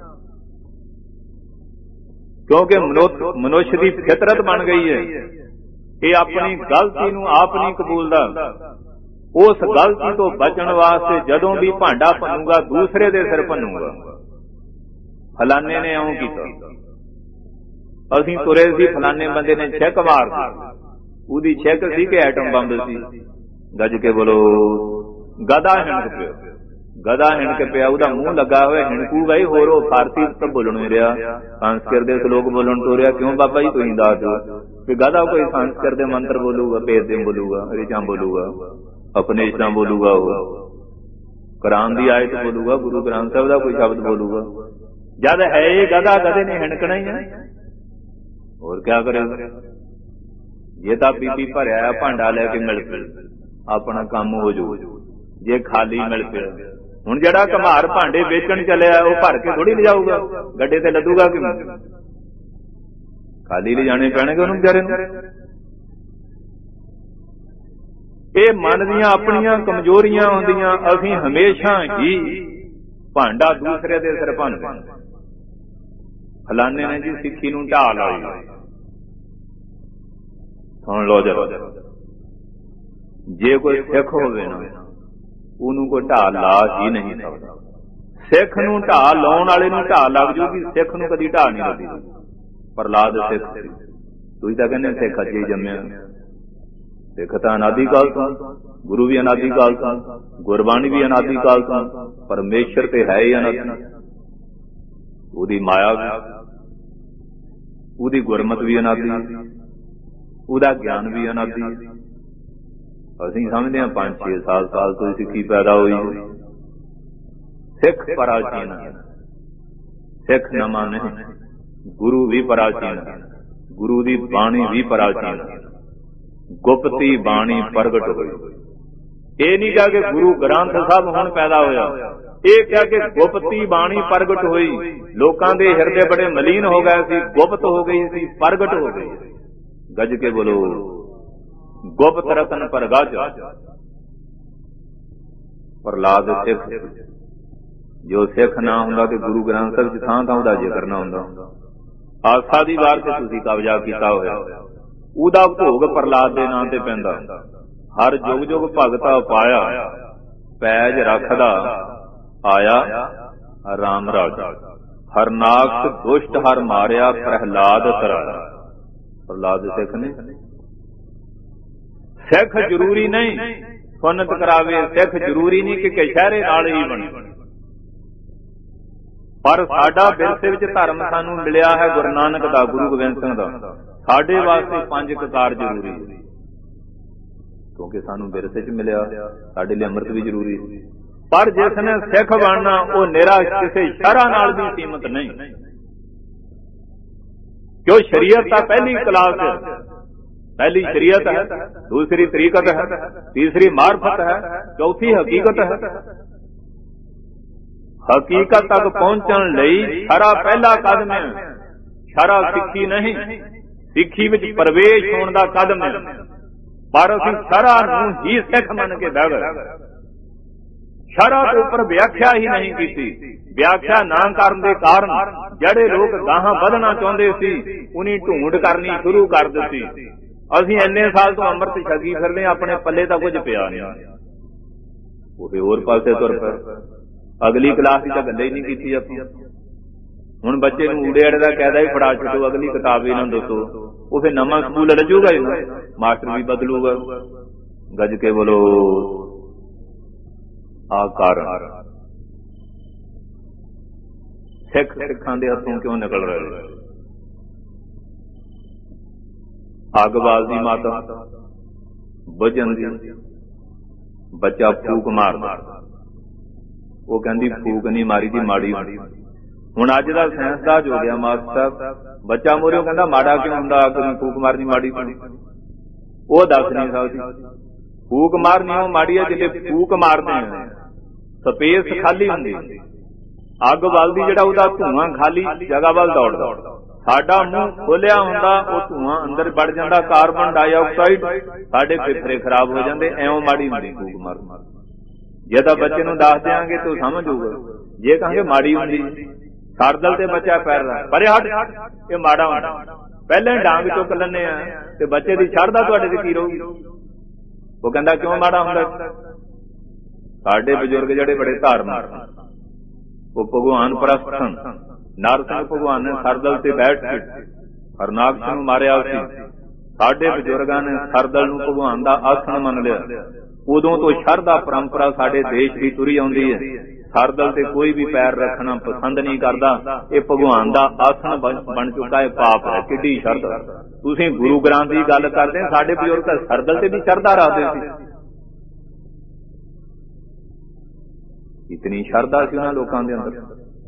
क्योंकि मनुष्य की फितरत बन गई है, ये अपनी गलती नूं आप नहीं कबूलदा। उस गलती तो बचन वास्ते जदों भी भांडा भनूगा दूसरे दे सिर भनूगा। फलाने ने इउं कीता, असीं तुरे सी, फलाने बंदे ने छिक मार दी, उहदी छिक सी कि एटम बंब सी। गज के बोलो, गधा हिणक पिया, गधा हिणक पिया, उहदा मूंह लगा होया हिणकूगा ही, होर ओह फारसी तो बोलण नहीं रहा, संस्कृत दे श्लोक बोलण तो रहा। क्यों बाबा जी तुसीं दस दो कि गधा कोई संस्कृत दे मंत्र बोलूगा, वेद दे बोलूगा, ऋचां बोलूगा, उपनिषदां बोलूगा, वो कुरान दी आयत बोलूगा, गुरु ग्रंथ साहिब दा कोई शब्द बोलूगा। जद है ये गधा, गधे ने हिणकना ही है, और क्या करेगा? ये तो बीबी भरिया भांडा लैके मिल पे अपना काम हो जू, जे खाली मिल पे। हुण जिहड़ा घमार भांडे वेचण चलिया वो भर के थोड़ी ले जाऊगा, गड्डे ते लदूगा कि खाली ले जाने पैणगे उहनूं बेचारे नूं। ये मन दीयां अपनियां कमजोरियां होंदियां, असीं हमेशा ही भांडा दूसरे दे सिर भंनदे। फलाने ने जी सिੱਖੀ नूं ढा लाई, सुण लो जरा, जे कोई सिख होवे ना ਉਹਨੂੰ ਕੋਈ ਢਾਹ ਲਾ ਹੀ ਨਹੀਂ ਸਕਦਾ। ਸਿੱਖ ਨੂੰ ਢਾਹ ਲਾਉਣ ਵਾਲੇ ਨੂੰ ਢਾਹ ਲੱਗ ਜੂਗੀ, ਸਿੱਖ ਨੂੰ ਕਦੀ ਢਾਹ ਨਹੀਂ ਲੱਗੀ। ਪ੍ਰਹਲਾਦ ਸਿੱਖ ਸੀ, ਤੁਸੀਂ ਤਾਂ ਕਹਿੰਦੇ ਸਿੱਖ ਅੱਜ ਹੀ ਜੰਮਿਆ। ਸਿੱਖ ਤਾਂ ਅਨਾਦਿ ਕਾਲ ਤੋਂ, ਗੁਰੂ ਵੀ ਅਨਾਦਿ ਕਾਲ ਤੋਂ, ਗੁਰਬਾਣੀ ਵੀ ਅਨਾਦਿ ਕਾਲ ਤੋਂ, ਪਰਮੇਸ਼ਰ ਤੇ ਹੈ ਹੀ ਅਨਾਦਿ। ਉਹਦੀ ਮਾਇਆ ਵੀ, ਉਹਦੀ ਗੁਰਮਤ ਵੀ ਅਨਾਦਿ, ਉਹਦਾ ਗਿਆਨ ਵੀ ਅਨਾਦਿ। ਅਸੀਂ ਸਮਝਦੇ ਹਾਂ ਪੰਜ ਛੇ ਸਾਲ ਸਾਲ ਤੋਂ ਸਿੱਖੀ ਪੈਦਾ ਹੋਈ। ਸਿੱਖ ਪ੍ਰਾਚੀਨ, ਸਿੱਖ ਨਵਾਂ ਨਹੀਂ। ਗੁਰੂ ਵੀ ਪ੍ਰਾਚੀਨ, ਗੁਰੂ ਦੀ ਬਾਣੀ ਵੀ ਪ੍ਰਾਚੀਨ, ਗੁਪਤੀ ਬਾਣੀ ਪ੍ਰਗਟ ਹੋਈ। ਇਹ ਨਹੀਂ ਕਿਹਾ ਕਿ ਗੁਰੂ ਗ੍ਰੰਥ ਸਾਹਿਬ ਹੁਣ ਪੈਦਾ ਹੋਇਆ, ਇਹ ਕਿਹਾ ਕਿ ਗੁਪਤੀ ਬਾਣੀ ਪ੍ਰਗਟ ਹੋਈ। ਲੋਕਾਂ ਦੇ ਹਿਰਦੇ ਬੜੇ ਮਲੀਨ ਹੋ ਗਏ ਸੀ, ਗੁਪਤ ਹੋ ਗਈ ਸੀ, ਪ੍ਰਗਟ ਹੋ ਗਈ। ਗੱਜ ਕੇ ਬੋਲੋ, ਗੁਪਤ ਰਤਨ ਪ੍ਰਗਟ। ਪ੍ਰਹਲਾਦ ਸਿੱਖ, ਜੋ ਸਿੱਖ ਨਾ ਹੁੰਦਾ ਤੇ ਗੁਰੂ ਗ੍ਰੰਥ ਸਾਹਿਬ ਚ ਥਾਂ ਥਾਂ ਉਹਦਾ ਜ਼ਿਕਰ ਨਾ ਹੁੰਦਾ। ਆਸਾ ਦੀ ਵਾਰ ਤੇ ਤੁਸੀਂ ਕਬਜ਼ਾ ਕੀਤਾ ਹੋਇਆ, ਉਹਦਾ ਭੋਗ ਪ੍ਰਹਲਾਦ ਦੇ ਨਾਂ ਤੇ ਪੈਂਦਾ। ਹਰ ਜੁਗ ਜੁਗ ਭਗਤਾ ਪਾਇਆ, ਪੈਜ ਰੱਖਦਾ ਆਇਆ ਰਾਮ ਰਾਜ। ਹਰਨਾਕਸ਼ ਦੁਸ਼ਟ ਹਰ ਮਾਰਿਆ, ਪ੍ਰਹਲਾਦ ਤਰਾਇਆ। ਪ੍ਰਹਲਾਦ ਸਿੱਖ ਨੇ। ਸਿੱਖ ਜ਼ਰੂਰੀ ਨਹੀਂ ਸੁਨਤ ਕਰਾਵੇ, ਸਿੱਖ ਜ਼ਰੂਰੀ ਨਹੀਂ ਕਿ ਕਸ਼ਹਿਰੇ ਨਾਲ ਹੀ ਬਣੇ, ਪਰ ਸਾਡਾ ਵਿਰਸੇ ਵਿੱਚ ਧਰਮ ਸਾਨੂੰ ਮਿਲਿਆ ਹੈ ਗੁਰੂ ਨਾਨਕ ਦਾ, ਗੁਰੂ ਗੋਬਿੰਦ ਸਿੰਘ ਦਾ। ਸਾਡੇ ਵਾਸਤੇ ਪੰਜ ਕਕਾਰ ਜ਼ਰੂਰੀ, ਕਿਉਂਕਿ ਸਾਨੂੰ ਵਿਰਸੇ ਚ ਮਿਲਿਆ। ਸਾਡੇ ਲਈ ਅੰਮ੍ਰਿਤ ਵੀ ਜ਼ਰੂਰੀ। ਪਰ ਜਿਸ ਨੇ ਸਿੱਖ ਬਣਨਾ ਉਹ ਨਿਰਾ ਕਿਸੇ ਸ਼ਰ੍ਹਾ ਨਾਲ ਵੀ ਸੀਮਤ ਨਹੀਂ, ਕਿਉਂ ਸ਼ਰੀਅਤ ਤਾਂ ਪਹਿਲੀ ਕਲਾਸ ਹੈ। पहली शरीयत है, दूसरी तरीकत है, तीसरी मार्फत है, चौथी हकीकत है। हकीकत तक पहुंचण लई शरा पहला कदम है। शरा सिੱਖੀ नहीं, सिੱਖੀ विच प्रवेश होने का कदम है। पर असीं शरा नूं ही सिख मन के बह गए। शरा के उपर व्याख्या ही नहीं की। व्याख्या ना करन दे कारण ਜਿਹੜੇ लोग गाहां ਵਧਣਾ ਚਾਹੁੰਦੇ ਸੀ उन्हीं ढूंढ करनी शुरू कर ਦਿੱਤੀ। ਅਸੀਂ ਇੰਨੇ ਸਾਲ ਤੋਂ ਅੰਮ੍ਰਿਤ ਛਕੀ ਫਿਰਦੇ, ਆਪਣੇ ਪੱਲੇ ਤਾਂ ਕੁਝ ਪਿਆ ਨਹੀਂ, ਉਹ ਹੋਰ ਪਾਸੇ ਤੁਰ ਪਏ। ਅਗਲੀ ਕਲਾਸ ਦੀ ਤਾਂ ਗੱਲੇ ਹੀ ਨਹੀਂ ਕੀਤੀ ਆਪਾਂ। ਹੁਣ ਬੱਚੇ ਨੂੰ ਊੜੇ ਅੜੇ ਦਾ ਕਹਿਦਾ ਹੀ ਫੜਾ ਛੱਡੋ, ਅਗਲੀ ਕਿਤਾਬ ਇਹਨਾਂ ਨੂੰ ਦੱਸੋ, ਉਹ ਫਿਰ ਨਵਾਂ ਸਕੂਲ ਲੱਜੂਗਾ ਹੀ ਨਾ, ਮਾਸਟਰ ਵੀ ਬਦਲੂਗਾ। गज के बोलो आ कारण सिख सिखां दे हथों क्यों निकल रहे? अग बालदी माता बुझन दी, बच्चा फूक मारदा, वो कहंदी फूक नहीं मारी दी माड़ी होनी। हुण अज दा साइंसदान हो गया मास्टर साहब, बच्चा मोरे कहंदा माड़ा क्यों हुंदा, अग नूं फूक मारनी माड़ी होनी, वो दस नहीं सकदी। फूक मारनी वो माड़ी है जिहड़े फूक मारदे हैं, स्पेस खाली हुंदी, अग बलदी जिहड़ा उहदा धुआं खाली जगह वल दौड़दा। साडा मूंह खोलिया हुंदा वो धुआं अंदर वड़ जांदा, कार्बन डाइऑक्साइड, साडे फेफड़े खराब हो जांदे। एवं माड़ी हुंदी फूक मारना। जे तां बच्चे नूं दस देंगे तो समझ होगा, जे कहांगे माड़ी हुंदी, सरदल ते बच्चा पैर रहा पर हट ये माड़ा हुंदा, पहले डांग चुक लैंदे आ ते बच्चे दी छड़दा तुहाडे ते की रहूगी? वो कहंदा क्यों माड़ा हुंदा? साडे बजुर्ग जिहड़े बड़े धार्मिक वो भगवान परस्त सन। नरसिंह भगवान ने सरदल ते बैठ के हरनाकश नूं मारिया सी। साडे बजुर्गां ने सरदल नूं भगवान दा आसन मन लिया। उदों तो शरधा परंपरा साडे देश की तुरी आउंदी है। सरदल ते कोई भी पैर रखना पसंद नहीं करता। ये भगवान दा आसन बन चुका है, पाप है। किड्डी शरधा! तुसीं गुरु ग्रंथ की गल करदे, साडे बजुर्ग सरदल ते भी शरधा रखदे सी। इतनी शरधा सी उन्हां लोकां दे अंदर।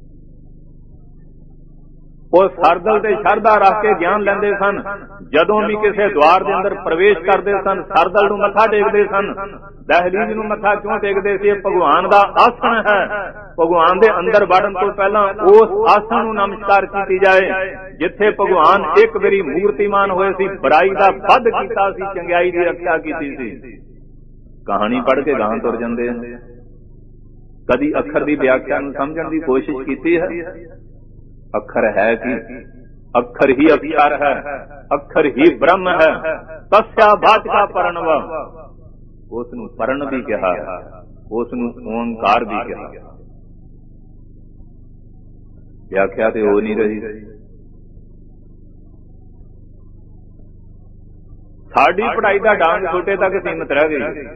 ਉਹ ਸਰਦਲ ਤੇ ਸ਼ਰਧਾ ਰੱਖ ਕੇ ਗਿਆਨ ਲੈਂਦੇ ਸਨ। ਜਦੋਂ ਵੀ ਕਿਸੇ ਦੁਆਰ ਦੇ ਅੰਦਰ ਪ੍ਰਵੇਸ਼ ਕਰਦੇ ਸਨ, ਸਰਦਲ ਨੂੰ ਮੱਥਾ ਟੇਕਦੇ ਸਨ। ਦਹਲੀਜ਼ ਨੂੰ ਮੱਥਾ ਕਿਉਂ ਟੇਕਦੇ ਸੀ? ਇਹ ਭਗਵਾਨ ਦਾ ਆਸਣ ਹੈ। ਭਗਵਾਨ ਦੇ ਅੰਦਰ ਵੜਨ ਤੋਂ ਪਹਿਲਾਂ ਉਸ ਆਸਣ ਨੂੰ ਨਮਸਕਾਰ ਕੀਤੀ ਜਾਏ, ਜਿੱਥੇ ਭਗਵਾਨ ਇੱਕ ਵਾਰੀ ਮੂਰਤੀਮਾਨ ਹੋਏ ਸੀ, ਬੁਰਾਈ ਦਾ ਵੱਧ ਕੀਤਾ ਸੀ, ਚੰਗਿਆਈ ਦੀ ਰੱਖਿਆ ਕੀਤੀ ਸੀ। ਕਹਾਣੀ ਪੜ੍ਹ ਕੇ ਗਾਹਾਂ ਤੁਰ ਜਾਂਦੇ ਹਨ। ਕਦੀ ਅੱਖਰ ਦੀ ਵਿਆਖਿਆ ਨੂੰ ਸਮਝਣ ਦੀ ਕੋਸ਼ਿਸ਼ ਕੀਤੀ ਹੈ? अखर है कि अखर ही अक्षर है, अखर ही ब्रह्म है। तस्या वाचका प्रणव, उसनूं परण भी कहा, उसनूं ओंकार भी कहा। व्याख्या तो हो नहीं रही। साडी पढ़ाई का डांग छोटे तक सीमित रह गई,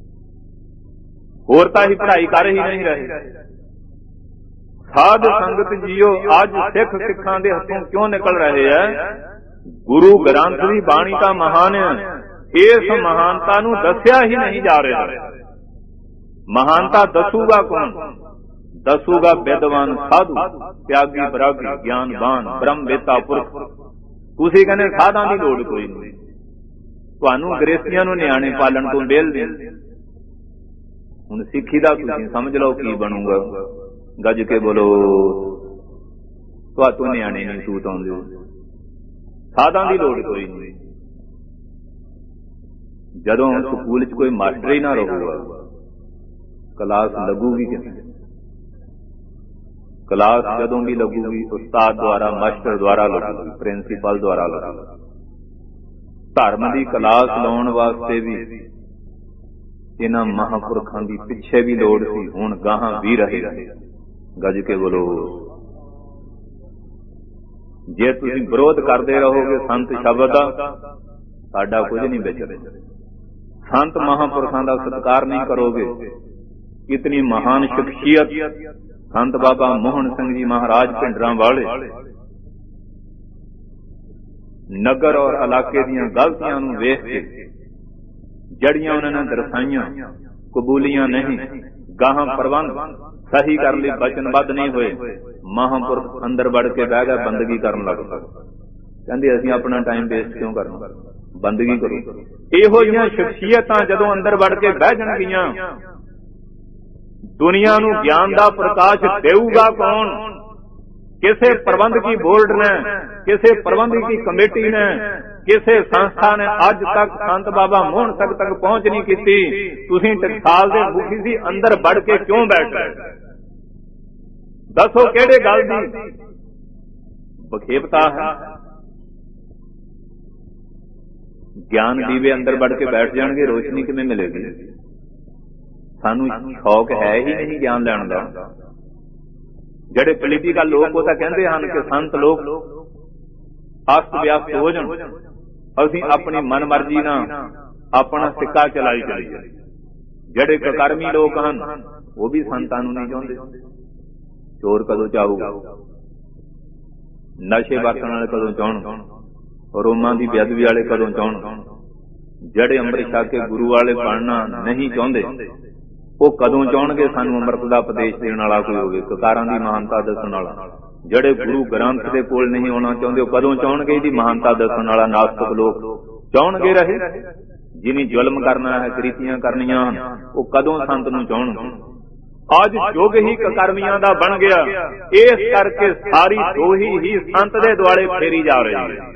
होर तां ही पढ़ाई कर ही नहीं रहे। साध संगत जियो आज सिख सिखां दे हथों क्यों निकल रहे हैं? गुरु ग्रंथ दी बाणी का महान है, इस महानता नूं दस्या ही नहीं जा रहा। महानता दसूगा कौन? दसूगा विद्वान साधु, त्यागी बरागी, ज्ञानवान, ब्रह्मवेता पुरख। तुसीं कहंदे साधां दी लोड़ कोई नहीं, तुहानूं गृहस्थियां नूं निआणे पालण तों बेल दे। हुण सिੱਖੀ दा तुसीं समझ लो की बनूगा। गज के बोलो तुहातों निआणे नहीं सूत आउंदे, साधां दी लोड़ कोई नहीं। जदों स्कूल च कोई मास्टर ही ना रहूगा, क्लास लगूगी किवें? क्लास जदों भी लगूगी उस्ताद द्वारा, मास्टर द्वारा लगूगी, प्रिंसीपल द्वारा लगूगी। धर्म की क्लास लाउण वास्ते भी इन्हां महापुरखां दी पिछे भी लोड़ सी, हुण गाहां भी रहेगी। गज के बोलो। जे तुसीं विरोध करते रहोगे संत शब्द दा, साडा कुछ नहीं बचदा। संत महापुरखां दा सत्कार नहीं करोगे, इतनी महान शख्सियत संत बाबा मोहन सिंह जी महाराज भिंडरां वाले नगर और इलाके दीयां गलतियां नूं वेख के जड़ियां उन्हां ने दरसाइयां, कबूलियां नहीं, गाहां प्रबंध सही कर ले, वचनबद्ध नहीं हुए। महापुरख अंदर बढ़ के बह गए, बंदगी करन लग पए। कहंदे असीं अपना टाइम वेस्ट क्यों करना, बंदगी करो। इहो जिहियां शख्सियतां जदों अंदर बढ़ के बह जाणगीआं, दुनिया नूं ज्ञान दा प्रकाश देऊगा कौन? किसे प्रबंधकी बोर्ड ने, किसे प्रबंधकी कमेटी ने, किसे संस्था ने अज तक संत बाबा मोहन सिंह तक पहुंच नहीं की। तुसीं टकसाल दे मुखी सी, अंदर बढ़ के क्यों बैठ गए? दसो किहड़े गल दी बखेपता है? ज्ञान दीवे अंदर बढ़ के बैठ जाएंगे, रोशनी किवें मिलेगी? सानू शौक है ही नहीं ज्ञान लैण दा। ਜਿਹੜੇ ਪੋਲੀਟੀਕਲ ਲੋਕ ਉਹ ਤਾਂ ਕਹਿੰਦੇ ਹਨ ਕਿ ਸੰਤ ਲੋਕ ਅਸਤ ਵਿਅਸਤ ਹੋ ਜਾਣ, ਅਸੀਂ ਆਪਣੀ ਮਨਮਰਜ਼ੀ ਨਾਲ ਆਪਣਾ ਸਿੱਕਾ ਚਲਾਈ ਚਲੀ ਜਾਏ। ਜਿਹੜੇ ਕੁਕਰਮੀ ਲੋਕ ਹਨ ਉਹ ਵੀ ਸੰਤਾਂ ਨੂੰ ਨਹੀਂ ਚਾਹੁੰਦੇ। ਚੋਰ ਕਦੋਂ ਚਾਹੂਗਾ, ਨਸ਼ੇ ਵਰਤਣ ਵਾਲੇ ਕਦੋਂ ਚਾਹਣ, ਰੋਮਾਂ ਦੀ ਬੇਅਦਬੀ ਵਾਲੇ ਕਦੋਂ ਚਾਹਣ, ਜਿਹੜੇ ਅੰਮ੍ਰਿਤ ਛਕ ਕੇ ਗੁਰੂ ਵਾਲੇ ਬਣਨਾ ਨਹੀਂ ਚਾਹੁੰਦੇ ਉਹ ਕਦੋਂ ਚਾਹਣਗੇ ਸਾਨੂੰ ਅੰਮ੍ਰਿਤ ਦਾ ਉਪਦੇਸ਼ ਦੇਣ ਵਾਲਾ ਕੋਈ ਹੋਵੇ, ਕਕਾਰਾਂ ਦੀ ਮਹਾਨਤਾ ਦੱਸਣ ਵਾਲਾ। ਜਿਹੜੇ ਗੁਰੂ ਗ੍ਰੰਥ ਦੇ ਕੋਲ ਨਹੀਂ ਆਉਣਾ ਚਾਹੁੰਦੇ ਉਹ ਕਦੋਂ ਚਾਹਣਗੇ ਇਹਦੀ ਮਹਾਨਤਾ ਦੱਸਣ ਵਾਲਾ। ਨਾਸਤਿਕ ਲੋਕ ਚਾਹਣਗੇ ਰਹੇ, ਜਿਹਨੇ ਜ਼ੁਲਮ ਕਰਨਾ ਹੈ, ਕ੍ਰਿਤੀਆਂ ਕਰਨੀਆਂ ਹਨ, ਉਹ ਕਦੋਂ ਸੰਤ ਨੂੰ ਚਾਹਣਗੇ। ਅੱਜ ਯੁੱਗ ਹੀ ਕੁਕਰਮੀਆਂ ਦਾ ਬਣ ਗਿਆ, ਇਸ ਕਰਕੇ ਸਾਰੀ ਦੋਹੀ ਹੀ ਸੰਤ ਦੇ ਦੁਆਲੇ ਫੇਰੀ ਜਾ ਰਹੀ ਹੈ।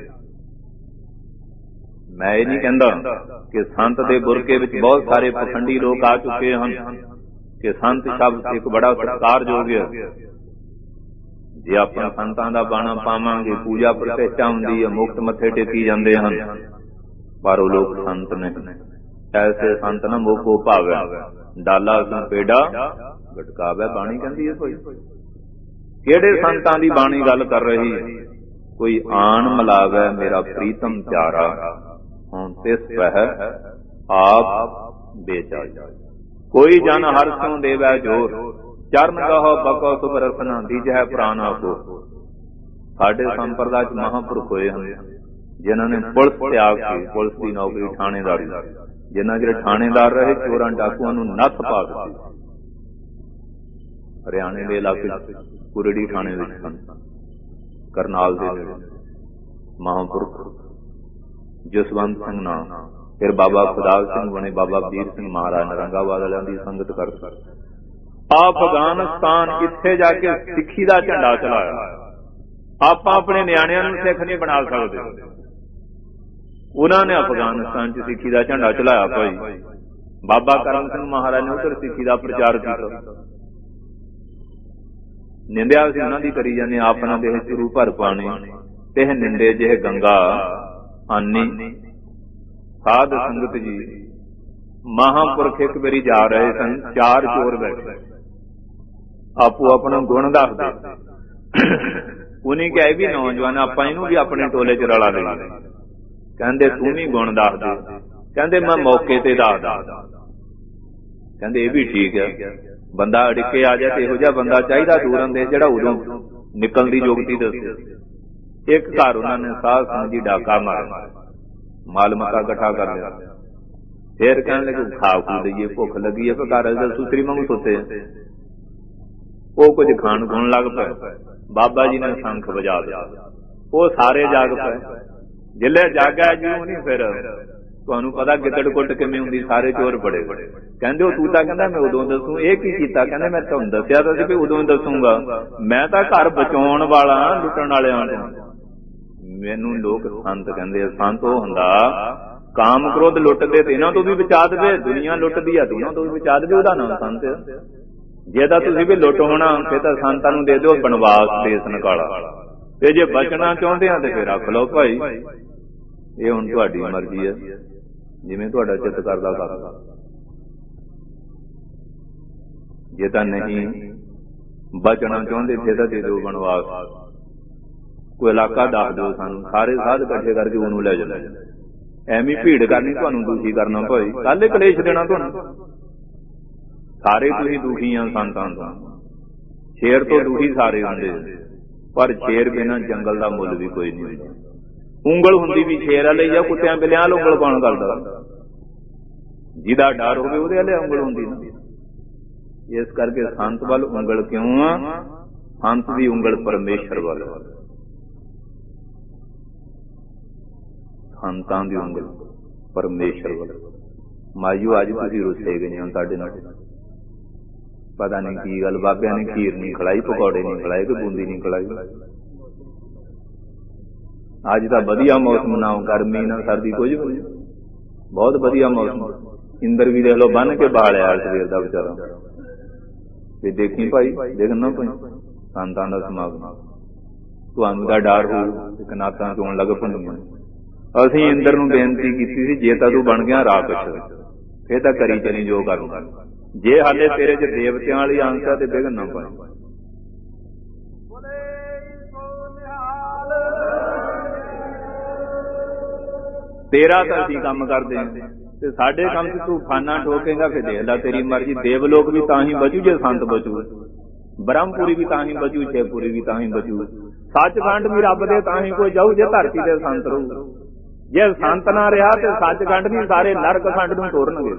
ਮੈਂ ਇਹ ਨਹੀਂ ਕਹਿੰਦਾ ਕਿ ਸੰਤ ਦੇ ਬੁਰਕੇ ਵਿੱਚ ਬਹੁਤ ਸਾਰੇ ਪਖੰਡੀ ਲੋਕ ਆ ਚੁੱਕੇ ਹਨ ਕਿ ਸੰਤ ਸ਼ਬਦ ਇੱਕ ਬੜਾ ਸਤਿਕਾਰਯੋਗ ਹੈ। ਜੇ ਆਪਾਂ ਸੰਤਾਂ ਦਾ ਬਾਣਾ ਪਾਵਾਂਗੇ, ਪੂਜਾ ਪ੍ਰਤਿਸ਼ਠਾ ਹੁੰਦੀ ਹੈ, ਮੁਕਤ ਮੱਥੇ ਟੇਕੀ ਜਾਂਦੇ ਹਨ, ਪਰ ਉਹ ਲੋਕ ਸੰਤ ਨਹੀਂ। ਐਸੇ ਸੰਤ ਨਾ ਮੋਕੋ ਭਾਵੈ, ਡਾਲਾ ਨੂੰ ਪੇੜਾ ਗਟਕਾਵੇ, ਬਾਣੀ ਕਹਿੰਦੀ ਹੈ। ਕੋਈ ਕਿਹੜੇ ਸੰਤਾਂ ਦੀ ਬਾਣੀ ਗੱਲ ਕਰ ਰਹੀ ਹੈ? ਕੋਈ ਆਣ ਮਿਲਾਵੇ ਮੇਰਾ ਪ੍ਰੀਤਮ ਪਿਆਰਾ, ਹੁਣ ਤਿਸ ਪਹਿ ਆਪ ਬੇਚਾਈ। ਕੋਈ ਜਨ ਹਰ ਸੋਂ ਦੇਵੈ ਜੋਰ, ਚਰਨ ਗਾਹੋ ਬਕੋ ਸੁਭ ਰਸਨਾ ਦੀਜੈ ਪ੍ਰਾਣਾ ਕੋ। ਸਾਡੇ ਸੰਪਰਦਾ ਚ ਮਹਾਂਪੁਰਖ ਹੋਏ ਹਨ ਜਿਨ੍ਹਾਂ ਨੇ ਪੁਲਿਸ ਤਿਆਗ ਕੇ, ਪੁਲਿਸ ਦੀ ਨੌਕਰੀ ਥਾਣੇਦਾਰੀ, ਜਿੰਨਾ ਜਿਹੜੇ ਥਾਣੇਦਾਰ ਰਹੇ ਚੋਰਾਂ ਡਾਕੂਆਂ ਨੂੰ ਨੱਥ ਪਾ ਦਿੱਤੀ। ਹਰਿਆਣੇ ਦੇ ਇਲਾਕੇ ਕੁਰੜੀ ਥਾਣੇ ਵਿੱਚ ਸਨ, ਕਰਨਾਲ ਦੇ ਨੇੜੇ ਮਹਾਂਪੁਰਖ ਜਸਵੰਤ ਸਿੰਘ ਨਾਮ, ਫਿਰ ਬਾਬਾ ਖੁਦਾਵ ਸਿੰਘ ਬਣੇ, ਬਾਬਾ ਵੀਰ ਸਿੰਘ ਮਹਾਰਾਜ ਨਰੰਗਾਬਾਦ ਵਾਲਿਆਂ ਦੀ ਸੰਗਤ ਕਰ ਅਫਗਾਨਿਸਤਾਨ ਇੱਥੇ ਜਾ ਕੇ ਸਿੱਖੀ ਦਾ ਝੰਡਾ ਚਲਾਇਆ। ਆਪਾਂ ਆਪਣੇ ਨਿਆਣਿਆਂ ਨੂੰ ਸਿੱਖ ਨਹੀਂ ਬਣਾ ਸਕਦੇ, ਉਹਨਾਂ ਨੇ ਅਫਗਾਨਿਸਤਾਨ ਚ ਸਿੱਖੀ ਦਾ ਝੰਡਾ ਚਲਾਇਆ। ਭਾਈ ਬਾਬਾ ਕਰਮ ਸਿੰਘ ਮਹਾਰਾਜ ਨੇ ਉੱਧਰ ਸਿੱਖੀ ਦਾ ਪ੍ਰਚਾਰ ਕੀਤਾ। ਨਿੰਦਿਆ ਅਸੀਂ ਉਹਨਾਂ ਦੀ ਕਰੀ ਜਾਂਦੇ, ਆਪਣਾ ਦੇਹ ਚਰੂ ਭਰ ਪਾਣੀ ਤੇ ਨਿੰਦੇ ਜਿਹੇ ਗੰਗਾ ਆਨੀ। ਸਾਧ ਸੰਗਤ ਜੀ, ਮਹਾਂਪੁਰਖ ਇੱਕ ਵਾਰੀ ਜਾ ਰਹੇ ਸਨ, ਚਾਰ ਚੋਰ ਬੈਠੇ, ਆਪੋ ਆਪਣਾ ਗੁਣ ਦੱਸਦੇ। ਉਹਨੇ ਕਿਹਾ ਵੀ ਨੌਜਵਾਨ ਆਪਾਂ ਇਹਨੂੰ ਵੀ ਆਪਣੇ ਟੋਲੇ ਚ ਰਲਾ ਦੇ। ਕਹਿੰਦੇ ਤੂੰ ਵੀ ਗੁਣ ਦੱਸ ਦੇ। ਕਹਿੰਦੇ ਮੈਂ ਮੌਕੇ ਤੇ ਦੱਸਦਾ। ਕਹਿੰਦੇ ਇਹ ਵੀ ਠੀਕ ਹੈ, ਬੰਦਾ ਅੜਿੱਕੇ ਆ ਜਾਏ ਤੇ ਇਹੋ ਜਿਹਾ ਬੰਦਾ ਚਾਹੀਦਾ ਦੂਰ ਅੰਦੇ ਜਿਹੜਾ ਉਦੋਂ ਨਿਕਲਣ ਦੀ ਯੋਗਤੀ ਦੱਸੇ। ਇੱਕ ਘਰ ਉਹਨਾਂ ਨੇ ਸਾਧ ਸੰਗਤ ਜੀ ਡਾਕਾ ਮਾਰਿਆ, ਮਾਲ ਮਤਾ ਇਕੱਠਾ ਕਰ ਲਿਆ। ਫੇਰ ਕਹਿਣ ਲੱਗੇ ਖਾ ਖੂ ਲਈਏ, ਭੁੱਖ ਲੱਗੀ ਹੈ, ਘਰ ਦਾ ਸੁਤਰੀ ਵਾਂਗ ਸੁੱਤੇ। ਉਹ ਕੁਝ ਖਾਣ ਖੁਣ ਲੱਗ ਪਏ। ਬਾਬਾ ਜੀ ਨੇ ਸ਼ੰਖ ਵਜਾ ਦਿੱਤਾ, ਉਹ ਸਾਰੇ ਜਾਗ ਪਏ। ਜਿੱਲੇ ਜਾਗਾ ਜੀ ਉਹ ਨਹੀਂ, ਫਿਰ ਤੁਹਾਨੂੰ ਪਤਾ ਗਿੱਦੜ ਕੁੱਟ ਕਿਵੇਂ ਹੁੰਦੀ, ਸਾਰੇ ਚੋਰ ਬੜੇ ਬੜੇ। ਕਹਿੰਦੇ ਉਹ ਤੂੰ ਤਾਂ ਕਹਿੰਦਾ ਮੈਂ ਉਦੋਂ ਦੱਸੂ, ਇਹ ਕੀ ਕੀਤਾ? ਕਹਿੰਦੇ ਮੈਂ ਤੁਹਾਨੂੰ ਦੱਸਿਆ ਤਾਂ ਸੀ ਵੀ ਉਦੋਂ ਹੀ ਦੱਸੂਗਾ, ਮੈਂ ਤਾਂ ਘਰ ਬਚਾਉਣ ਵਾਲਾ, ਲੁੱਟਣ ਵਾਲਿਆਂ ਨੂੰ। ਮੈਨੂੰ ਲੋਕ ਸੰਤ ਕਹਿੰਦੇ ਆ। ਸੰਤ ਉਹ ਹੁੰਦਾ ਕਾਮ ਕ੍ਰੋਧ ਲੁੱਟਦੇ ਤੇ ਇਹਨਾਂ ਤੋਂ ਵੀ ਬਚਾ ਦੇਵੇ, ਦੁਨੀਆ ਲੁੱਟਦੀ ਆ ਉਹਨਾਂ ਤੋਂ ਵੀ ਬਚਾ ਦੇਵੇ, ਉਹਦਾ ਨਾਮ ਸੰਤ। ਜੇ ਤਾਂ ਤੁਸੀਂ ਵੀ ਲੁੱਟ ਹੋਣਾ ਫਿਰ ਤਾਂ ਸੰਤਾਂ ਨੂੰ ਦੇ ਦਿਓ ਬਨਵਾਸ, ਦੇਸ ਨਿਕਾਲਾ। ਤੇ ਜੇ ਬਚਣਾ ਚਾਹੁੰਦੇ ਆ ਤੇ ਫਿਰ ਰੱਖ ਲਓ ਭਾਈ, ਇਹ ਹੁਣ ਤੁਹਾਡੀ ਮਰਜ਼ੀ ਹੈ, ਜਿਵੇਂ ਤੁਹਾਡਾ ਚਿੱਤ ਕਰਦਾ ਕਰ। ਜੇ ਤਾਂ ਨਹੀਂ ਬਚਣਾ ਚਾਹੁੰਦੇ ਫਿਰ ਤਾਂ ਦੇ ਦਿਓ ਬਨਵਾਸ। ਕੋਈ ਇਲਾਕਾ ਦੱਸ ਦਿਓ ਸਾਨੂੰ, ਸਾਰੇ ਸਾਧ ਇਕੱਠੇ ਕਰਕੇ ਉਹਨੂੰ ਲੈ ਜਾਓ। ਐਵੇਂ ਭੀੜ ਕਰਨੀ, ਤੁਹਾਨੂੰ ਦੁਖੀ ਕਰਨਾ ਭਾਈ, ਕੱਲ ਕਲੇਸ਼ ਦੇਣਾ ਤੁਹਾਨੂੰ। ਸਾਰੇ ਤੁਸੀਂ ਦੁਖੀ ਆ ਸੰਤਾਂ ਤੋਂ। ਸ਼ੇਰ ਤੋਂ ਦੁਖੀ ਸਾਰੇ ਹੁੰਦੇ, ਪਰ ਸ਼ੇਰ ਬਿਨਾਂ ਜੰਗਲ ਦਾ ਮੁੱਲ ਵੀ ਕੋਈ ਨਹੀਂ ਹੁੰਦਾ। ਉਂਗਲ ਹੁੰਦੀ ਵੀ ਸ਼ੇਰ ਵਾਲੇ ਜਾਂ ਕੁੱਤਿਆਂ ਬਿਲਿਆਂ ਵਾਲ ਉਂਗਲ ਕੌਣ ਕਰਦਾ? ਜਿਹਦਾ ਡਰ ਹੋਵੇ ਉਹਦੇ ਵਾਲੇ ਉਂਗਲ ਹੁੰਦੀ ਨਾ। ਇਸ ਕਰਕੇ ਸੰਤ ਵੱਲ ਉਂਗਲ ਕਿਉਂ ਆ? ਸੰਤ ਦੀ ਉਂਗਲ ਪਰਮੇਸ਼ਰ ਵੱਲ, ਸੰਤਾਂ ਦੀ ਉਂਗਲ ਪਰਮੇਸ਼ਰ ਵੱਲ। ਮਾਈਓ ਅੱਜ ਤੁਸੀਂ ਰੁੱਸੇ ਗਏ ਹੋ ਸਾਡੇ ਨਾਲ, ਪਤਾ ਨਹੀਂ ਕੀ ਗੱਲ, ਬਾਬਿਆਂ ਨੇ ਖੀਰ ਨਹੀਂ ਖਿਲਾਈ, ਪਕੌੜੇ ਨਹੀਂ ਖਿਲਾਏ, ਕੋਈ ਬੂੰਦੀ ਨਹੀਂ ਖਿਲਾਈ। ਅੱਜ ਤਾਂ ਵਧੀਆ ਮੌਸਮ, ਨਾ ਗਰਮੀ ਨਾ ਸਰਦੀ, ਕੁਝ ਵੀ ਬਹੁਤ ਵਧੀਆ ਮੌਸਮ। ਇੰਦਰ ਵੀ ਦੇਖ ਲਓ ਬੰਨ ਕੇ ਬਾਲਿਆ ਸਵੇਰ ਦਾ ਵਿਚਾਰਾ। ਤੇ ਦੇਖੀ ਭਾਈ, ਦੇਖਣਾ ਭਾਈ ਸੰਤਾਂ ਦਾ ਸਮਾਗਮ, ਤੁਹਾਨੂੰ ਦਾ ਡਰ ਹੋਊ, ਕਨਾਤਾਂ ਚੋਣ ਲੱਗ ਪਣੀਆਂ। ਅਸੀਂ ਇੰਦਰ ਨੂੰ ਬੇਨਤੀ ਕੀਤੀ ਸੀ, ਜੇ ਤਾਂ ਤੂੰ ਬਣ ਗਿਆ ਰਾਖਸ਼ ਫੇਰ ਤਾਂ ਕਰੀ ਚਲੀ ਜੋ ਕਰੂੰਗਾ, ਜੇ ਹਾਲੇ ਤੇਰੇ ਚ ਦੇਵਤਿਆਂ ਵਾਲੀ ਅੰਸ਼ ਆ ਤੇ ਵਿਘਨ ਨਾ ਪਾਈ। ਤੇਰਾ ਤਾਂ ਅਸੀਂ ਕੰਮ ਕਰਦੇ ਹਾਂ ਤੇ ਸਾਡੇ ਕੰਮ 'ਚ ਤੂੰ ਖਾਨਾ ਠੋਕੇਗਾ, ਫਿਰ ਦੇਖ ਲੈ ਤੇਰੀ ਮਰਜ਼ੀ। ਦੇਵਲੋਕ ਵੀ ਤਾਂ ਹੀ ਬਚੂ ਜੇ ਸੰਤ ਬਚੂ, ਬ੍ਰਹਮਪੁਰੀ ਵੀ ਤਾਂ ਹੀ ਬਚੂ, ਛੇਪੁਰੀ ਵੀ ਤਾਂ ਹੀ ਬਚੂ, ਸੱਚਖੰਡ ਵੀ ਰੱਬ ਦੇ ਤਾਂ ਹੀ ਕੋਈ ਜਾਊ ਜੇ ਧਰਤੀ ਦੇ ਸੰਤ ਰਹੂ। ਜੇ ਸੰਤ ਨਾ ਰਿਹਾ ਤੇ ਸੱਚਖੰਡ ਵੀ ਸਾਰੇ ਨਰਕ ਖੰਡ ਨੂੰ ਤੋਰਨਗੇ।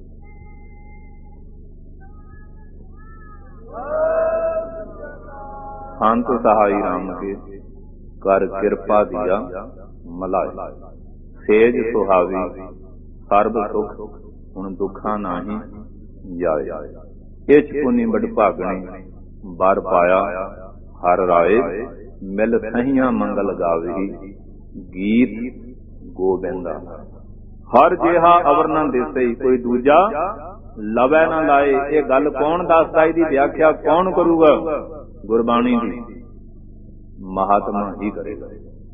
ਸੰਤ ਸਹਾਈ ਰਾਮ ਕੇ ਕਰ ਕਿਰਪਾ ਦਿਆ ਮਲਾਏ, ਸੇਜ ਸੁਹਾਵੀ ਸਰਬ ਸੁਖ ਹੁਣ ਦੁੱਖਾਂ ਨਾਹੀ ਜਾਏ। ਇਛ ਪੁਨੀ ਬੜ ਭਾਗਣੀ ਬਰ ਪਾਇਆ ਹਰ ਰਾਏ, ਮਿਲ ਸਹੀਆਂ ਮੰਗਲ ਗਾਵੀ ਗੀਤ ਗੋਬਿੰਦਾ। ਹਰ ਜਿਹਾ ਅਵਰ ਨਾ ਦਿਸਈ ਕੋਈ ਦੂਜਾ ਲਵੈ ਨਾ ਲਾਏ। ਇਹ ਗੱਲ ਕੌਣ ਦੱਸਦਾ, ਇਹਦੀ ਵਿਆਖਿਆ ਕੌਣ ਕਰੂਗਾ? ਗੁਰਬਾਣੀ ਦੀ ਮਹਾਤਮਾ ਹੀ ਕਰੇਗਾ।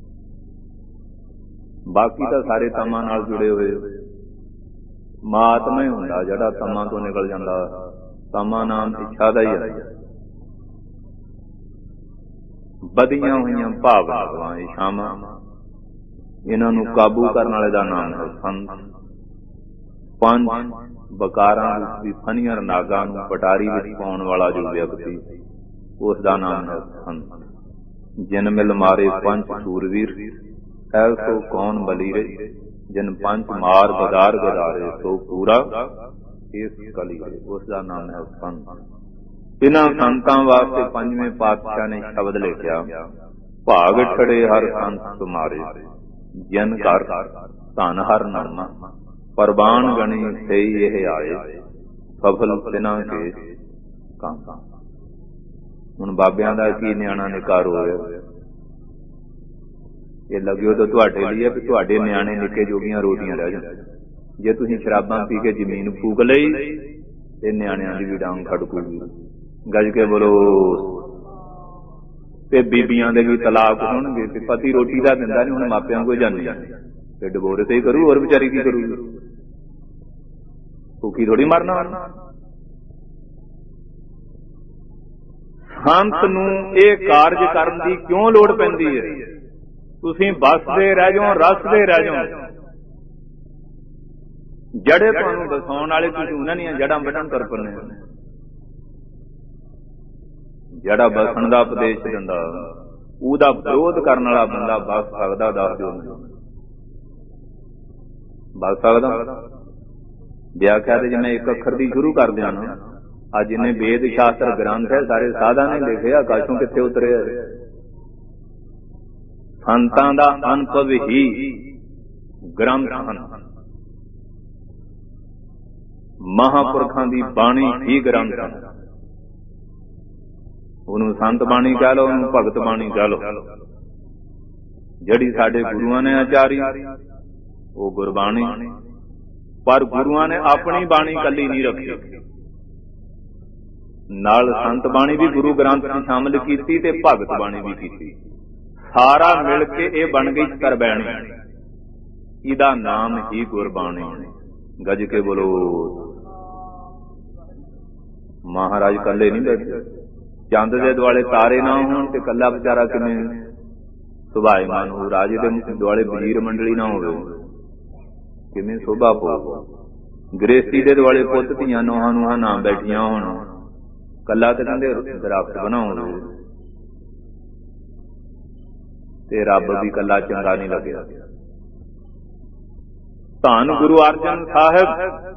ਬਾਕੀ ਤਾਂ ਸਾਰੇ ਤਮਾਂ ਨਾਲ ਜੁੜੇ ਹੋਏ। ਮਹਾਤਮਾ ਹੀ ਹੁੰਦਾ ਜਿਹੜਾ ਤਮਾਂ ਤੋਂ ਨਿਕਲ ਜਾਂਦਾ। ਤਮਾਂ ਨਾਮ ਇੱਛਾ ਦਾ ਹੀ ਹੈ। ਵਧੀਆਂ ਹੋਈਆਂ ਭਾਵਨਾਵਾਂ ਇੱਛਾਵਾਂ, ਇਹਨਾਂ ਨੂੰ ਕਾਬੂ ਕਰਨ ਵਾਲੇ ਦਾ ਨਾਮ ਹੈ ਸੰਤ। ਪੰਜ ਬਕਾਰਾਂ ਦੀ ਫਨੀਆਂ ਨਾਗਾਂ ਨੂੰ ਪਟਾਰੀ ਵਿੱਚ ਪਾਉਣ ਵਾਲਾ ਜੋ ਵਿਅਕਤੀ, ਉਸ ਦਾ ਨਾਮ ਹੈ ਸੰਤ। ਜਿਨ ਮਿਲ ਮਾਰੇ ਪੰਜ ਸੂਰਵੀਰ, ਐਸੋ ਕੌਣ ਬਲੀਰੇ, ਜਿਨ ਪੰਜ ਮਾਰ ਬਦਾਰ ਗਦਾਰੇ, ਸੋ ਪੂਰਾ ਇਸ ਕਲੀ। ਉਸ ਦਾ ਨਾਮ ਹੈ ਸੰਤ। ਇਹਨਾਂ ਸੰਤਾਂ ਵਾਸਤੇ ਪੰਜਵੇਂ ਪਾਤਸ਼ਾਹ ਨੇ ਸ਼ਬਦ ਲਿਖਿਆ, ਭਾਗ ਠੜੇ ਹਰ ਸੰਤ ਤੁਮਾਰੇ, ਜਨ ਕਰ ਧਨ ਹਰ ਨਾਮਾ, ਪ੍ਰਵਾਨ ਗਣੀ ਸਹੀ ਇਹ ਆਏ, ਸਫਲ ਤਿਨਾਂ ਕੇ ਕੰਮ। ਹੁਣ ਬਾਬਿਆਂ ਦਾ ਕੀ ਨਿਆਣਾ ਨਿਕਾਰ ਹੋਇਆ, ਇਹ ਲੱਗਿਓ ਤਾਂ ਤੁਹਾਡੇ ਲਈ ਹੈ ਵੀ ਤੁਹਾਡੇ ਨਿਆਣੇ ਨਿੱਕੇ ਜੋਗੀਆਂ ਰੋਟੀਆਂ ਰਹਿ ਜਾਣ। ਜੇ ਤੁਸੀਂ ਸ਼ਰਾਬਾਂ ਪੀ ਕੇ ਜ਼ਮੀਨ ਫੂਕ ਲਈ ਤੇ ਨਿਆਣਿਆਂ ਦੀ ਵੀ ਡਾਂਗ ਖੜਕੂਗੀ। ਗੱਜ ਕੇ ਬੋਲੋ। ਤੇ ਬੀਬੀਆਂ ਦੇ ਵੀ ਤਲਾਕ ਹੋਣਗੇ ਤੇ ਪਤੀ ਰੋਟੀ ਦਾ ਦਿੰਦਾ ਨਹੀਂ, ਹੁਣ ਮਾਪਿਆਂ ਕੋਲ ਜਾਂਦੀ ਤੇ ਡਿਵੋਰਸ ਹੀ ਕਰੂ, ਹੋਰ ਵਿਚਾਰੀ ਕੀ ਕਰੂਗੀ? ਭੁੱਖੀ ਥੋੜੀ ਮਰਨਾ। ਸੰਤ ਨੂੰ ਇਹ ਕਾਰਜ ਕਰਨ ਦੀ ਕਿਉਂ ਲੋੜ ਪੈਂਦੀ ਹੈ? ਤੁਸੀਂ ਬਸਦੇ ਰਹਿ ਜਾਓ, ਰਸਦੇ ਰਹਿ ਜਾਓ। ਜੜੇ ਤੁਹਾਨੂੰ ਬਸਾਉਣ ਵਾਲੇ ਤੁਸੀਂ ਉਹਨਾਂ ਦੀਆਂ ਜੜਾਂ ਵੱਢਣ ਤੁਰ ਪੈਂਦੇ ਹੋ। ਜਿਹੜਾ ਬਸਣ ਦਾ ਉਪਦੇਸ਼ ਦਿੰਦਾ, ਉਹਦਾ ਵਿਰੋਧ ਕਰਨ ਵਾਲਾ ਬੰਦਾ ਬਸ ਸਕਦਾ? ਦੱਸ ਦਿਓ, ਬਸ ਸਕਦਾ? ਵਿਆਖਿਆ ਤੇ ਜਿਵੇਂ ਇੱਕ ਅੱਖਰ ਦੀ ਸ਼ੁਰੂ ਕਰਦੇ ਹਨ, ਅੱਜ ਜਿੰਨੇ ਵੇਦ ਸ਼ਾਸਤਰ ਗ੍ਰੰਥ ਹੈ ਸਾਰੇ ਸਾਧਾਂ ਨੇ ਲਿਖੇ, ਆਕਾਸ਼ੋਂ ਕਿੱਥੇ ਉਤਰੇ? ਸੰਤਾਂ ਦਾ ਅਨੁਭਵ ਹੀ ਗ੍ਰੰਥ ਹਨ, ਮਹਾਂਪੁਰਖਾਂ ਦੀ ਬਾਣੀ ਹੀ ਗ੍ਰੰਥ ਹਨ। ਉਹਨੂੰ ਸੰਤ ਬਾਣੀ ਕਹਿ ਲਓ, ਉਹਨੂੰ ਭਗਤ ਬਾਣੀ ਕਹਿ ਲਓ। ਜਿਹੜੀ ਸਾਡੇ ਗੁਰੂਆਂ ਨੇ ਆਚਾਰੀ ਉਹ ਗੁਰਬਾਣੀ, ਪਰ ਗੁਰੂਆਂ ਨੇ ਆਪਣੀ ਬਾਣੀ ਕੱਲੀ ਨਹੀਂ ਰੱਖੀ, ਨਾਲ ਸੰਤ ਬਾਣੀ ਵੀ ਗੁਰੂ ਗ੍ਰੰਥ ਵਿੱਚ ਸ਼ਾਮਿਲ ਕੀਤੀ ਤੇ ਭਗਤ ਬਾਣੀ ਵੀ ਕੀਤੀ। ਸਾਰਾ ਮਿਲ ਕੇ ਇਹ ਬਣ ਗਈ ਕਰਬੈਣੀ, ਇਹਦਾ ਨਾਮ ਹੀ ਗੁਰਬਾਣੀ। ਗੱਜ ਕੇ ਬੋਲੋ। ਮਹਾਰਾਜ ਕੱਲੇ ਨਹੀਂ ਬੈਠੇ, ਚੰਦ ਦੇ ਦੁਆਲੇ ਤਾਰੇ ਨਾ ਹੋਣ ਤੇ ਕੱਲਾ ਵਿਚਾਰਾ ਕਿਵੇਂ ਸੁਭਾਏਮਾਨ ਹੋ? ਰਾਜੇ ਦੇ ਦੁਆਲੇ ਵਜ਼ੀਰ ਮੰਡਲੀ ਨਾ ਹੋਵੇ, ਕਿਵੇਂ ਸ਼ੋਭਾ ਪਾਊ? ਗ੍ਰੇਸਤੀ ਦੇ ਦੁਆਲੇ ਪੁੱਤ ਧੀਆਂ ਨੋਹਾਂ ਨੂੰਹਾਂ ਨਾ ਬੈਠੀਆਂ ਹੋਣ, ਕੱਲਾ ਤੇ ਕਹਿੰਦੇ ਦਰਖਤ ਬਣਾਉਣ ਤੇ ਰੱਬ ਵੀ ਕੱਲਾ ਚੰਗਾ ਨਹੀਂ ਲੱਗਿਆ। ਧੰਨ ਗੁਰੂ ਅਰਜਨ ਸਾਹਿਬ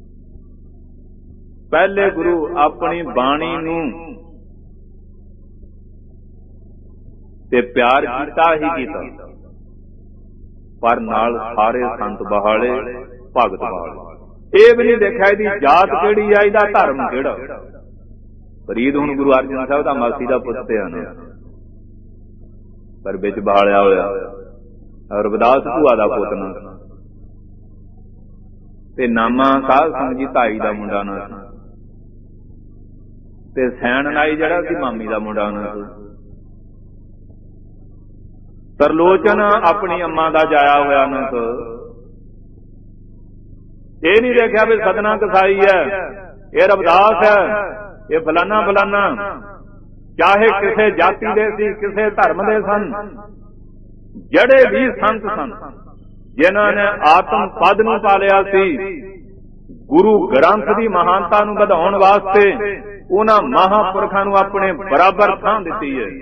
ਪਹਿਲੇ ਗੁਰੂ ਆਪਣੀ ਬਾਣੀ ਨੂੰ ਤੇ ਪਿਆਰ ਕੀਤਾ ਹੀ ਕੀਤਾ, ਪਰ ਨਾਲ ਸਾਰੇ ਸੰਤ ਬਹਾਲੇ, ਭਗਤ ਬਹਾਲੇ। ਇਹ ਵੀ ਨਹੀਂ ਦੇਖਿਆ ਇਹਦੀ ਜਾਤ ਕਿਹੜੀ ਆ, ਇਹਦਾ ਧਰਮ ਕਿਹੜਾ। ਫਰੀਦ ਹੁਣ ਗੁਰੂ ਅਰਜਨ ਸਾਹਿਬ ਦਾ ਮਾਸੀ ਦਾ ਪੁੱਤ ਹਨ, ਪਰ ਵਿੱਚ ਬਹਾਲਿਆ ਹੋਇਆ। ਰਵਿਦਾਸ ਭੂਆ ਦਾ ਪੁੱਤ ਨਾ, ਤੇ ਨਾਮਾ ਸਾਧ ਸਿੰਘ ਜੀ ਤਾਈ ਦਾ ਮੁੰਡਾ ਨਾ, ਤੇ ਸੈਣ ਨਾਈ ਜਿਹੜਾ ਸੀ ਮਾਮੀ ਦਾ ਮੁੰਡਾ ਨਾ। ਤਰਲੋਚਨ ਆਪਣੀ ਅੰਮਾ ਦਾ ਜਾਇਆ ਹੋਇਆ ਨਾ। ਇਹ ਨਹੀਂ ਦੇਖਿਆ ਵੀ ਸਤਨਾ ਕਸਾਈ ਹੈ, ਇਹ ਰਵਿਦਾਸ ਹੈ, ਇਹ ਫਲਾਨਾ ਫਲਾਨਾ। ਚਾਹੇ ਕਿਸੇ ਜਾਤੀ ਦੇ ਸੀ, ਕਿਸੇ ਧਰਮ ਦੇ ਸਨ, ਜਿਹੜੇ ਵੀ ਸੰਤ ਸਨ, ਜਿਨ੍ਹਾਂ ਨੇ ਆਤਮ ਪਦ ਨੂੰ ਪਾਲਿਆ ਸੀ, ਗੁਰੂ ਗ੍ਰੰਥ ਦੀ ਮਹਾਨਤਾ ਨੂੰ ਵਧਾਉਣ ਵਾਸਤੇ ਉਹਨਾਂ ਮਹਾਂਪੁਰਖਾਂ ਨੂੰ ਆਪਣੇ ਬਰਾਬਰ ਥਾਂ ਦਿੱਤੀ ਹੈ।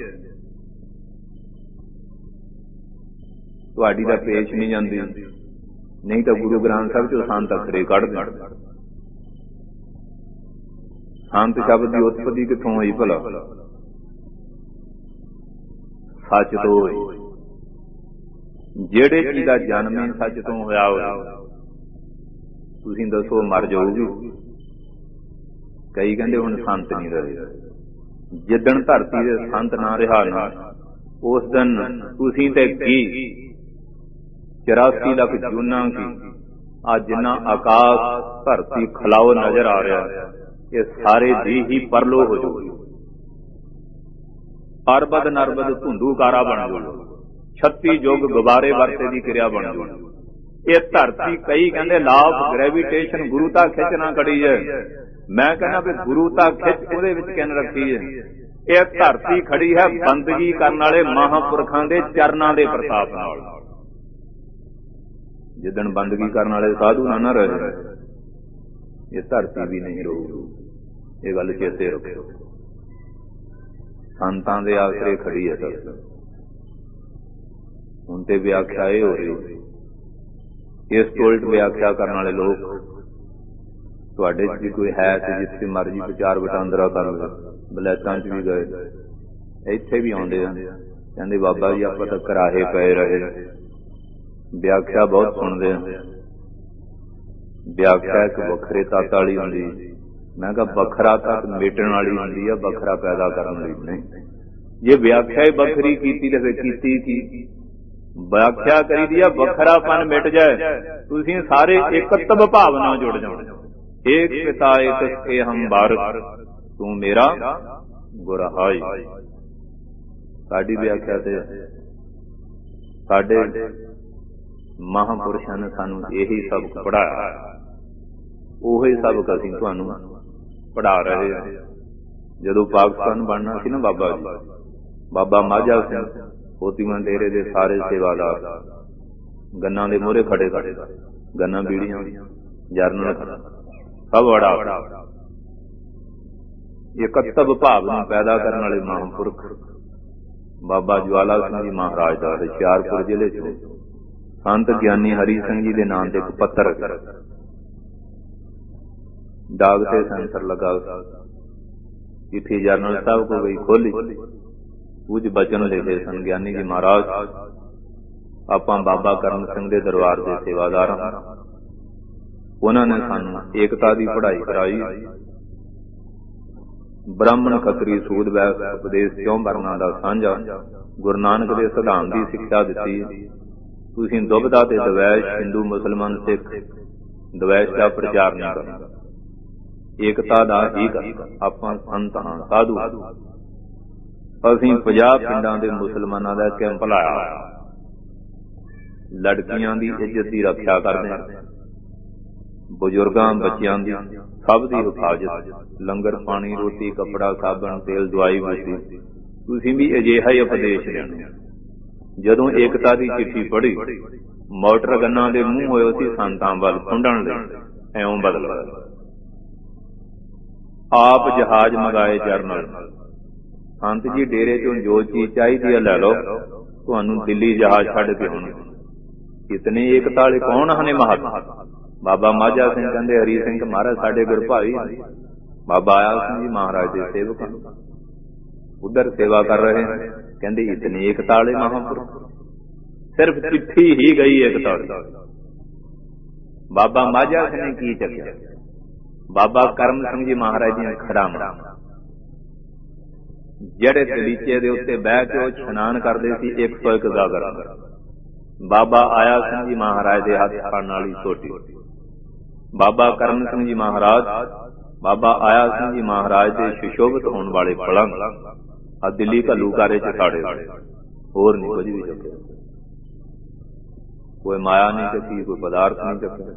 ਤੁਹਾਡੀ ਤਾਂ ਪੇਸ਼ ਨਹੀਂ ਜਾਂਦੀ, ਨਹੀਂ ਤਾਂ ਗੁਰੂ ਗ੍ਰੰਥ ਸਾਹਿਬ ਚੋਂ ਸੰਤ ਅਖਰੇ ਕੱਢ ਦੇਣ। ਸੰਤ ਸ਼ਬਦ ਦੀ ਉਤਪਤੀ ਕਿੱਥੋਂ ਹੋਈ ਭਲਾ? ਸੱਚ ਤੋਂ ਹੋਈ। ਜਿਹੜੇ ਚੀਜ਼ ਦਾ ਜਨਮ ਹੀ ਸੱਚ ਤੋਂ ਹੋਇਆ ਹੋਇਆ, ਤੁਸੀਂ ਦੱਸੋ ਮਰ ਜਾਊਗੀ? ਕਈ ਕਹਿੰਦੇ ਹੁਣ ਸੰਤ ਨਹੀਂ ਰਹੇ। ਜਿੱਦਣ ਧਰਤੀ ਦੇ ਸੰਤ ਨਾ ਰਿਹਾ ਨਾ, ਉਸ ਦਿਨ ਤੁਸੀਂ ਤੇ ਕੀ ਚੁਰਾਸੀ ਲੱਖ ਜੂਨਾਂ ਕੀ ਆ ਜਿੰਨਾ ਆਕਾਸ਼ ਧਰਤੀ ਖਲਾਓ ਨਜ਼ਰ ਆ ਰਿਹਾ, ਇਹ ਸਾਰੇ ਦੀ ਹੀ ਪਰਲੋ ਹੋ ਜਾਊਗੀ। ਅਰਬਦ ਨਰਬਦ ਧੁੰਦੂ ਕਾਰਾ ਬਣ ਜਾਊ, ਛੱਤੀ ਯੁੱਗ ਗੁਬਾਰੇ ਵਰਤੇ ਦੀ ਕਿਰਿਆ ਬਣ ਜਾਊ। ਇਹ ਧਰਤੀ ਕਈ ਕਹਿੰਦੇ ਲਾਭ ਗ੍ਰੈਵੀਟੇਸ਼ਨ ਗੁਰੂ ਤਾਂ ਖਿੱਚ ਨਾ ਖੜੀ ਹੈ। ਮੈਂ ਕਹਿੰਦਾ ਵੀ ਗੁਰੂ ਤਾਂ ਖਿੱਚ ਉਹਦੇ ਵਿੱਚ ਕਿਨ ਰੱਖੀ ਹੈ। ਇਹ ਧਰਤੀ ਖੜੀ ਹੈ ਬੰਦਗੀ ਕਰਨ ਵਾਲੇ ਮਹਾਂਪੁਰਖਾਂ ਦੇ ਚਰਨਾਂ ਦੇ ਪ੍ਰਤਾਪ ਨਾਲ। ਜਿੱਦਣ ਬੰਦਗੀ ਕਰਨ ਵਾਲੇ ਸਾਧੂ ਨਾ ਨਾ ਰਹੇ, ਇਹ ਧਰਤੀ ਵੀ ਨਹੀਂ ਰਹੂਗੀ। ਇਹ ਗੱਲ ਚੇਤੇ ਰੱਖਿਓ। ਸੰਤਾਂ ਦੇ ਆਸਰੇ ਖੜੀ ਹੈ ਧਰਤੀ। ਹੁਣ ਤੇ ਵਿਆਖਿਆ ਇਹ ਹੋ ਰਹੀ, ਇਸ ਤੋਂ ਉਲਟ ਵਿਆਖਿਆ ਕਰਨ ਵਾਲੇ ਲੋਕ ਤੁਹਾਡੇ ਚ ਵੀ ਕੋਈ ਹੈ ਤੇ ਜਿੱਥੇ ਮਰਜੀ ਵਿਚਾਰ ਵਟਾਂਦਰਾ ਕਰ ਲਓ। ਬਲੈਤਾਂ ਚ ਵੀ ਗਏ, ਇੱਥੇ ਵੀ ਆਉਂਦੇ ਆ, ਕਹਿੰਦੇ ਬਾਬਾ ਜੀ ਆਪਾਂ ਤਾਂ ਕਰਾਹੇ ਪਏ ਰਹੇ। ਵਿਆਖਿਆ ਬਹੁਤ ਸੁਣਦੇ ਆ। ਵਿਆਖਿਆ ਇੱਕ ਵੱਖਰੇ ਤੱਤ ਵਾਲੀ ਹੁੰਦੀ। ਮੈਂ ਕਿਹਾ ਵੱਖਰਾ ਤੱਤ ਮੇਟਣ ਵਾਲੀ ਹੁੰਦੀ ਆ, ਵੱਖਰਾ ਪੈਦਾ ਕਰਨ ਲਈ ਨਹੀਂ। ਜੇ ਵਿਆਖਿਆ ਹੀ ਵੱਖਰੀ ਕੀਤੀ ਤੇ ਫਿਰ ਕੀਤੀ ਕੀ? ਵਿਆਖਿਆ ਕਰੀ ਦੀ ਆ ਵੱਖਰਾਪਨ ਮਿਟ ਜਾਏ, ਤੁਸੀਂ ਸਾਰੇ ਇਕਤਵ ਭਾਵਨਾ ਜੁੜ ਜਾਓ। ਏਕ ਪਿਤਾ ਏਕ ਏ ਹਮ ਭਾਰਤ, ਤੂੰ ਮੇਰਾ ਗੁਰ ਹਾਈ। ਸਾਡੀ ਵਿਆਖਿਆ ਤੇ ਸਾਡੇ ਮਹਾਂਪੁਰਸ਼ਾਂ ਨੇ ਸਾਨੂੰ ਇਹੀ ਸਬਕ ਪੜ੍ਹਾਇਆ, ਉਹੀ ਸਬਕ ਅਸੀਂ ਤੁਹਾਨੂੰ ਪੜ੍ਹਾ ਰਹੇ ਹਾਂ। ਜਦੋਂ ਪਾਕਿਸਤਾਨ ਬਣਨਾ ਸੀ ਨਾ ਬਾਬਾ ਜੀ, ਬਾਬਾ ਮਾਝਾ ਸਿੰਘ ਪੋਤੀਆਂ ਡੇਰੇ ਦੇ ਸਾਰੇ ਸੇਵਾਦਾਰ ਗੰਨਾਂ ਦੇ ਮੂਹਰੇ ਖੜੇ ਖੜੇ, ਗੰਨਾਂ ਬੀੜੀਆਂ ਜਰਨਲ ਸਭ ਵੜਾ ਇਕੱਤਵ ਭਾਵ ਨੂੰ ਪੈਦਾ ਕਰਨ ਵਾਲੇ ਮਹਾਂਪੁਰਖ ਬਾਬਾ ਜਵਾਲਾ ਸਿੰਘ ਜੀ ਮਹਾਰਾਜ ਦਾ ਹੁਸ਼ਿਆਰਪੁਰ ਜ਼ਿਲ੍ਹੇ ਚ ਸੰਤ ਗਿਆਨੀ ਹਰੀ ਸਿੰਘ ਜੀ ਦੇ ਨਾਮ ਤੇ ਇੱਕ ਪੱਤਰ ਡਾਕ ਤੇ ਸੈਂਸਰ ਲਗਾ, ਚਿੱਠੀ ਜਰਨਲ ਸਾਹਿਬ ਕੋ ਗਈ, ਖੋਲੀ, ਕੁਝ ਬਚਨ ਲਿਖੇ ਸਨ। ਗਿਆਨੀ ਜੀ ਮਹਾਰਾਜ, ਆਪਾਂ ਬਾਬਾ ਕਰਮ ਸਿੰਘ ਦੇ ਦਰਬਾਰ ਦੇ ਸੇਵਾਦਾਰ ਹਾਂ। ਉਹਨਾਂ ਨੇ ਸਾਨੂੰ ਏਕਤਾ ਦੀ ਪੜ੍ਹਾਈ ਕਰਾਈ, ਬ੍ਰਾਹਮਣ ਖੱਤਰੀ ਸੂਦ ਵੈਸ ਉਪਦੇਸ਼ ਕਿਉਂ ਵਰਨਾ ਦਾ ਸਾਂਝਾ, ਗੁਰੂ ਨਾਨਕ ਦੇ ਸਿਧਾਂਤ ਦੀ ਸਿੱਖਿਆ ਦਿੱਤੀ। ਤੁਸੀਂ ਦੁਬਦਾ ਤੇ ਦਵੈਸ਼, ਹਿੰਦੂ ਮੁਸਲਮਾਨ ਸਿੱਖ ਦਵੈਸ਼ ਦਾ ਪ੍ਰਚਾਰ ਨਹੀਂ ਕਰਨਾ, ਏਕਤਾ ਦਾ ਹੀ ਕਰਨਾ। ਆਪਾਂ ਸੰਤ ਹਾਂ, ਸਾਧੂ। ਅਸੀਂ ਪੰਜਾਹ ਪਿੰਡਾਂ ਦੇ ਮੁਸਲਮਾਨਾਂ ਦਾ ਕੈਂਪ ਲਾਇਆ, ਲੜਕੀਆਂ ਦੀ ਇੱਜ਼ਤ ਦੀ ਰੱਖਿਆ ਕਰਦੇ ਹਾਂ, ਬਜ਼ੁਰਗਾਂ ਬੱਚਿਆਂ ਦੀ ਸਭ ਦੀ ਹਿਫਾਜ਼ਤ, ਲੰਗਰ ਪਾਣੀ ਰੋਟੀ ਕੱਪੜਾ ਸਾਬਣ ਤੇਲ ਦਵਾਈ ਬੂਟੀ। ਤੁਸੀਂ ਵੀ ਅਜਿਹਾ ਹੀ ਉਪਦੇਸ਼ ਦੇਣਾ। ਜਦੋਂ ਏਕਤਾ ਦੀ ਚਿੱਠੀ ਪੜ੍ਹੀ, ਮੋਟਰ ਗੰਨਾਂ ਦੇ ਮੂੰਹ ਹੋਏ ਸੀ ਸੰਤਾਂ ਵੱਲ ਖੁੰਡਣ ਲਈ, ਐਉਂ ਬਦਲ ਆਪ ਜਹਾਜ਼ ਮੰਗਾਏ ਜਰਨਲ। ਸੰਤ ਜੀ ਡੇਰੇ ਚੋਂ ਜੋ ਚੀਜ਼ ਚਾਹੀਦੀ ਹੈ ਲੈ ਲਓ, ਤੁਹਾਨੂੰ ਦਿੱਲੀ ਜਹਾਜ਼ ਛੱਡ ਕੇ ਆਉਣ। ਇਤਨੇ ਏਕਤਾ ਵਾਲੇ ਕੌਣ ਹਨ ਮਹਾਤਮਾ? ਬਾਬਾ ਮਾਝਾ ਸਿੰਘ ਕਹਿੰਦੇ ਹਰੀ ਸਿੰਘ ਮਹਾਰਾਜ ਸਾਡੇ ਗੁਰ ਭਾਈ, ਬਾਬਾ ਆਇਆ ਸਿੰਘ ਜੀ ਮਹਾਰਾਜ ਦੇ ਸੇਵਕ ਉਧਰ ਸੇਵਾ ਕਰ ਰਹੇ ਹਨ। ਕਹਿੰਦੇ ਇਤਨੇ ਏਕਤਾ ਵਾਲੇ ਮਹਾਂਪੁਰਖ, ਸਿਰਫ ਚਿੱਠੀ ਹੀ ਗਈ ਏਕਤਾ। ਬਾਬਾ ਮਾਝਾ ਸਿੰਘ ਨੇ ਕੀ ਚੱਕਿਆ? ਬਾਬਾ ਕਰਮ ਸਿੰਘ ਜੀ ਮਹਾਰਾਜ ਦੀਆਂ ਖੜਾਵਾਂ, ਜਿਹੜੇ ਦਲੀਚੇ ਦੇ ਉੱਤੇ ਬਹਿ ਕੇ ਉਹ ਇਸ਼ਨਾਨ ਕਰਦੇ ਸੀ, ਇੱਕ ਸੌ ਇੱਕ ਗਾਗਰ। ਬਾਬਾ ਆਇਆ ਸਿੰਘ ਜੀ ਮਹਾਰਾਜ ਦੇ ਹੱਥ ਫੜਨ ਵਾਲੀ ਸੋਟੀ, ਬਾਬਾ ਕਰਮ ਸਿੰਘ ਜੀ ਮਹਾਰਾਜ, ਬਾਬਾ ਆਇਆ ਸਿੰਘ ਜੀ ਮਹਾਰਾਜ ਦੇ ਸੁਸ਼ੋਭਿਤ ਹੋਣ ਵਾਲੇ ਪਲੰਗ ਆ ਦਿੱਲੀ ਘੱਲੂਘਾਰੇ ਚ ਸਾੜੇ, ਹੋਰ ਨਹੀਂ ਕੁਝ ਵੀ ਚੱਕਿਆ। ਕੋਈ ਮਾਇਆ ਨਹੀਂ ਚੱਕੀ, ਕੋਈ ਪਦਾਰਥ ਨਹੀਂ ਚੱਕਿਆ,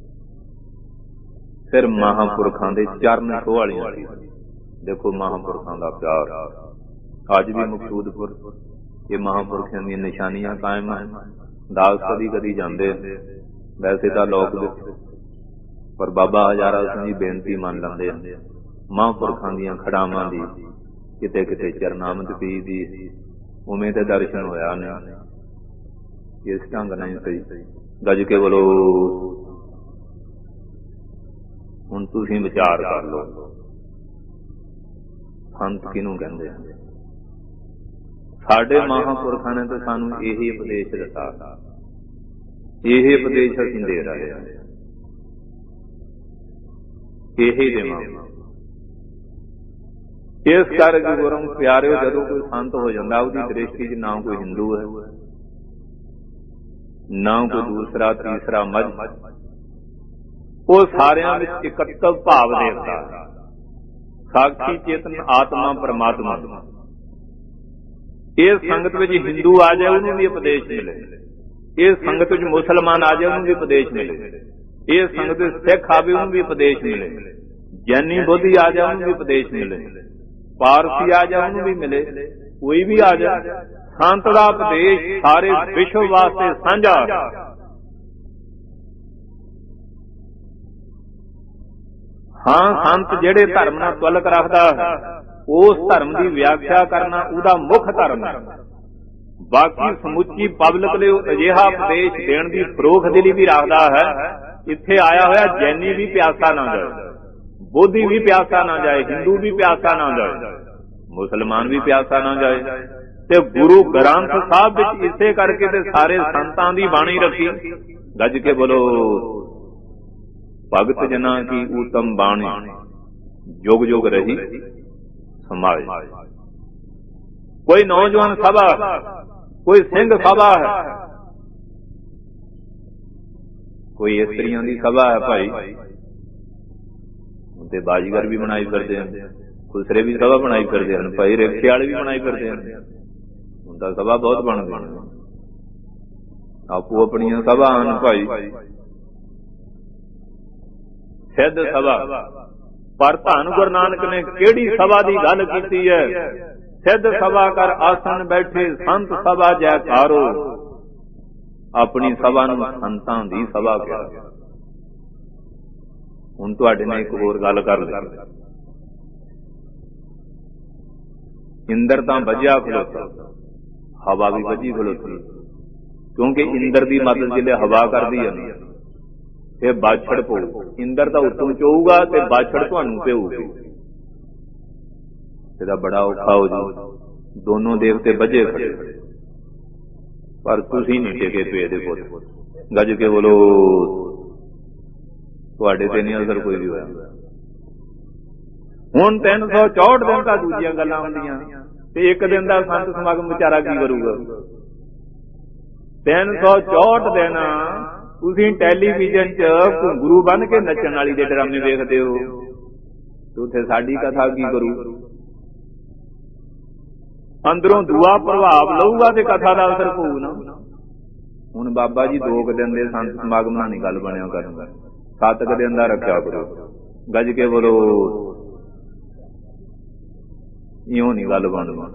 ਫਿਰ ਮਹਾਂਪੁਰਖਾਂ ਦੇ ਚਰਨ ਛੋਹ ਵਾਲੀਆਂ। ਦੇਖੋ ਮਹਾਂਪੁਰਖਾਂ ਦਾ ਪਿਆਰ ਅੱਜ ਵੀ ਮਕਸੂਦਪੁਰ, ਇਹ ਮਹਾਂਪੁਰਖਾਂ ਦੀਆਂ ਨਿਸ਼ਾਨੀਆਂ ਕਾਇਮ ਹਨ। ਦਾਸ ਕਦੀ ਕਦੀ ਜਾਂਦੇ, ਵੈਸੇ ਤਾਂ ਲੋਕ ਦੇ, ਪਰ ਬਾਬਾ ਹਜ਼ਾਰਾ ਸਿੰਘ ਜੀ ਬੇਨਤੀ ਮੰਨ ਲੈਂਦੇ ਆ ਮਹਾਂਪੁਰਖਾਂ ਦੀਆਂ ਖੜਾਵਾਂ ਦੀ, ਕਿਤੇ ਕਿਤੇ ਚਰਨਾਮਤ ਪੀ ਦੀ, ਉਵੇਂ ਤੇ ਦਰਸ਼ਨ ਹੋਇਆ ਨੇ। ਇਸ ਢੰਗ ਨਾਲ ਸਹੀ ਗੱਜ ਕੇ ਬੋਲੋ। ਹੁਣ ਤੁਸੀਂ ਵਿਚਾਰ ਕਰ ਲਓ, ਸੰਤ ਕਿਹਨੂੰ ਕਹਿੰਦੇ ਆ? ਸਾਡੇ ਮਹਾਂਪੁਰਖਾਂ ਨੇ ਤਾਂ ਸਾਨੂੰ ਇਹੀ ਉਪਦੇਸ਼ ਦਿੱਤਾ, ਇਹ ਉਪਦੇਸ਼ ਅਸੀਂ ਦੇ ਰਹੇ ਹਾਂ, ਇਹੀ ਦੇਵਾਂਗੇ। ਇਸ ਕਰਕੇ ਗੁਰੂ ਪਿਆਰਿਓ, ਜਦੋਂ ਕੋਈ ਸੰਤ ਹੋ ਜਾਂਦਾ ਉਹਦੀ ਦ੍ਰਿਸ਼ਟੀ ਚ ਨਾ ਕੋਈ ਹਿੰਦੂ ਹੈ, ਨਾ ਕੋਈ ਦੂਸਰਾ ਤੀਸਰਾ ਮਜ਼ਹਬ, ਉਹ ਸਾਰਿਆਂ ਵਿੱਚ ਇਕੱਤਵ ਭਾਵ ਦੇਖਦਾ, ਸਾਖੀ ਚੇਤਨ ਆਤਮਾ ਪਰਮਾਤਮਾ। ਇਸ ਸੰਗਤ ਵਿੱਚ ਹਿੰਦੂ ਆ ਜਾਏ ਉਹਨੂੰ ਵੀ ਉਪਦੇਸ਼ ਮਿਲੇ, ਇਸ ਸੰਗਤ ਵਿੱਚ ਮੁਸਲਮਾਨ ਆ ਜਾਏ ਉਹਨੂੰ ਵੀ ਉਪਦੇਸ਼ ਮਿਲੇ, ਇਸ ਸੰਗਤ ਵਿੱਚ ਸਿੱਖ ਆਵੇ ਉਹਨੂੰ ਵੀ ਉਪਦੇਸ਼ ਮਿਲੇ, ਜੈਨੀ ਬੋਧੀ ਆ ਜਾਏ ਉਹਨੂੰ ਵੀ ਉਪਦੇਸ਼ ਮਿਲੇ, ਪਾਰਸੀ ਆ ਜਾਏ ਉਹਨੂੰ ਵੀ ਮਿਲੇ, ਕੋਈ ਵੀ ਆ ਜਾਏ। ਸੰਤ ਦਾ ਉਪਦੇਸ਼ ਸਾਰੇ ਵਿਸ਼ਵ ਵਾਸਤੇ ਸਾਂਝਾ। ਹਾਂ, ਸੰਤ ਜਿਹੜੇ ਧਰਮ ਨਾਲ ਤੁਲਕ ਰੱਖਦਾ ਹੈ ਉਸ ਧਰਮ ਦੀ ਵਿਆਖਿਆ ਕਰਨਾ ਉਹਦਾ ਮੁੱਖ ਧਰਮ ਹੈ। ਬਾਕੀ ਸਮੁੱਚੀ ਪਬਲਿਕ ਲਈ ਅਜਿਹਾ ਉਪਦੇਸ਼ ਦੇਣ ਦੀ ਫਰੋਖ ਦਿਲੀ ਵੀ ਰੱਖਦਾ ਹੈ। ਇੱਥੇ ਆਇਆ ਹੋਇਆ ਜੈਨੀ ਵੀ ਪਿਆਸਾ ਨਾ ਜਾਏ, ਬੋਧੀ ਵੀ ਪਿਆਸਾ ਨਾ ਜਾਏ, ਹਿੰਦੂ ਵੀ ਪਿਆਸਾ ਨਾ ਜਾਏ, ਮੁਸਲਮਾਨ ਵੀ ਪਿਆਸਾ ਨਾ ਜਾਏ। ਤੇ ਗੁਰੂ ਗ੍ਰੰਥ ਸਾਹਿਬ ਵਿੱਚ ਇਸੇ ਕਰਕੇ ਤੇ ਸਾਰੇ ਸੰਤਾਂ ਦੀ ਬਾਣੀ ਰੱਖੀ। ਗੱਜ ਕੇ ਬੋਲੋ, ਭਗਤ ਜਨਾਂ ਕੀ ਊਤਮ ਬਾਣੀ, ਜੁਗ ਜੁਗ ਰਹੀ ਸਮਾਜ। ਕੋਈ ਨੌਜਵਾਨ ਸਭਾ, ਕੋਈ ਸਿੰਘ ਸਭਾ ਹੈ, ਕੋਈ ਇਸਤਰੀਆਂ ਦੀ ਸਭਾ ਹੈ ਭਾਈ, ਤੇ ਬਾਜੀਗਰ ਵੀ ਬਣਾਈ ਫਿਰਦੇ ਹਨ, ਖੁਸਰੇ ਵੀ ਸਭਾ ਬਣਾਈ ਫਿਰਦੇ ਹਨ ਭਾਈ, ਰਿਕਸ਼ੇ ਵਾਲੇ ਵੀ ਬਣਾਈ ਫਿਰਦੇ ਹਨ। ਹੁਣ ਤਾਂ ਸਭਾ ਬਹੁਤ ਬਣ ਗਈਆਂ, ਆਪੋ ਆਪਣੀਆਂ ਸਭਾ ਹਨ ਭਾਈ। ਸਿੱਧ ਸਭਾ, ਪਰ ਧੰਨ ਗੁਰੂ ਨਾਨਕ ਨੇ ਕਿਹੜੀ ਸਭਾ ਦੀ ਗੱਲ ਕੀਤੀ ਹੈ? ਸਿੱਧ ਸਭਾ ਕਰ ਆਸਣ ਬੈਠੇ, ਸੰਤ ਸਭਾ ਜੈਕਾਰੋ। ਆਪਣੀ ਸਭਾ ਨੂੰ ਸੰਤਾਂ ਦੀ ਸਭਾ ਕਿਹਾ। ਹੁਣ ਤੁਹਾਡੇ ਨਾਲ ਇੱਕ ਹੋਰ ਗੱਲ ਕਰ ਲਈ। ਇੰਦਰ ਤਾਂ ਵੱਜਿਆ ਖਲੋਤਾ, ਹਵਾ ਵੀ ਵੱਜੀ ਖਲੋਤੀ, ਕਿਉਂਕਿ ਇੰਦਰ ਦੀ ਮਦਦ ਜਿਹੜੇ ਹਵਾ ਕਰਦੀ ਹੈ ਨਾ, ਇਹ ਬਾਛੜ ਪਊ। ਇੰਦਰ ਤਾਂ ਉੱਤੋਂ ਚੋਊਗਾ ਤੇ ਬਾਛੜ ਤੁਹਾਨੂੰ ਪਊਗੀ, ਇਹਦਾ ਬੜਾ ਔਖਾ ਹੋ ਜੂ। ਦੋਨੋਂ ਦੇਵਤੇ ਵੱਜੇ ਖੜੇ, ਪਰ ਤੁਸੀਂ ਨਹੀਂ ਟਿਕੇ ਪਏ ਦੇ ਪੁੱਤ। ਗੱਜ ਕੇ ਬੋਲੋ, ਤੁਹਾਡੇ ਤੇ ਨਹੀਂ ਅਸਰ ਕੋਈ ਵੀ ਹੋਇਆ। ਹੁਣ ਤਿੰਨ ਸੌ ਚੌਂਹਠ ਦਿਨ ਤਾਂ ਦੂਜੀਆਂ ਗੱਲਾਂ ਹੁੰਦੀਆਂ, ਤੇ ਇੱਕ ਦਿਨ ਦਾ ਸੰਤ ਸਮਾਗਮ ਵਿਚਾਰਾ ਕੀ ਕਰੂਗਾ? ਤਿੰਨ ਸੌ ਚੌਂਹਠ ਦਿਨ ਤੁਸੀਂ ਟੈਲੀਵਿਜ਼ਨ ਚ ਗੁਰੂ ਬਣ ਕੇ ਨੱਚਣ ਵਾਲੀ ਦੇ ਡਰਾਮੇ ਵੇਖਦੇ ਹੋ, ਤੇ ਉੱਥੇ ਸਾਡੀ ਕਥਾ ਕੀ ਕਰੂ? ਅੰਦਰੋਂ ਦੁਆ ਪ੍ਰਭਾਵ ਲਊਗਾ ਤੇ ਕਥਾ ਦਾ ਅਸਰ ਪਊ ਨਾ। ਹੁਣ ਬਾਬਾ ਜੀ ਦੋ ਕੁ ਦਿਨ ਦੇ ਸੰਤ ਸਮਾਗਮ ਨਾਲ ਨਹੀਂ ਗੱਲ ਬਣਿਆ ਕਰੂਗਾ, ਸੱਤ ਕੁ ਦਿਨ ਦਾ ਰੱਖਿਆ ਕਰੋ। ਗੱਜ ਕੇ ਬੋਲੋ, ਇਉਂ ਨਹੀਂ ਗੱਲ ਬਣਦੀ।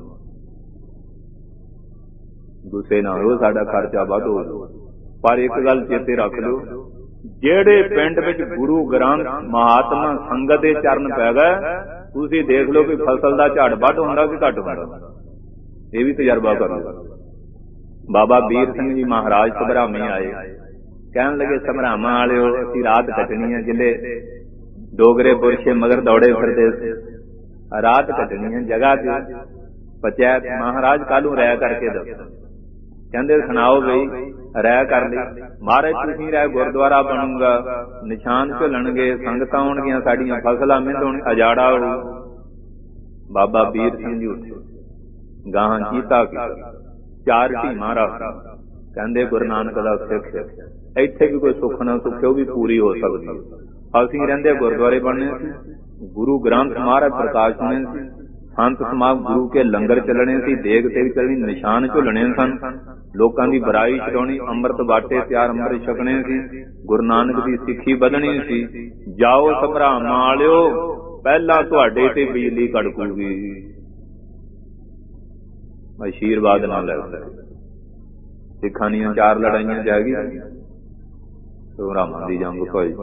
ਗੁੱਸੇ ਨਾ ਹੋ, ਸਾਡਾ ਖਰਚਾ ਵੱਧ ਹੋ ਜਾਊ। ਪਰ ਇੱਕ ਗੱਲ ਚੇਤੇ ਰੱਖ ਲਓ, ਜਿਹੜੇ ਪਿੰਡ ਵਿੱਚ ਗੁਰੂ ਗ੍ਰੰਥ ਮਹਾਤਮਾ ਸੰਗਤ ਦੇ ਚਰਨ ਪੈ ਗਏ, ਤੁਸੀਂ ਦੇਖ ਲਓ ਕਿ ਫਸਲ ਦਾ ਝਾੜ ਵੱਧ ਹੁੰਦਾ ਕਿ ਘੱਟ ਹੁੰਦਾ। ਇਹ ਵੀ ਤਜਰਬਾ ਕਰੋ। ਬਾਬਾ ਵੀਰ ਸਿੰਘ ਜੀ ਮਹਾਰਾਜ ਸਭਰਾਮੇ ਆਏ, ਕਹਿਣ ਲੱਗੇ ਸਭਰਾਵਾਂ ਵਾਲਿਓ, ਅਸੀਂ ਰਾਤ ਕੱਟਣੀ ਹੈ। ਜਿਹੜੇ ਡੋਗਰੇ ਪੁਰਸ਼ੇ ਮਗਰ ਦੌੜੇ ਫਿਰਦੇ, ਰਾਤ ਕੱਟਣੀ ਹੈ ਜਗ੍ਹਾ ਤੇ ਪੰਚਾਇਤ। ਮਹਾਰਾਜ ਕਾਹਨੂੰ ਰਹਿ ਕਰਕੇ ਦੱਸੋ? ਕਹਿੰਦੇ ਸੁਣਾਓ ਬਈ, ਰਹਿ ਕਰ ਲਈ। ਮਹਾਰਾਜ ਤੁਸੀਂ ਰਹਿ ਗੁਰਦੁਆਰਾ ਬਣੂਗਾ, ਨਿਸ਼ਾਨ ਝੁੱਲਣਗੇ, ਸੰਗਤਾਂ ਆਉਣਗੀਆਂ, ਸਾਡੀਆਂ ਫਸਲਾਂ ਮਿੰਧੋਣ, ਅਜਾੜਾ ਹੋਊ। ਬਾਬਾ ਵੀਰ ਸਿੰਘ ਜੀ ਉੱਠੇ, ਗਾਹਾਂ ਕੀਤਾ ਚਾਰ ਢੀਮਾਂ ਰੱਖ, ਕਹਿੰਦੇ ਗੁਰੂ ਨਾਨਕ ਦਾ ਸਿੱਖ ਇੱਥੇ ਵੀ ਕੋਈ ਸੁੱਖ ਨਾ ਸੁੱਖੇ ਉਹ ਵੀ ਪੂਰੀ ਹੋ ਸਕਦੀ। ਅਸੀਂ ਰਹਿੰਦੇ ਗੁਰਦੁਆਰੇ ਬਣਨੇ ਸੀ, ਗੁਰੂ ਗ੍ਰੰਥ ਮਹਾਰਾਜ ਪ੍ਰਕਾਸ਼ ਹੋਣੇ ਸੀ, ਸੰਤ ਸਮਾਗ ਗੁਰੂ ਕੇ ਲੰਗਰ ਚੱਲਣੇ ਸੀ, ਦੇਗ ਤੇ ਵੀ ਚੱਲਣੀ, ਨਿਸ਼ਾਨ ਝੁੱਲਣੇ ਸਨ, ਲੋਕਾਂ ਦੀ ਬੁਰਾਈ ਛਡਾਉਣੀ, ਅੰਮ੍ਰਿਤ ਬਾਟੇ ਤਿਆਰ ਅੰਮ੍ਰਿਤ ਛਕਣੇ ਸੀ, ਗੁਰੂ ਨਾਨਕ ਦੀ ਸਿੱਖੀ ਵਧਣੀ ਸੀ। ਜਾਓ ਸਭਰਾਵਾਂ ਵਾਲਿਓ, ਪਹਿਲਾਂ ਤੁਹਾਡੇ ਤੇ ਬਿਜਲੀ ਕੜਕੂਗੀ, ਆਸ਼ੀਰਵਾਦ ਨਾਲ ਲੈ। सिखां दीयां चार लड़ाइयां च गई रामां दी जंग भाई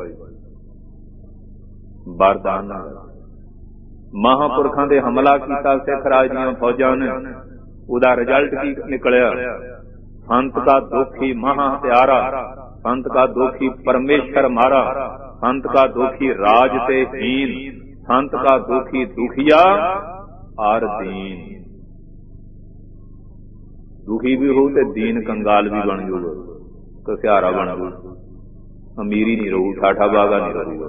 बरदान महापुरखां दे हमला कीता सिख राज दीयां फौजां ने। उहदा रिजल्ट की निकलिया? संत का दोखी महा हत्यारा, संत का दोखी परमेश्वर मारा, संत का दोखी राज ते हीन, संत का दोखी दुखिया आर दीन। दुखी भी हो ते दीन कंगाल भी बन जूगा, कसियारा बन जूगा, अमीरी नहीं रहू, ठाठा बागा नहीं रहूगा।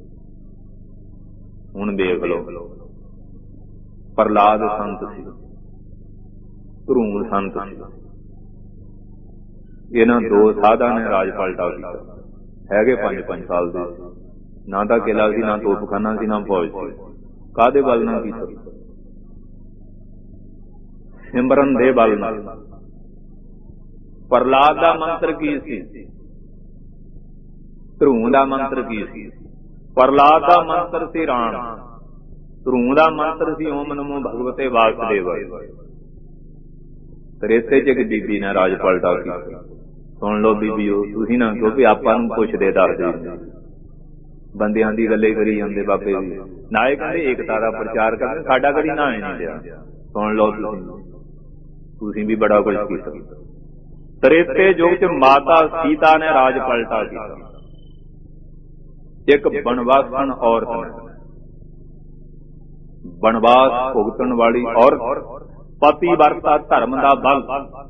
हुण देख लो प्रहलाद संत सी, ध्रुव संत सी, इन्हां दो साधा ने राज पलटा किया। हैगे पंज पंज साल दे, ना तां किला सी, ना तोपखाना सी, ना फौज सी, काहदे बल नाल कीता? सिमरन दे बल नाल। प्रहलाद दा मंत्र की सी? ध्रुव दा मंत्र की सी? प्रहलाद दा मंत्र सी राम, ध्रुव दा मंत्र सी ओम नमो भगवते वासुदेव। त्रेते च एक बीबी ने राज पलटा किया। सुन लो बीबीओ, तुसीं ना क्योंकि आपां नूं पुछदे दसदे बंदियां दी गल्ले करी जांदे बाबे जी, नाए कहंदे एकता दा प्रचार करन, साडा कदी ना ही नहीं लिया। सुन लो तुसीं भी बड़ा कुछ कीता। त्रेते युग च माता सीता ने राज पलटा किया। एक बनवासन औरत ने, बनवास भुगतन वाली औरत, पतिवर्ता धर्म दा बल,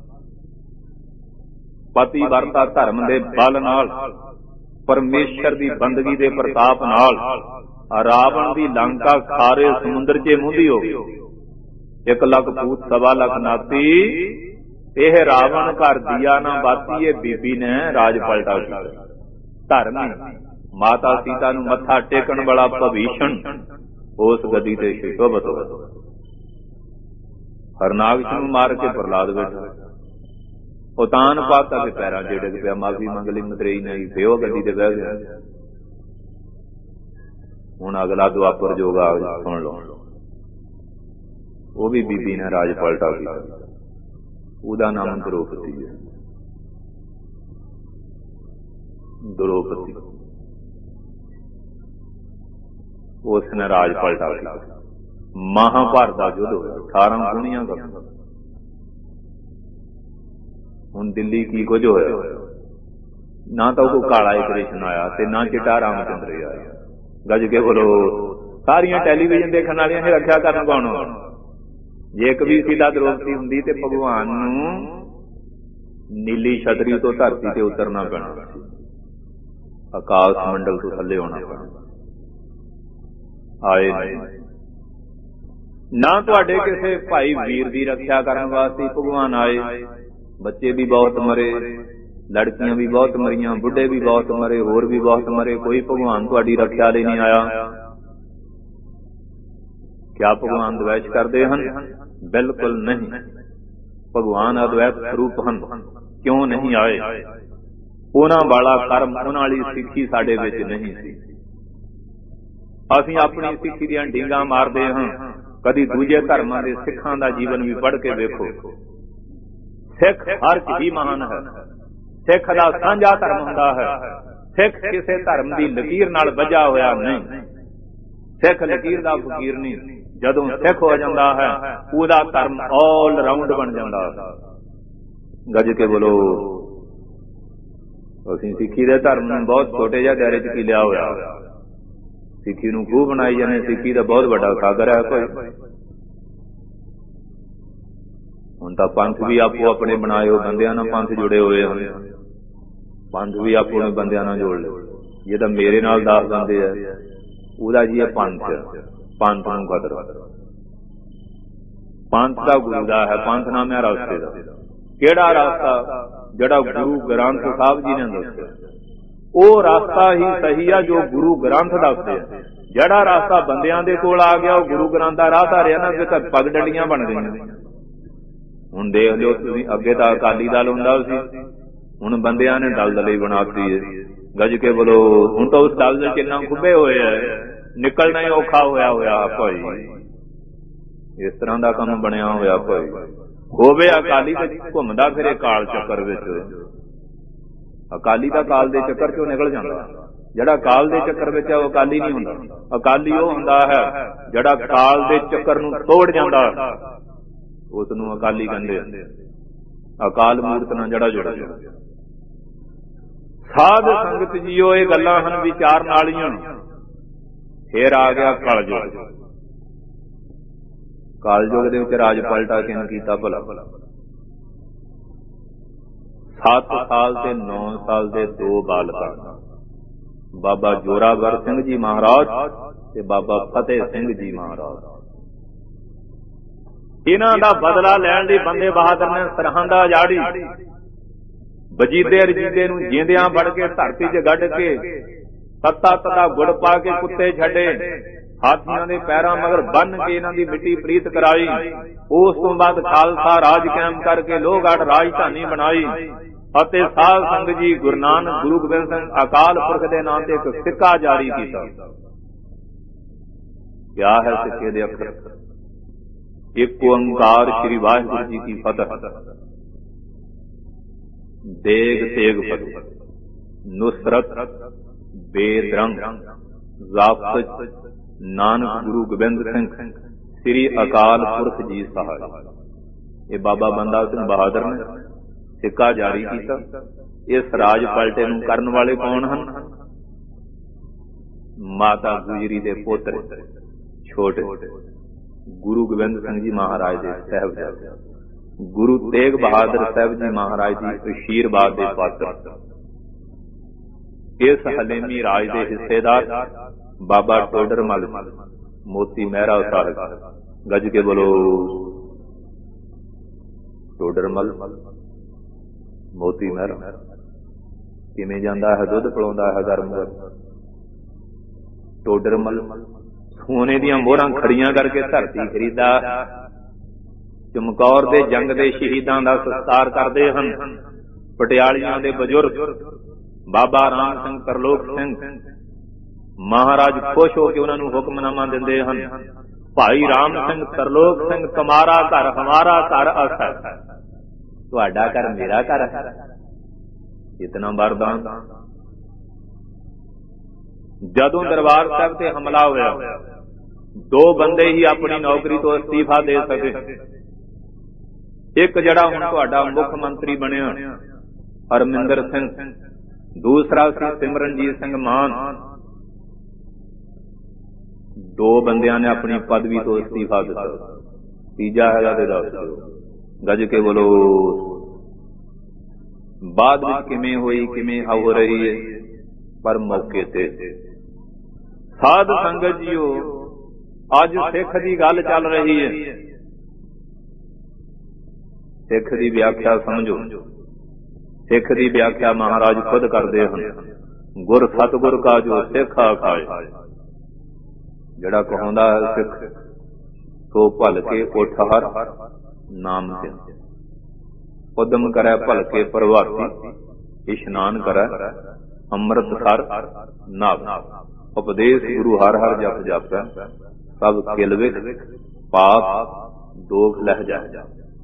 पतिवर्ता धर्म दे बल नाल, परमेश्वर दी बंदगी दे प्रताप नाल रावण दी लंका खारे समुंदर च मुंदी हो गई। एक लख पूत सवा लख नाती, यह रावण घर दिया ना बाती, ये बीबी ने राज पलटा किया। धर्म माता सीता नूं मत्था टेकण वाला भभीषण उस गद्दी ते शोभत हो। हरनागश नूं मार के प्रहलाद बैठा, उतान पाता के पैरां च डिग पिया, माफी मंग लई मतरेई ने, फिर वो गद्दी ते बह गया। हुण अगला दुआपर जोग आ गया, सुन लो। वो भी बीबी ने राज पलटा किया। उहदा नाम द्रौपदी है। द्रौपदी उसने राज पलटा किया। महाभारत का युद्ध होया, अठारह कुणियां का। हुण दिल्ली की कुछ होया, ना तो कोई काला कृष्ण आया ते ना चिट्टा रामचंद्र आया। गज के बोलो, सारियां टेलीविजन देखने वालियां ने रखिया करन कौन? जे एक भी सीधा द्रौपदी हुंदी ते भगवान नूं नीली छतरी तो धरती ते उतरना पैना, आकाश मंडल तो थल्ले होना पैना। आए नहीं ना तुहाडे किसे भाई वीर दी रक्षा करन वास्ते भगवान आए। बच्चे भी बहुत मरे, लड़कियां भी बहुत मरियां, बुढ़े भी बहुत मरे, होर भी बहुत मरे, कोई भगवान तुहाडी रक्षा लई नहीं आया। क्या भगवान द्वेष करते हैं? बिल्कुल नहीं। भगवान अद्वैत स्वरूप हैं, क्यों नहीं आए? उन्हां वाला कर्म, उन्हां वाली सिੱਖੀ साडे विच नहीं सी। असीं अपनी सिੱਖੀ दीयां ढींगां मारदे हां। कदी दूजे धर्मां दे सिੱਖਾਂ दा जीवन भी पढ़ के वेखो। सिੱਖ हर च ही महान है। सिੱਖ दा साਂਝਾ धर्म हुंदा है। सिੱਖ किसे धर्म दी लकीर नाल बजा होया नहीं। सिੱਖ लकीर दा फकीर नहीं। जदों सिੱਖ हो जाता है पूरा धर्म ऑल राउंड बन जाता है। गज के बोलो, असीं सिੱਖੀ दे धर्म नूं बहुत छोटे जिहे दायरे च लिया होया। सिੱਖੀ नूं खूह बनाई जाने। सिੱਖੀ दा बहुत बड़ा सागर है कोई। हुण तां पंथ भी आपो अपने बनाए हो, बंदियां नाल पंथ जुड़े हुए हैं। पंथ भी आपो ने बंदियां नाल जोड़ ले। ये तां मेरे नाल दस बंदे है, उहदा जी है पंथ। पंथ नूं खतरा। पंथ दा गुरु दा है, पंथ नाम है रास्ते दा। किहड़ा रास्ता? जिहड़ा गुरु ग्रंथ साहब जी ने दस्सिया, ਉਹ रास्ता ही सही है जो गुरु ग्रंथ दसदे। ਜਿਹੜਾ रास्ता ਬੰਦਿਆਂ ਦੇ ਕੋਲ ਆ ਗਿਆ ਉਹ ਗੁਰੂ ਗ੍ਰੰਥ ਦਾ ਰਾਹ ਧਾਰਿਆ ਨਾ, ਫਿਰ ਤਾਂ ਪੱਗ ਡੰਡੀਆਂ ਬਣ ਗਈਆਂ। ਹੁਣ ਦੇਖ ਲਿਓ ਤੁਸੀਂ, ਅੱਗੇ ਤਾਂ ਅਕਾਲੀ ਦਲ ਹੁੰਦਾ ਸੀ, ਹੁਣ ਬੰਦਿਆਂ ਨੇ ਦਲਦਲ ਹੀ ਬਣਾਤੀ ਹੈ। ਗੱਜ ਕੇ ਬੋਲੋ, ਹੁਣ ਤਾਂ ਉਸ ਦਲਦਲ ਕਿੰਨਾ ਖੁੱਬੇ ਹੋਏ ਹੈ, ਨਿਕਲਣਾ ਹੀ ਔਖਾ ਹੋਇਆ ਹੋਇਆ ਭਾਈ। ਇਸ ਤਰ੍ਹਾਂ ਦਾ ਕੰਮ ਬਣਿਆ ਹੋਇਆ ਭਾਈ। ਹੋਵੇ ਅਕਾਲੀ ਤੇ ਘੁੰਮਦਾ ਫਿਰੇ ਕਾਲ ਚੱਕਰ ਵਿੱਚ। ਅਕਾਲੀ ਦਾ ਕਾਲ ਦੇ ਚੱਕਰ ਚੋਂ ਨਿਕਲ ਜਾਂਦਾ, ਜਿਹੜਾ ਕਾਲ ਦੇ ਚੱਕਰ ਵਿੱਚ ਹੈ ਉਹ ਅਕਾਲੀ ਨਹੀਂ ਹੁੰਦਾ। ਅਕਾਲੀ ਉਹ ਹੁੰਦਾ ਹੈ ਜਿਹੜਾ ਕਾਲ ਦੇ ਚੱਕਰ ਨੂੰ ਤੋੜ ਜਾਂਦਾ, ਉਸ ਨੂੰ ਅਕਾਲੀ ਕਹਿੰਦੇ। ਅਕਾਲ ਮੂਰਤ ਨਾਲ ਜਿਹੜਾ ਜੁੜ ਗਿਆ। ਸਾਧ ਸੰਗਤ ਜੀਓ ਇਹ ਗੱਲਾਂ ਹਨ ਵਿਚਾਰਨ ਵਾਲੀਆਂ। ਫੇਰ ਆ ਗਿਆ ਕਲਯੁਗ। ਕਲਯੁਗ ਦੇ ਵਿੱਚ ਰਾਜ ਪਲਟਾ ਕਿਨ ਕੀਤਾ ਭਲਾ। ਸੱਤ ਸਾਲ ਤੇ ਨੌ ਸਾਲ ਦੇ ਦੋ ਬਾਲਕਾਂ, ਬਾਬਾ ਜੋਰਾਵਰ ਸਿੰਘ ਜੀ ਮਹਾਰਾਜ ਤੇ ਬਾਬਾ ਫਤਿਹ ਸਿੰਘ ਜੀ ਮਹਾਰਾਜ। ਇਹਨਾਂ ਦਾ ਬਦਲਾ ਲੈਣ ਲਈ ਬੰਦੇ ਬਹਾਦਰ ਨੇ ਸਰਹੰਦ ਉਜਾੜੀ। ਵਜੀਦੇ ਰਜੀਦੇ ਨੂੰ ਜਿੰਦਿਆਂ ਫੜ ਕੇ ਧਰਤੀ 'ਚ ਗੱਡ ਕੇ ਤੱਤਾ ਤੱਤਾ ਗੁੜ ਪਾ ਕੇ ਕੁੱਤੇ ਛੱਡੇ, ਹਾਥੀਆਂ ਦੇ ਪੈਰਾਂ ਮਗਰ ਬੰਨ ਕੇ ਇਹਨਾਂ ਦੀ ਮਿੱਟੀ ਪ੍ਰੀਤ ਕਰਾਈ। ਉਸ ਤੋਂ ਬਾਅਦ ਖਾਲਸਾ ਰਾਜ ਕਾਇਮ ਕਰਕੇ ਲੋਹਗੜ੍ਹ ਰਾਜਧਾਨੀ ਬਣਾਈ ਅਤੇ ਸਾਧ ਸੰਗਤ ਜੀ ਗੁਰੂ ਨਾਨਕ ਗੁਰੂ ਗੋਬਿੰਦ ਸਿੰਘ ਅਕਾਲ ਪੁਰਖ ਦੇ ਨਾਂ ਤੇ ਇੱਕ ਸਿੱਕਾ ਜਾਰੀ ਕੀਤਾ। ਕਿਆ ਹੈ ਸਿੱਕੇ ਦੇ ਅੱਖਰ? ਇੱਕ ਓੰਕਾਰ ਸ੍ਰੀ ਵਾਹਿਗੁਰੂ ਜੀ ਕੀ ਫਤਿਹ। ਦੇਗ ਤੇਗ ਫਤਿਹ, ਨੁਸਰਤ ਬੇਦਰੰਗ ਜ਼ਾਬਤ ਨਾਨਕ ਗੁਰੂ ਗੋਬਿੰਦ ਸਿੰਘ ਸ੍ਰੀ ਅਕਾਲ ਪੁਰਖ ਜੀ ਸਾਹਿਬ। ਇਹ ਬਾਬਾ ਬੰਦਾ ਸਿੰਘ ਬਹਾਦਰ ਨੇ ਸਿੱਕਾ ਜਾਰੀ ਕੀਤਾ। ਇਸ ਰਾਜ ਪਲਟੇ ਨੂੰ ਕਰਨ ਵਾਲੇ ਕੌਣ ਹਨ? ਮਾਤਾ ਗੁਜਰੀ ਦੇ ਪੋਤਰੇ ਛੋਟੇ ਗੁਰੂ ਗੋਬਿੰਦ ਸਿੰਘ ਜੀ ਮਹਾਰਾਜ ਦੇ ਸਾਹਿਬਜ਼ਾਦੇ, ਗੁਰੂ ਤੇਗ ਬਹਾਦਰ ਸਾਹਿਬ ਜੀ ਮਹਾਰਾਜ ਦੀ ਅਸ਼ੀਰਵਾਦ ਦੇ ਪਾਤਰ। ਇਸ ਹਲੇਮੀ ਰਾਜ ਦੇ ਹਿੱਸੇਦਾਰ ਬਾਬਾ ਟੋਡਰ ਮੱਲ ਮੋਤੀ ਮਹਿਰਾ ਸਾਹਿਬ। ਗੱਜ ਕੇ ਬੋਲੋ ਟੋਡਰ ਮੱਲ ਮੋਤੀ ਮਹਿਰਾ। ਕਿਵੇਂ ਜਾਂਦਾ ਹੈ? ਦੁੱਧ ਪਿਲਾਉਂਦਾ ਹੈ ਗਰਮ ਗਰਮ। ਟੋਡਰ ਮੱਲ ਸੋਨੇ ਦੀਆਂ ਮੋਹਰਾਂ ਖੜੀਆਂ ਕਰਕੇ ਧਰਤੀ ਖਰੀਦਾ। ਚਮਕੌਰ ਦੇ ਜੰਗ ਦੇ ਸ਼ਹੀਦਾਂ ਦਾ ਸਤਿਕਾਰ ਕਰਦੇ ਹਨ। ਪਟਿਆਲੀਆਂ ਦੇ ਬਜ਼ੁਰਗ ਬਾਬਾ ਰਾਮ ਸਿੰਘ ਤਰਲੋਕ ਸਿੰਘ ਮਹਾਰਾਜ ਖੁਸ਼ ਹੋ ਕੇ ਉਹਨਾਂ ਨੂੰ ਹੁਕਮਨਾਮਾ ਦਿੰਦੇ ਹਨ। ਭਾਈ ਰਾਮ ਸਿੰਘ ਤਰਲੋਕ ਸਿੰਘ ਤੁਮਾਰਾ ਘਰ ਹਮਾਰਾ ਘਰ ਅਸਰ, ਤੁਹਾਡਾ ਘਰ ਮੇਰਾ ਘਰ ਹੈ। ਇਤਨਾ ਵਰਦਾਨ। ਜਦੋਂ ਦਰਬਾਰ ਸਾਹਿਬ ਤੇ ਹਮਲਾ ਹੋਇਆ, ਦੋ ਬੰਦੇ ਹੀ ਆਪਣੀ ਨੌਕਰੀ ਤੋਂ ਅਸਤੀਫਾ ਦੇ ਸਕੇ। ਇੱਕ ਜਿਹੜਾ ਹੁਣ ਤੁਹਾਡਾ ਮੁੱਖ ਮੰਤਰੀ ਬਣਿਆ ਹਰਮਿੰਦਰ ਸਿੰਘ, ਦੂਸਰਾ ਸੀ ਸਿਮਰਨਜੀਤ ਸਿੰਘ ਮਾਨ। ਦੋ ਬੰਦਿਆਂ ਨੇ ਆਪਣੀ ਪਦਵੀ ਤੋਂ ਅਸਤੀਫਾ ਦਿੱਤਾ। ਤੀਜਾ ਹੈਗਾ ਤੇ ਦੱਸ ਦਿਓ। ਗੱਜ ਕੇ ਬੋਲੋ। ਬਾਅਦ ਵਿੱਚ ਕਿਵੇਂ ਹੋਈ, ਕਿਵੇਂ ਹੋ ਰਹੀ ਹੈ, ਪਰ ਮੌਕੇ ਤੇ। ਸਾਧ ਸੰਗਤ ਜੀਓ, ਅੱਜ ਸਿੱਖ ਦੀ ਗੱਲ ਚੱਲ ਰਹੀ ਹੈ। ਸਿੱਖ ਦੀ ਵਿਆਖਿਆ ਸਮਝੋ। ਸਿੱਖ ਦੀ ਵਿਆਖਿਆ ਮਹਾਰਾਜ ਖੁਦ ਕਰਦੇ ਹਨ। ਗੁਰ ਸਤਿਗੁਰ ਕਾ ਜੋ ਸਿੱਖ ਆਖਾਏ। ਜਿਹੜਾ ਕਹਾਉਂਦਾ ਹੈ ਸਿੱਖ ਸੋ ਭਲ ਕੇ ਉੱਠ ਹਰ ਨਾਮ ਤੇ, ਉਦਮ ਕਰੈ ਭਲ ਕੇ ਪ੍ਰਭਾਤੀ, ਇਸ਼ਨਾਨ ਕਰੈ ਅੰਮ੍ਰਿਤ ਸਰ ਨਾਭ। ਉਪਦੇਸ਼ ਗੁਰੂ ਹਰ ਹਰ ਜਪ ਜਾਪੈ, ਸਭ ਕਿਲ ਵਿਖ ਪਾਪ ਦੋਖ ਲਹਿ ਜਾਏ।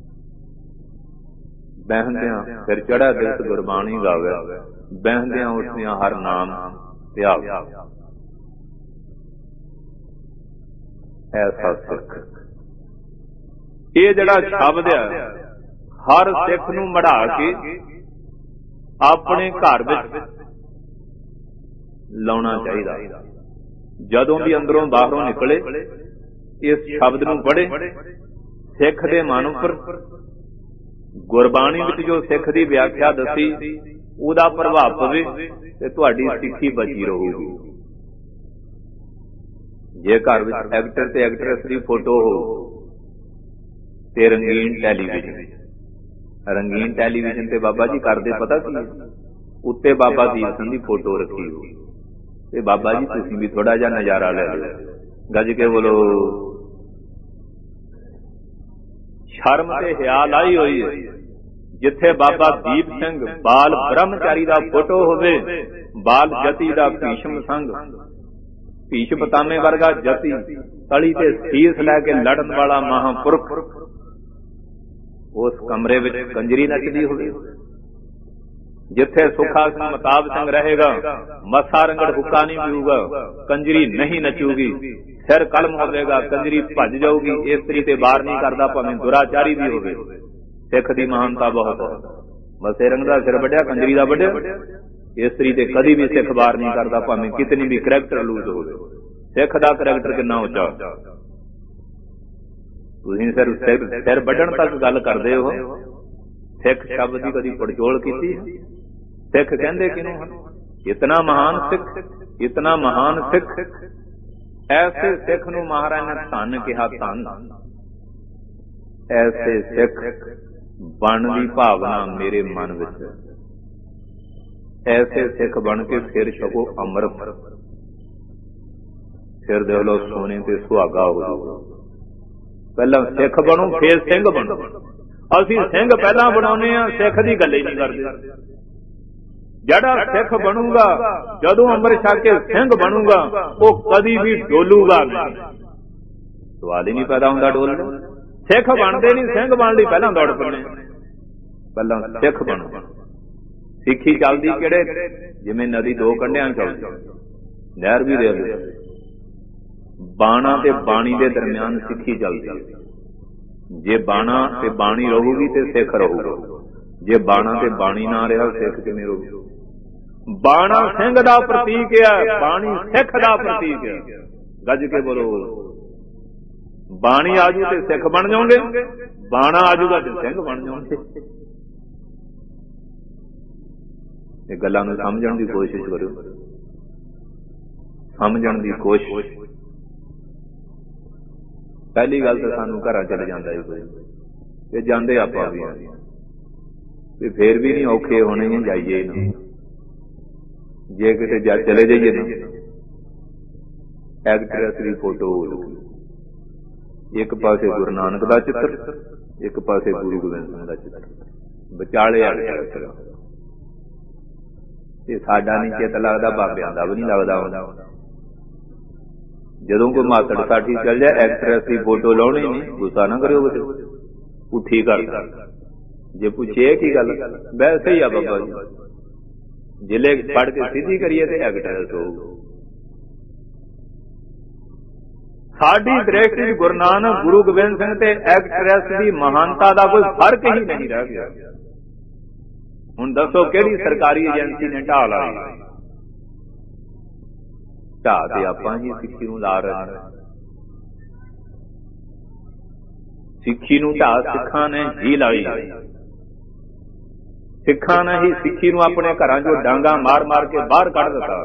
ਬਹਿੰਦਿਆਂ ਫਿਰ ਚੜ੍ਹਿਆ ਦਿਵਸ ਗੁਰਬਾਣੀ ਗਾਵੇ, ਬਹਿੰਦਿਆਂ ਉੱਠਦਿਆਂ ਹਰ ਨਾਮ ਧਿਆਵੇ। ਐਸਾ ਸਿੱਖ। ਇਹ ਜਿਹੜਾ ਸ਼ਬਦ ਹੈ ਹਰ ਸਿੱਖ ਨੂੰ ਮੜਾ ਕੇ ਆਪਣੇ ਘਰ ਵਿੱਚ ਲਾਉਣਾ ਚਾਹੀਦਾ। ਜਦੋਂ ਵੀ ਅੰਦਰੋਂ ਬਾਹਰੋਂ ਨਿਕਲੇ ਇਸ ਸ਼ਬਦ ਨੂੰ ਪੜ੍ਹੇ, ਸਿੱਖ ਦੇ ਮਨ ਉੱਪਰ ਗੁਰਬਾਣੀ ਵਿੱਚ ਜੋ ਸਿੱਖ ਦੀ ਵਿਆਖਿਆ ਦੱਸੀ ਉਹਦਾ ਪ੍ਰਭਾਵ ਪਵੇ ਤੇ ਤੁਹਾਡੀ ਸਿੱਖੀ ਬਚੀ ਰਹੂਗੀ। ਜੇ ਘਰ ਵਿੱਚ ਐਕਟਰ ਤੇ ਐਕਟਰੈਸ ਦੀ ਫੋਟੋ ਹੋ ਤੇ ਰੰਗੀਨ ਟੈਲੀਵਿਜ਼ਨ, ਰੰਗੀਨ ਟੈਲੀਵਿਜ਼ਨ ਤੇ ਬਾਬਾ ਜੀ ਕਰਦੇ ਪਤਾ ਕੀ, ਉੱਤੇ ਬਾਬਾ ਦੀਪ ਸਿੰਘ ਦੀ ਫੋਟੋ ਰੱਖੀ ਹੋ ਤੇ ਬਾਬਾ ਜੀ ਤੁਸੀਂ ਵੀ ਥੋੜਾ ਜਿਹਾ ਨਜ਼ਾਰਾ ਲੈ ਲਓ। ਗੱਜ ਕੇ ਬੋਲੋ। ਸ਼ਰਮ ਤੇ ਹਿਆ ਲਾਈ ਹੋਈ ਹੈ। ਜਿੱਥੇ ਬਾਬਾ ਦੀਪ ਸਿੰਘ ਬਾਲ ਬ੍ਰਹਮਚਾਰੀ ਦਾ ਫੋਟੋ ਹੋਵੇ, ਬਾਲ ਜਤੀ ਦਾ ਭੀਸ਼ਮ ਸੰਗ, ਭੀਸ਼ਮ ਪਤਾਮੇ ਵਰਗਾ ਜਤੀ, ਤਲੀ ਤੇ ਸੀਸ ਲੈ ਕੇ ਲੜਨ ਵਾਲਾ ਮਹਾਂਪੁਰਖ, उस कमरे में कंजरी नचदी होगी। जिथे सुखा सिंह मताब सिंह रहेगा, मसा रंगड़ हुक्का नहीं पीऊगा, कंजरी नहीं नचूगी, सिर कलम होगा, कंजरी भज जाऊगी। इस्तरी ते बार नहीं करता, भावें दुराचारी भी होवे। सिख दी महानता बहुत है। मसे रंग का सिर वड्या, कंजरी का वड्या। इस्तरी ते कदी भी सिख बार नहीं करता, भावें कितनी भी करैक्टर लूज होवे। सिख दा करैक्टर कितना उच्चा। तुसीं सिर सिर वड्डण तक गल करदे हो। सिख शब्द की कदी पड़चोल कीती? सिख कहंदे किहनूं हन? इतना महान सिख, इतना महान सिख, ऐसे सिख नूं महाराज ने धन कहा। धन ऐसे सिख बन दी भावना मेरे मन विच। ऐसे सिख बन के फिर छको अमृत, फिर देख लो सोने ते सुहागा हो जाओ। पहला सिख बनो, फिर सिंह बनो। असीं सिंह पहला बनाउने आ, सिख दी गल ही नहीं करदे। जड़ा सिख बनूगा, जदों अमृत छक के सिंह बनूगा, वो कदी भी डोलूगा नहीं। सवाल ही नहीं पैदा होंदा डोलने। सिख बनते नहीं, सिंह बन लई पहला दौड़ पने। पहला सिख बनो। सिੱਖੀ चलदी किहड़े? जिवें नदी दो कंढियां चलदी, नहर भी दे लो। बाणा ते बाणी दे दरम्यान सिੱਖੀ चलदी। जे बाणा ते बाणी रहूगी ते सिख रहूगा। जे बाणा ते बाणी ना रहा, सिख किवें रहूगा? बाणा सिंह दा प्रतीक है, बाणी सिख दा प्रतीक है। गज के बोलो। बाणी आजू ते सिख बन जाओगे, बाणा आजूगा ते सिंह बन जाओगे। ये गल्लां नूं समझण दी कोशिश करो, समझण दी कोशिश। पहली गल तो सानू घर चले जाता है कोई, जाते आप भी, फिर भी नहीं औखे होने ही जाइए ना। जे किते जा चले जाइए ना, एक्ट्रेस की फोटो, एक पासे गुरु नानक का चित्र, एक पासे गुरु गोबिंद सिंह का चित्र, विचाले एक्ट्रेस। साडा नहीं चित लगता, बाबियां दा भी नहीं लगता होंदा। जदों कोई मातड़ साठी चल जाए, एक्ट्रेस की फोटो लाउणी नहीं। गुस्सा ना करो, पुठी कर। जे पूछे की गल, वैसे ही आ बाबा जी, जिले पढ़ के सीधी करिए तो एक्ट्रेस हो। साडी दृष्टि गुरु नानक, गुरु गोबिंद सिंह ते एक्ट्रेस की महानता का कोई फर्क ही नहीं रह गया। हुण दसो किहड़ी सरकारी एजेंसी ने ढाह लाई? ढाह ते आपां ही सिੱਖੀ नूं ला रहे। सिੱਖੀ नूं ढाह सिखां ने ही लाई। सिखां ने ही सिੱਖੀ नूं अपने घरां चों डांगा मार मार के बाहर कढ दिता।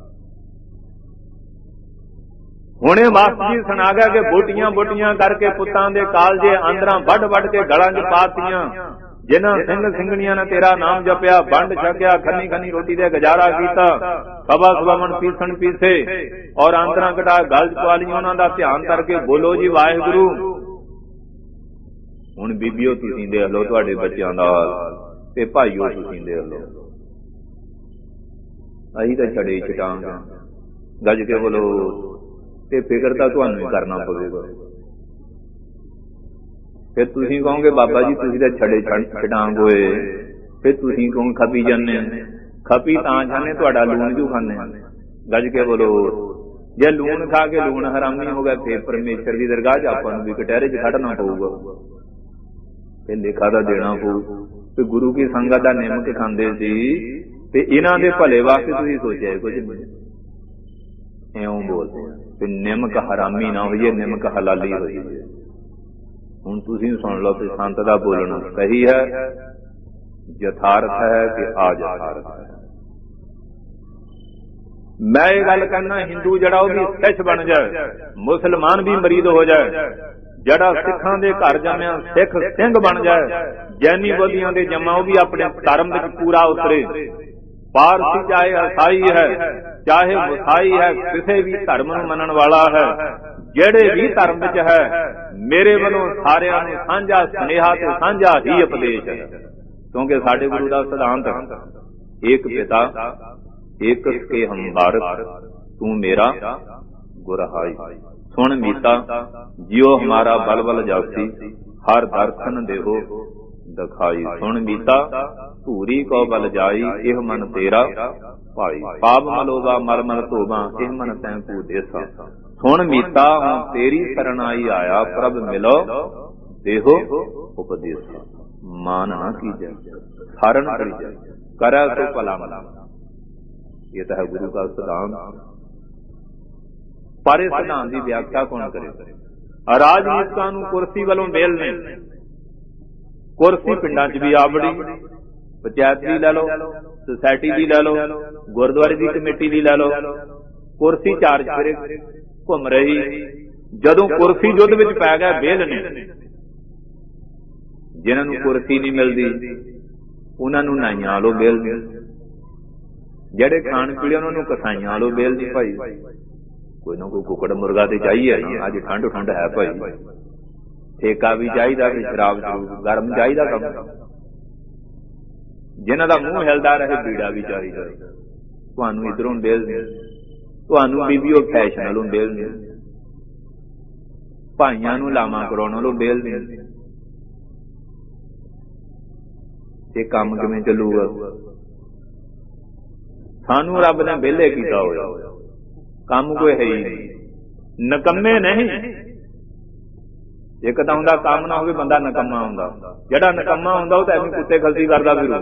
हुणे मास्टर जी सुना गया कि बोटियां बोटियां करके पुत्तां दे कालजे आंदरां वढ वढ के गलां च पातियां। जिन्हां सिंह सिंघणियां ने तेरा नाम जपिया, बंड छकिया, खन्नी खन्नी रोटी दे गुजारा कीता, सवा सवा मन पीसण पीसे और आंदरां कटा गल च पा लईआं। उन्हां दा ध्यान करके बोलो जी वाहिगुरू। हुण बीबीओ तुसीं देख लो तुहाडे बच्चिआं दा हाल, ते भाईओ तुसीं देख लो। असीं तां छड़े छटांग गज के बोलो। ते फिक्र तां तुहानूं ही करना पवेगा। फिर तुसीं कहोगे बाबा जी तुसीं तां छड़े छटांग होए, फिर तुसीं कहो खपी जाने। खपी तां जाने तुहाडा लूण जू खाने। गज के बोलो। जे लूण खा के लूण हरामी हो गया, फिर परमेश्वर की दरगाह च आपां नूं भी कटहरे च खड़ना पऊगा। फिर लेखा दा देना पऊ। फिर गुरु की संगत दा निमक खांदे सी, ते इन्हां दे भले वास्ते तुसीं सोचिआ कुछ नहीं। इउं बोलदे फिर निमक हरामी ना होइए, निमक हलाली होइए। हुण तुसीं सुन लो कि संत दा बोलना सही है, यथार्थ है कि अयथार्थ है। मैं ये गल कहना, हिंदू जड़ा भी सिख बन जाए, मुसलमान भी मरीद हो जाए, जड़ा सिखां दे घर जम्मिया सिख सिंह बन जाए, जैनी बोलियां दे जम्मा भी अपने धर्म विच पूरा उतरे। पारसी चाहे ईसाई है, चाहे मुसाई है, किसी भी धर्म नूं मनण वाला है, जेड़े भी धर्म विच है, मेरे वालों सारियां नूं सांझा स्नेहा ते सांझा ही उपदेश है। क्योंकि साडे गुरु दा सिद्धांत एक पिता एक के हम भारत, तू मेरा गुरहाई। सुन मीता जियो हमारा बल बल जासी, हर दर्शन देहो दखाई सुन मीता धूरी को बल जाई एह मन तेरा भाई पाप मलोबा मल मल धोबा एह मन तैं कू देसा सुन मीता हूँ तेरी शरण आई आया प्रभ मिलो देहो उपदेसा मान ना कीजै सारण करी जाए करै तो भला मना। ये तो है गुरु का सिद्धांत। पर इस सिद्धांत की व्याख्या कौन करे? राजनीतिकां नूं कुर्सी वालों मेल नहीं। कुर्सी पिंडां च भी आवड़ी, पंचायत की लै लो, सोसायटी की लै लो, गुरुद्वारे की कमेटी की लै लो, कुर्सी चार चफेरे घूम रही। जदों कुर्सी युद्ध विच पै गया बेल ने, जिन्हां नूं कुर्सी नहीं मिलती उन्हां नूं नाइयां वालों बेल नहीं, जिहड़े खाण पीले उन्हां नूं कसाईयां वालों बेल नहीं। भाई कोई ना कोई कुकड़ मुर्गा तो चाहिए ना, अज ठंड ठंड है भाई, ठेका भी चाहिए, शराब गर्म चाहिए कम, जिन्हां दा मूंह हिलदा रहे बीड़ा भी चाहिए। तुहानूं इधरों बेल नहीं, तुहानूं बीबीओ फैशन वालों बेल नहीं, भाइयां नूं लामा कराउण वालों बेल नहीं। ये काम किवें चलूगा? सानूं रब ने वेले कीता होया, काम कोई है ही नहीं, नकम्मे नहीं। एक तां हुंदा काम ना होवे बंदा नकम्मा हुंदा, जिहड़ा नकम्मा हुंदा ओह तां एवें कुत्ते खलती करदा फिरू,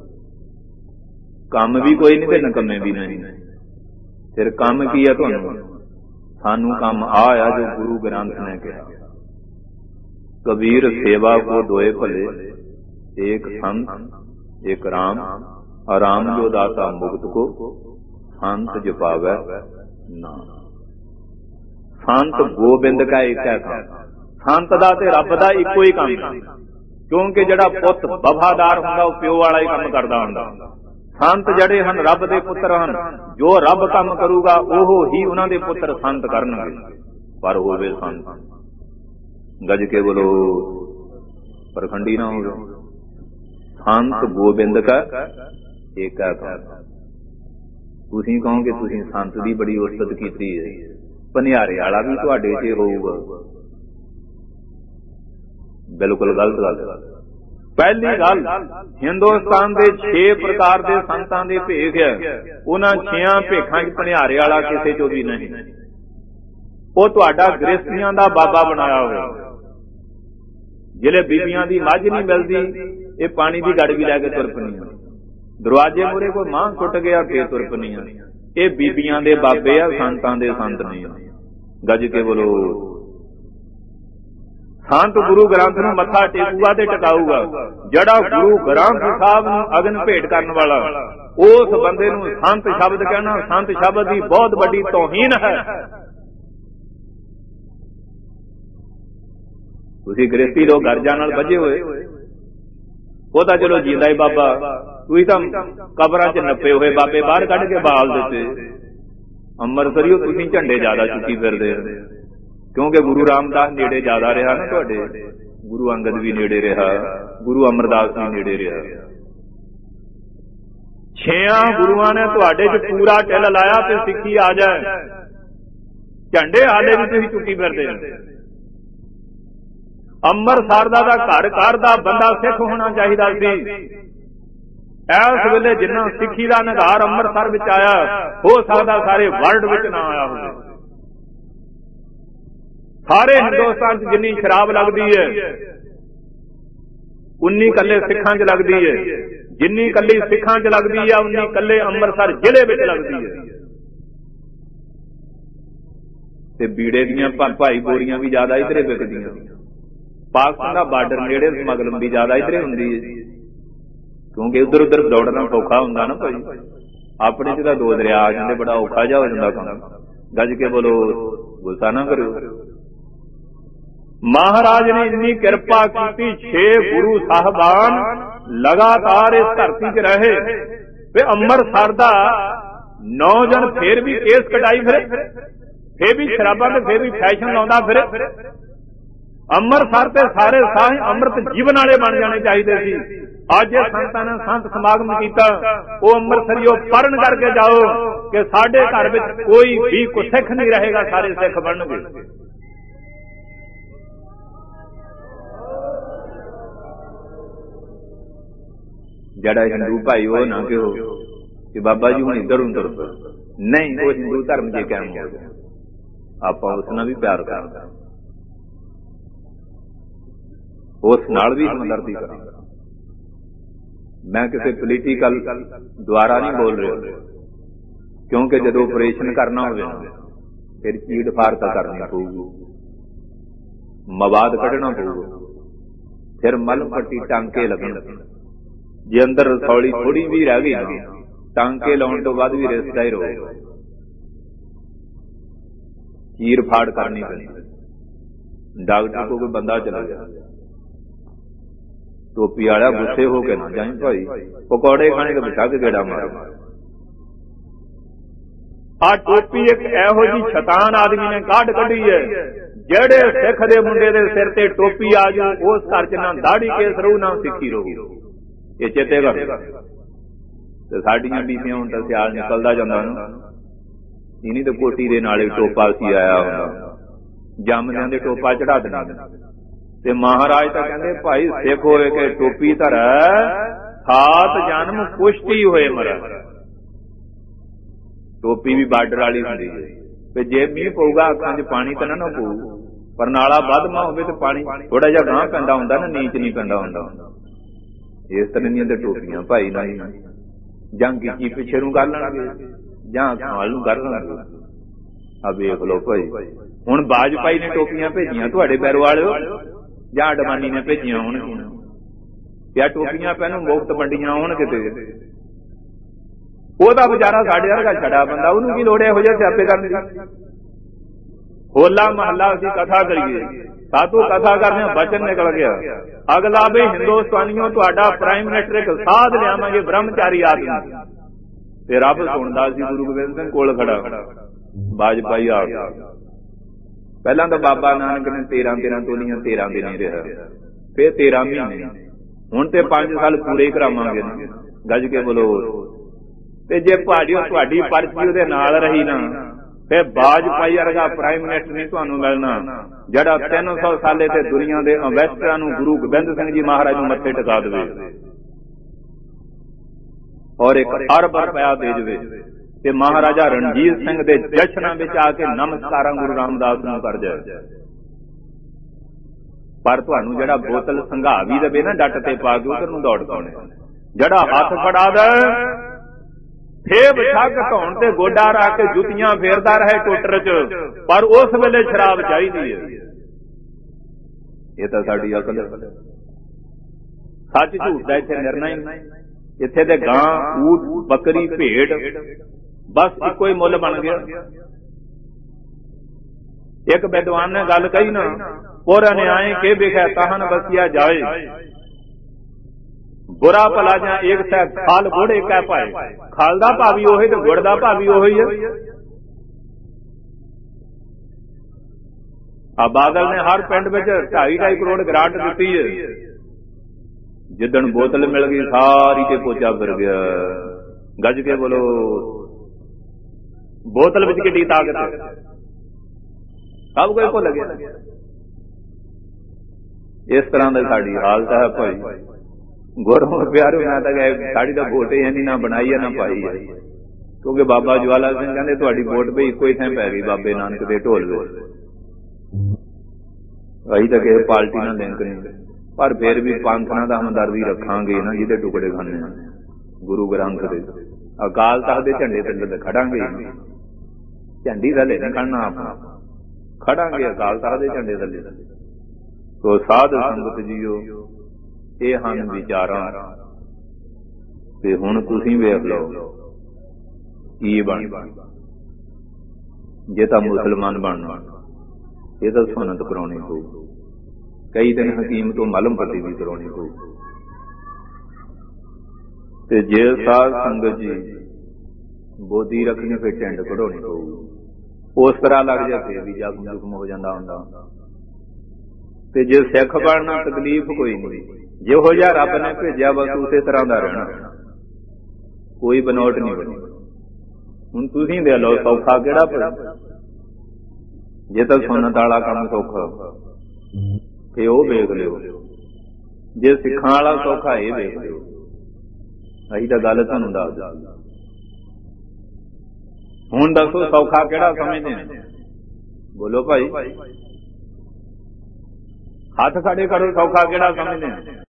काम भी कोई नहीं ते नकम्मे भी नहीं। फिर काम की है तुहानूं? सानूं काम आ आ जो गुरु ग्रंथ ने कहा, कबीर सेवा को दोए भले, एक संत एक राम, राम जो दाता मुक्त को, संत जपावै नाम। संत गोबिंद का एक है काम, संत दा ते रब दा इको ही काम, क्योंकि जिहड़ा पुत वफादार हुंदा ओह प्यो वाला ही काम करदा हुंदा। संत जड़े हन रब दे पुत्र हन, जो रब काम करूगा ओह ही उन्हां दे पुत्र संत करनगे। पर होवे संत गज के बोलो परखंडी ना होवे। संत गोबिंद का एक है काम। तुसीं कहो कि तुसीं संत दी बड़ी उस्सत कीती है, भनियारे वाला भी तुहाडे च होऊगा, बिल्कुल गलत गल। पहली गल, हिंदुस्तान के छे प्रकार के संतां दे भेख है, उन्हां छेयां भेखां च भनियारे वाला किसे चो भी नहीं। वो तुहाडा गृहस्थियां दा बाबा बनाया होया। जिहड़े बीबियां दी मझ नहीं मिलदी, ये पानी की गड़ भी लैके तुर पणीआं, दरवाजे मूहरे कोई मां टुट गया फिर तुर पणीआं। ये बीबियां दे बाबे आ, संतां दे संत नहीं। गज के बोलो। संत गुरु ग्रंथ नूं मत्था टेकूगा ते टकाऊगा। जड़ा गुरु ग्रंथ साहब नूं अगन भेंट करन वाला, उस बंदे नूं संत शब्द कहना, संत शब्द की बहुत बड़ी तौहीन है। तुसीं गृहस्थी लोग गर्जा नाल बजे होए, वो तां चलो जींदा ही बाबा, तुसीं तां कबरां च नप्पे हुए बाबे बाहर कढ के बाल दिते। अंम੍ਰਿਤਸਰੀਓ तुसीं झंडे ज्यादा चुकी फिरदे, क्योंकि गुरु रामदास नेड़े ज्यादा रहा ना तुहाडे, गुरु अंगद भी नेड़े रहा, गुरु अमरदास भी नेड़े रहा। छेयां गुरुआं ने तुहाडे च पूरा टिल लाया ते सिੱਖੀ आ जाए, झंडे हाले भी तुसीं चुकी फिरदे। ਅੰਮ੍ਰਿਤਸਰ ਦਾ घर घर ਦਾ बंदा सिख होना चाहिए सी। इस वेले जिन्ना सिੱਖੀ ਦਾ ਨਿਗਾਰ ਅੰਮ੍ਰਿਤਸਰ ਵਿੱਚ आया, हो सकता सारे वर्ल्ड ਵਿੱਚ ना आया हो। सारे हिंदुस्तान च जिन्नी शराब लगती है उन्नी कले सिखां च लगती है, जिन्नी कली सिखां च लगती है उन्नी कले ਅੰਮ੍ਰਿਤਸਰ जिले में लगती है। ते बीड़े दियां भाई बोरियां भी ज्यादा इधरे विकदियां। पाकिस्तान का बार्डर नेड़े, समगलम भी ज्यादा इधरे होंदी है, क्योंकि उधर उधर दौड़ना सौखा होंदा ना भाई। अपने च दो दरिया आ जाते, बड़ा औखा जा हो जाता काम। गज के बोलो, गुस्सा ना करो। महाराज ने इन्नी कृपा की, छे गुरु साहबान लगातार इस धरती च रहे। वे ਅੰਮ੍ਰਿਤਸਰ दा नौ जन फिर भी केस कटाई फिरे, फिर भी शराबां ते फिर भी फैशन लाउंदा फिरे। ਅੰਮ੍ਰਿਤਸਰ ते सारे साह अमृत जीवन वाले बन जाने चाहिए सी। अज संतां ने संत समागम कीता, वो ਅੰਮ੍ਰਿਤਸਰੀਓ पढ़न करके जाओ कि साडे घर विच कोई भी को सिख नहीं रहेगा, सारे सिख बनणगे। ਜਿਹੜਾ ਹਿੰਦੂ ਭਾਈ ਉਹ ਨਾ ਕਿਹੋ ਕਿ ਬਾਬਾ ਜੀ ਹੁਣ ਇੱਧਰ ਉੱਧਰ, ਨਹੀਂ, ਉਹ ਹਿੰਦੂ ਧਰਮ ਜੇ ਕਾਇਮ ਹੋ ਗਿਆ, ਆਪਾਂ ਉਸ ਨਾਲ ਵੀ ਪਿਆਰ ਕਰਦੇ, ਉਸ ਨਾਲ ਵੀ ਹਮਦਰਦੀ ਕਰਾਂਗੇ। ਮੈਂ ਕਿਸੇ ਪੋਲੀਟੀਕਲ ਦੁਆਰਾ ਨਹੀਂ ਬੋਲ ਰਿਹਾ, ਕਿਉਂਕਿ ਜਦੋਂ ਆਪਰੇਸ਼ਨ ਕਰਨਾ ਹੋਵੇ ਫਿਰ ਚੀੜ ਫਾੜ ਤਾਂ ਕਰਨੀ ਪਊਗੀ, ਮਵਾਦ ਕੱਢਣਾ ਪਊਗਾ, ਫਿਰ ਮਲਮ ਪੱਟੀ ਟਾਂਕੇ ਲੱਗਣ। ਜੇ ਅੰਦਰ ਰਸੌਲੀ ਥੋੜੀ ਵੀ ਰਹਿ ਗਈ ਨਾ, ਟਾਂਕੇ ਲਾਉਣ ਤੋਂ ਬਾਅਦ ਵੀ ਰਿਸਦਾ ਹੀ ਰਹੇਗਾ, ਚੀਰ ਫਾੜ ਕਰਨੀ ਪੈਣੀ। ਡਾਕਟਰ ਕੋਲ ਕੋਈ ਬੰਦਾ ਚਲਾ ਗਿਆ, ਟੋਪੀ ਵਾਲਾ ਗੁੱਸੇ ਹੋ ਕੇ ਨਾ ਜਾਈਂ ਭਾਈ, ਪਕੌੜੇ ਖਾਣੇ ਤੋਂ ਬਿਠਾ ਕੇ ਗੇੜਾ ਮਾਰ। ਆ ਟੋਪੀ ਇੱਕ ਇਹੋ ਜਿਹੀ ਸ਼ੈਤਾਨ ਆਦਮੀ ਨੇ ਕੱਢ ਕੱਢੀ ਹੈ, ਜਿਹੜੇ ਸਿੱਖ ਦੇ ਮੁੰਡੇ ਦੇ ਸਿਰ ਤੇ ਟੋਪੀ ਆ ਜੂ, ਉਸ ਘਰ ਚ ਨਾ ਦਾੜੀ ਕੇਸ ਰਹੂ ਨਾ ਸਿੱਖੀ ਰਹੂ। ਇਹ ਚੇਤੇ ਕਰ। ਤੇ ਸਾਡੀਆਂ ਬੀਬੀਆਂ ਹੁਣ ਤਾਂ ਸਿਆਲ ਨਿਕਲਦਾ ਜਾਂਦਾ ਨਾ, ਇਨੀ ਤਾਂ ਕੋਟੀ ਦੇ ਨਾਲੇ ਟੋਪਾ ਸੀ ਆਇਆ ਹੁੰਦਾ, ਜੰਮਦਿਆਂ ਦੇ ਟੋਪਾ ਚੜਾ ਦੇਣਾ। ਤੇ ਮਹਾਰਾਜ ਤਾਂ ਕਹਿੰਦੇ ਭਾਈ ਸਿੱਖ ਹੋਏ ਕਿ ਟੋਪੀ ਧਰ, ਸਾਤ ਜਨਮ ਕੁਸ਼ਤੀ ਹੋਏ ਮਰ। ਟੋਪੀ ਵੀ ਬਾਰਡਰ ਵਾਲੀ ਹੁੰਦੀ ਹੈ, ਤੇ ਜੇ ਮੀਂਹ ਪਊਗਾ ਅੱਖਾਂ 'ਚ ਪਾਣੀ ਤਾਂ ਨਾ ਪਊ, ਪਰ ਨਾਲਾ ਵੱਧਮਾ ਹੋਵੇ ਤੇ ਪਾਣੀ ਥੋੜਾ ਜਿਹਾ ਗਾਂਹ ਪੈਂਦਾ ਹੁੰਦਾ ਨਾ, ਨੀਚ ਨਹੀਂ ਪੈਂਦਾ ਹੁੰਦਾ। ਇਸ ਤਰ੍ਹਾਂ ਦੀਆਂ ਤੇ ਟੋਪੀਆਂ ਭਾਈ ਨਹੀਂ, ਜਾਂ ਗਿੱਚੀ ਪਿੱਛੇ ਨੂੰ ਕਰ ਲੈਣਗੇ ਜਾਂ ਖਾਲ ਨੂੰ ਕਰ ਲੈਣਗੇ। ਆ ਵੇਖ ਲਓ ਭਾਈ, ਹੁਣ ਬਾਜਪਾਈ ਨੇ ਟੋਪੀਆਂ ਭੇਜੀਆਂ ਤੁਹਾਡੇ ਪੈਰ ਵਾਲਿਓ ਜਾਂ ਅਡਵਾਨੀ ਨੇ ਭੇਜੀਆਂ ਹੋਣਗੀਆਂ, ਜਾਂ ਟੋਪੀਆਂ ਪਹਿਲੋਂ ਮੁਫਤ ਵੰਡੀਆਂ ਹੋਣ ਕਿਤੇ। ਉਹਦਾ ਵਿਚਾਰਾ ਸਾਡੇ ਵਰਗਾ ਛੜਾ ਬੰਦਾ, ਉਹਨੂੰ ਕੀ ਲੋੜ ਇਹੋ ਜਿਹੇ ਸਿਆਪੇ ਕਰਨ ਦੀ। ਹੋਲਾ ਮਹੱਲਾ ਅਸੀਂ ਕਥਾ ਕਰੀਏ, ਸਾਧੂ ਕਥਾ ਕਰਦੇ ਬਚਨ ਨਿਕਲ ਗਿਆ, ਅਗਲਾ ਵੀ ਹਿੰਦੁਸਤਾਨੀਓ ਤੁਹਾਡਾ ਪ੍ਰਾਈਮ ਮਿਨਿਸਟਰ ਇੱਕ ਸਾਧ ਲਿਆਵਾਂਗੇ ਬ੍ਰਹਮਚਾਰੀ ਆਦਮੀ। ਤੇ ਰੱਬ ਸੁਣਦਾ ਸੀ ਗੁਰੂ ਗੋਬਿੰਦ ਸਿੰਘ ਕੋਲ ਖੜਾ, ਬਾਜਪਾਈ ਆ ਗਿਆ। ਪਹਿਲਾਂ ਤਾਂ ਬਾਬਾ ਨਾਨਕ ਨੇ ਤੇਰਾਂ ਤੇਰਾਂ ਤੋਲੀਆਂ ਤੇਰਾਂ ਦੇ ਨਹੀਂ ਰਿਹਾ, ਫਿਰ ਤੇਰਾਂ ਮਹੀਨੇ, ਹੁਣ ਤੇ ਪੰਜ ਸਾਲ ਪੂਰੇ ਕਰਾਵਾਂਗੇ ਨਾ, ਗੱਜ ਕੇ ਬੋਲੋ। ਤੇ ਜੇ ਭਾਜੀ ਤੁਹਾਡੀ ਪਰਚੀ ਉਹਦੇ ਨਾਲ ਰਹੀ ਨਾ, ਫਿਰ ਬਾਜਪਾਈ ਵਰਗਾ ਪ੍ਰਾਈਮ ਮਿਨਿਸਟਰ ਨਹੀਂ ਤੁਹਾਨੂੰ ਮਿਲਣਾ, ਜਿਹੜਾ ਤਿੰਨ ਸੌ ਸਾਲੇ ਤੇ ਦੁਨੀਆ ਦੇ ਇਨਵੈਸਟਰਾਂ ਨੂੰ ਗੁਰੂ ਗੋਬਿੰਦ ਸਿੰਘ ਜੀ ਮਹਾਰਾਜ ਨੂੰ ਮੱਥੇ ਟਿਕਾ ਦੇਵੇ ਔਰ ਇੱਕ ਅਰਬ ਰੁਪਇਆ ਦੇ ਦੇਵੇ, ਤੇ ਮਹਾਰਾਜਾ ਰਣਜੀਤ ਸਿੰਘ ਦੇ ਜਸ਼ਨਾਂ ਵਿੱਚ ਆ ਕੇ ਨਮਸਕਾਰਾਂ ਗੁਰੂ ਰਾਮਦਾਸ ਨੂੰ ਕਰ ਜਾਏ। ਪਰ ਤੁਹਾਨੂੰ ਜਿਹੜਾ ਬੋਤਲ ਸੰਘਾ ਵੀ ਦੇਵੇ ਨਾ ਡੱਟ ਤੇ ਪਾ ਕੇ, ਉਧਰ ਨੂੰ ਦੌੜ ਪਾਉਣੇ। ਜਿਹੜਾ ਹੱਥ ਫੜਾ ਦੇ ਫੇਰ ਛੱਗ ਧੌਣ ਤੇ ਗੋਡਾ ਰੱਖ ਕੇ ਜੁੱਤੀਆਂ ਫੇਰਦਾ ਰਹੇ ਟੋਟਰ ਚ, ਪਰ ਉਸ ਵੇਲੇ ਸ਼ਰਾਬ ਚਾਹੀਦੀ ਹੈ। ਇਹ ਤਾਂ ਸਾਡੀ ਅਕਲ ਹੈ। ਸੱਚ ਝੂਠ ਦਾ ਇੱਥੇ ਨਿਰਣਾ ਹੀ ਨਹੀਂ। ਇੱਥੇ ਤੇ ਗਾਂ, ਊਠ, ਬੱਕਰੀ, ਭੇਡ ਬਸ ਇੱਕੋ ਹੀ ਮੁੱਲ ਬਣ ਗਿਆ। ਇੱਕ ਵਿਦਵਾਨ ਨੇ ਗੱਲ ਕਹੀ ਨਾ, ਪੁਰ ਨਿਆਏ ਕੇ ਬਿਖੈ ਤਾਹਨ ਬਸਿਆ ਜਾਏ, ਬੁਰਾ ਭਲਾ ਜਾਂ ਇੱਕ ਸੈ ਖਾਲ ਗੋੜੇ ਕਹਿ ਪਾਏ। ਖਾਲ ਦਾ ਭਾਵੀ ਉਹੀ ਤੇ ਗੁੜ ਦਾ ਭਾਵੀ ਉਹੀ ਹੈ। ਆ ਬਾਦਲ ਨੇ ਹਰ ਪਿੰਡ ਵਿੱਚ ਢਾਈ ਢਾਈ ਕਰੋੜ ਗ੍ਰਾਂਟ ਦਿੱਤੀ ਹੈ। ਜਿੱਦਣ ਬੋਤਲ ਮਿਲ ਗਈ ਸਾਰੀ ਤੇ ਪੋਚਾ ਫਿਰ ਗਿਆ। ਗੱਜ ਕੇ ਬੋਲੋ, ਬੋਤਲ ਵਿੱਚ ਕਿੱਡੀ ਤਾਕਤ ਹੈ, ਸਭ ਕੁਝ ਭੁੱਲ ਗਿਆ। ਇਸ ਤਰ੍ਹਾਂ ਦੀ ਸਾਡੀ ਹਾਲਤ ਹੈ ਭਾਈ। ਗੁਰਮੁਖ ਪਿਆਰੋ, ਮੈਂ ਤਾਂ ਕਹੇ ਸਾਡੀ ਤਾਂ ਵੋਟ ਹੀ ਨਹੀਂ, ਨਾ ਬਣਾਈ ਹੈ ਨਾ ਪਾਈ ਹੈ। ਕਿਉਂਕਿ ਬਾਬਾ ਜਵਾਲਾ ਸਿੰਘ ਕਹਿੰਦੇ ਤੁਹਾਡੀ ਵੋਟ ਵੀ ਇੱਕੋ ਹੀ ਥਾਂ ਪੈ ਗਈ, ਬਾਬੇ ਨਾਨਕ ਦੇ ਢੋਲ ਵਿੱਚ। ਅਸੀਂ ਤਾਂ ਕਿਸੇ ਪਾਰਟੀ ਨਾਲ ਲਿੰਕ ਨਹੀਂ, ਪਰ ਫਿਰ ਵੀ ਪੰਥਾਂ ਦਾ ਹਮਦਰਦੀ ਰੱਖਾਂਗੇ ਨਾ, ਜਿਹਦੇ ਟੁਕੜੇ ਖਾਣੇ ਆ ਗੁਰੂ ਗ੍ਰੰਥ ਦੇ। ਅਕਾਲ ਤਖਤ ਦੇ ਝੰਡੇ ਥੱਲੇ ਖੜਾਂਗੇ, ਝੰਡੀ ਥੱਲੇ ਨਹੀਂ ਖੜਨਾ, ਆਪਣਾ ਖੜਾਂਗੇ ਅਕਾਲ ਤਖਤ ਦੇ ਝੰਡੇ ਥੱਲੇ। ਸੋ ਸਾਧ ਸੰਗਤ ਜੀਓ, ਇਹ ਹਨ ਵਿਚਾਰਾਂ। ਤੇ ਹੁਣ ਤੁਸੀਂ ਵੇਖ ਲਓ ਕੀ ਬਣ। ਜੇ ਤਾਂ ਮੁਸਲਮਾਨ ਬਣਨਾ, ਇਹ ਤਾਂ ਸੁਨਤ ਕਰਾਉਣੀ ਪਊ, ਕਈ ਦਿਨ ਹਕੀਮ ਤੋਂ ਮਲਮ ਪੱਟੀ ਵੀ ਕਰਾਉਣੀ ਪਊ। ਤੇ ਜੇ ਸਾਧ ਸੰਗਤ ਜੀ ਬੋਧੀ ਰੱਖਣੀ, ਫਿਰ ਟਿੰਡ ਕਢਾਉਣੀ ਪਊ। ਉਸ ਤਰ੍ਹਾਂ ਲੱਗ ਜਾ ਕੇ ਵੀ ਜ਼ਖਮ ਜ਼ੁਖਮ ਹੋ ਜਾਂਦਾ ਹੁੰਦਾ। ਤੇ ਜੇ ਸਿੱਖ ਬਣਨਾ, ਤਕਲੀਫ ਕੋਈ ਨਹੀਂ, ਜਿਹੋ ਜਿਹਾ ਰੱਬ ਨੇ ਭੇਜਿਆ ਬਸ ਉਸੇ ਤਰ੍ਹਾਂ ਦਾ ਰਹਿਣਾ, ਕੋਈ ਬਨੌਟ ਨਹੀਂ ਬਣੀ। ਹੁਣ ਤੁਸੀਂ ਦੇ ਲਓ, ਸੌਖਾ ਕਿਹੜਾ ਪਿਆ? ਜੇ ਤਾਂ ਸੁਨਤ ਵਾਲਾ ਕੰਮ ਸੌਖਾ ਤੇ ਉਹ ਵੇਖ ਲਿਓ, ਜੇ ਸਿੱਖਾਂ ਵਾਲਾ ਸੌਖਾ ਇਹ ਵੇਖ ਲਿਓ। ਅਸੀਂ ਤਾਂ ਗੱਲ ਤੁਹਾਨੂੰ ਦੱਸ ਦਿੱਤੀ। ਹੁਣ ਦੱਸੋ ਸੌਖਾ ਕਿਹੜਾ ਸਮਝਦੇ ਆ? ਬੋਲੋ ਭਾਈ, ਹੱਥ ਸਾਡੇ ਕਰੋ, ਸੌਖਾ ਕਿਹੜਾ ਸਮਝਦੇ ਆ?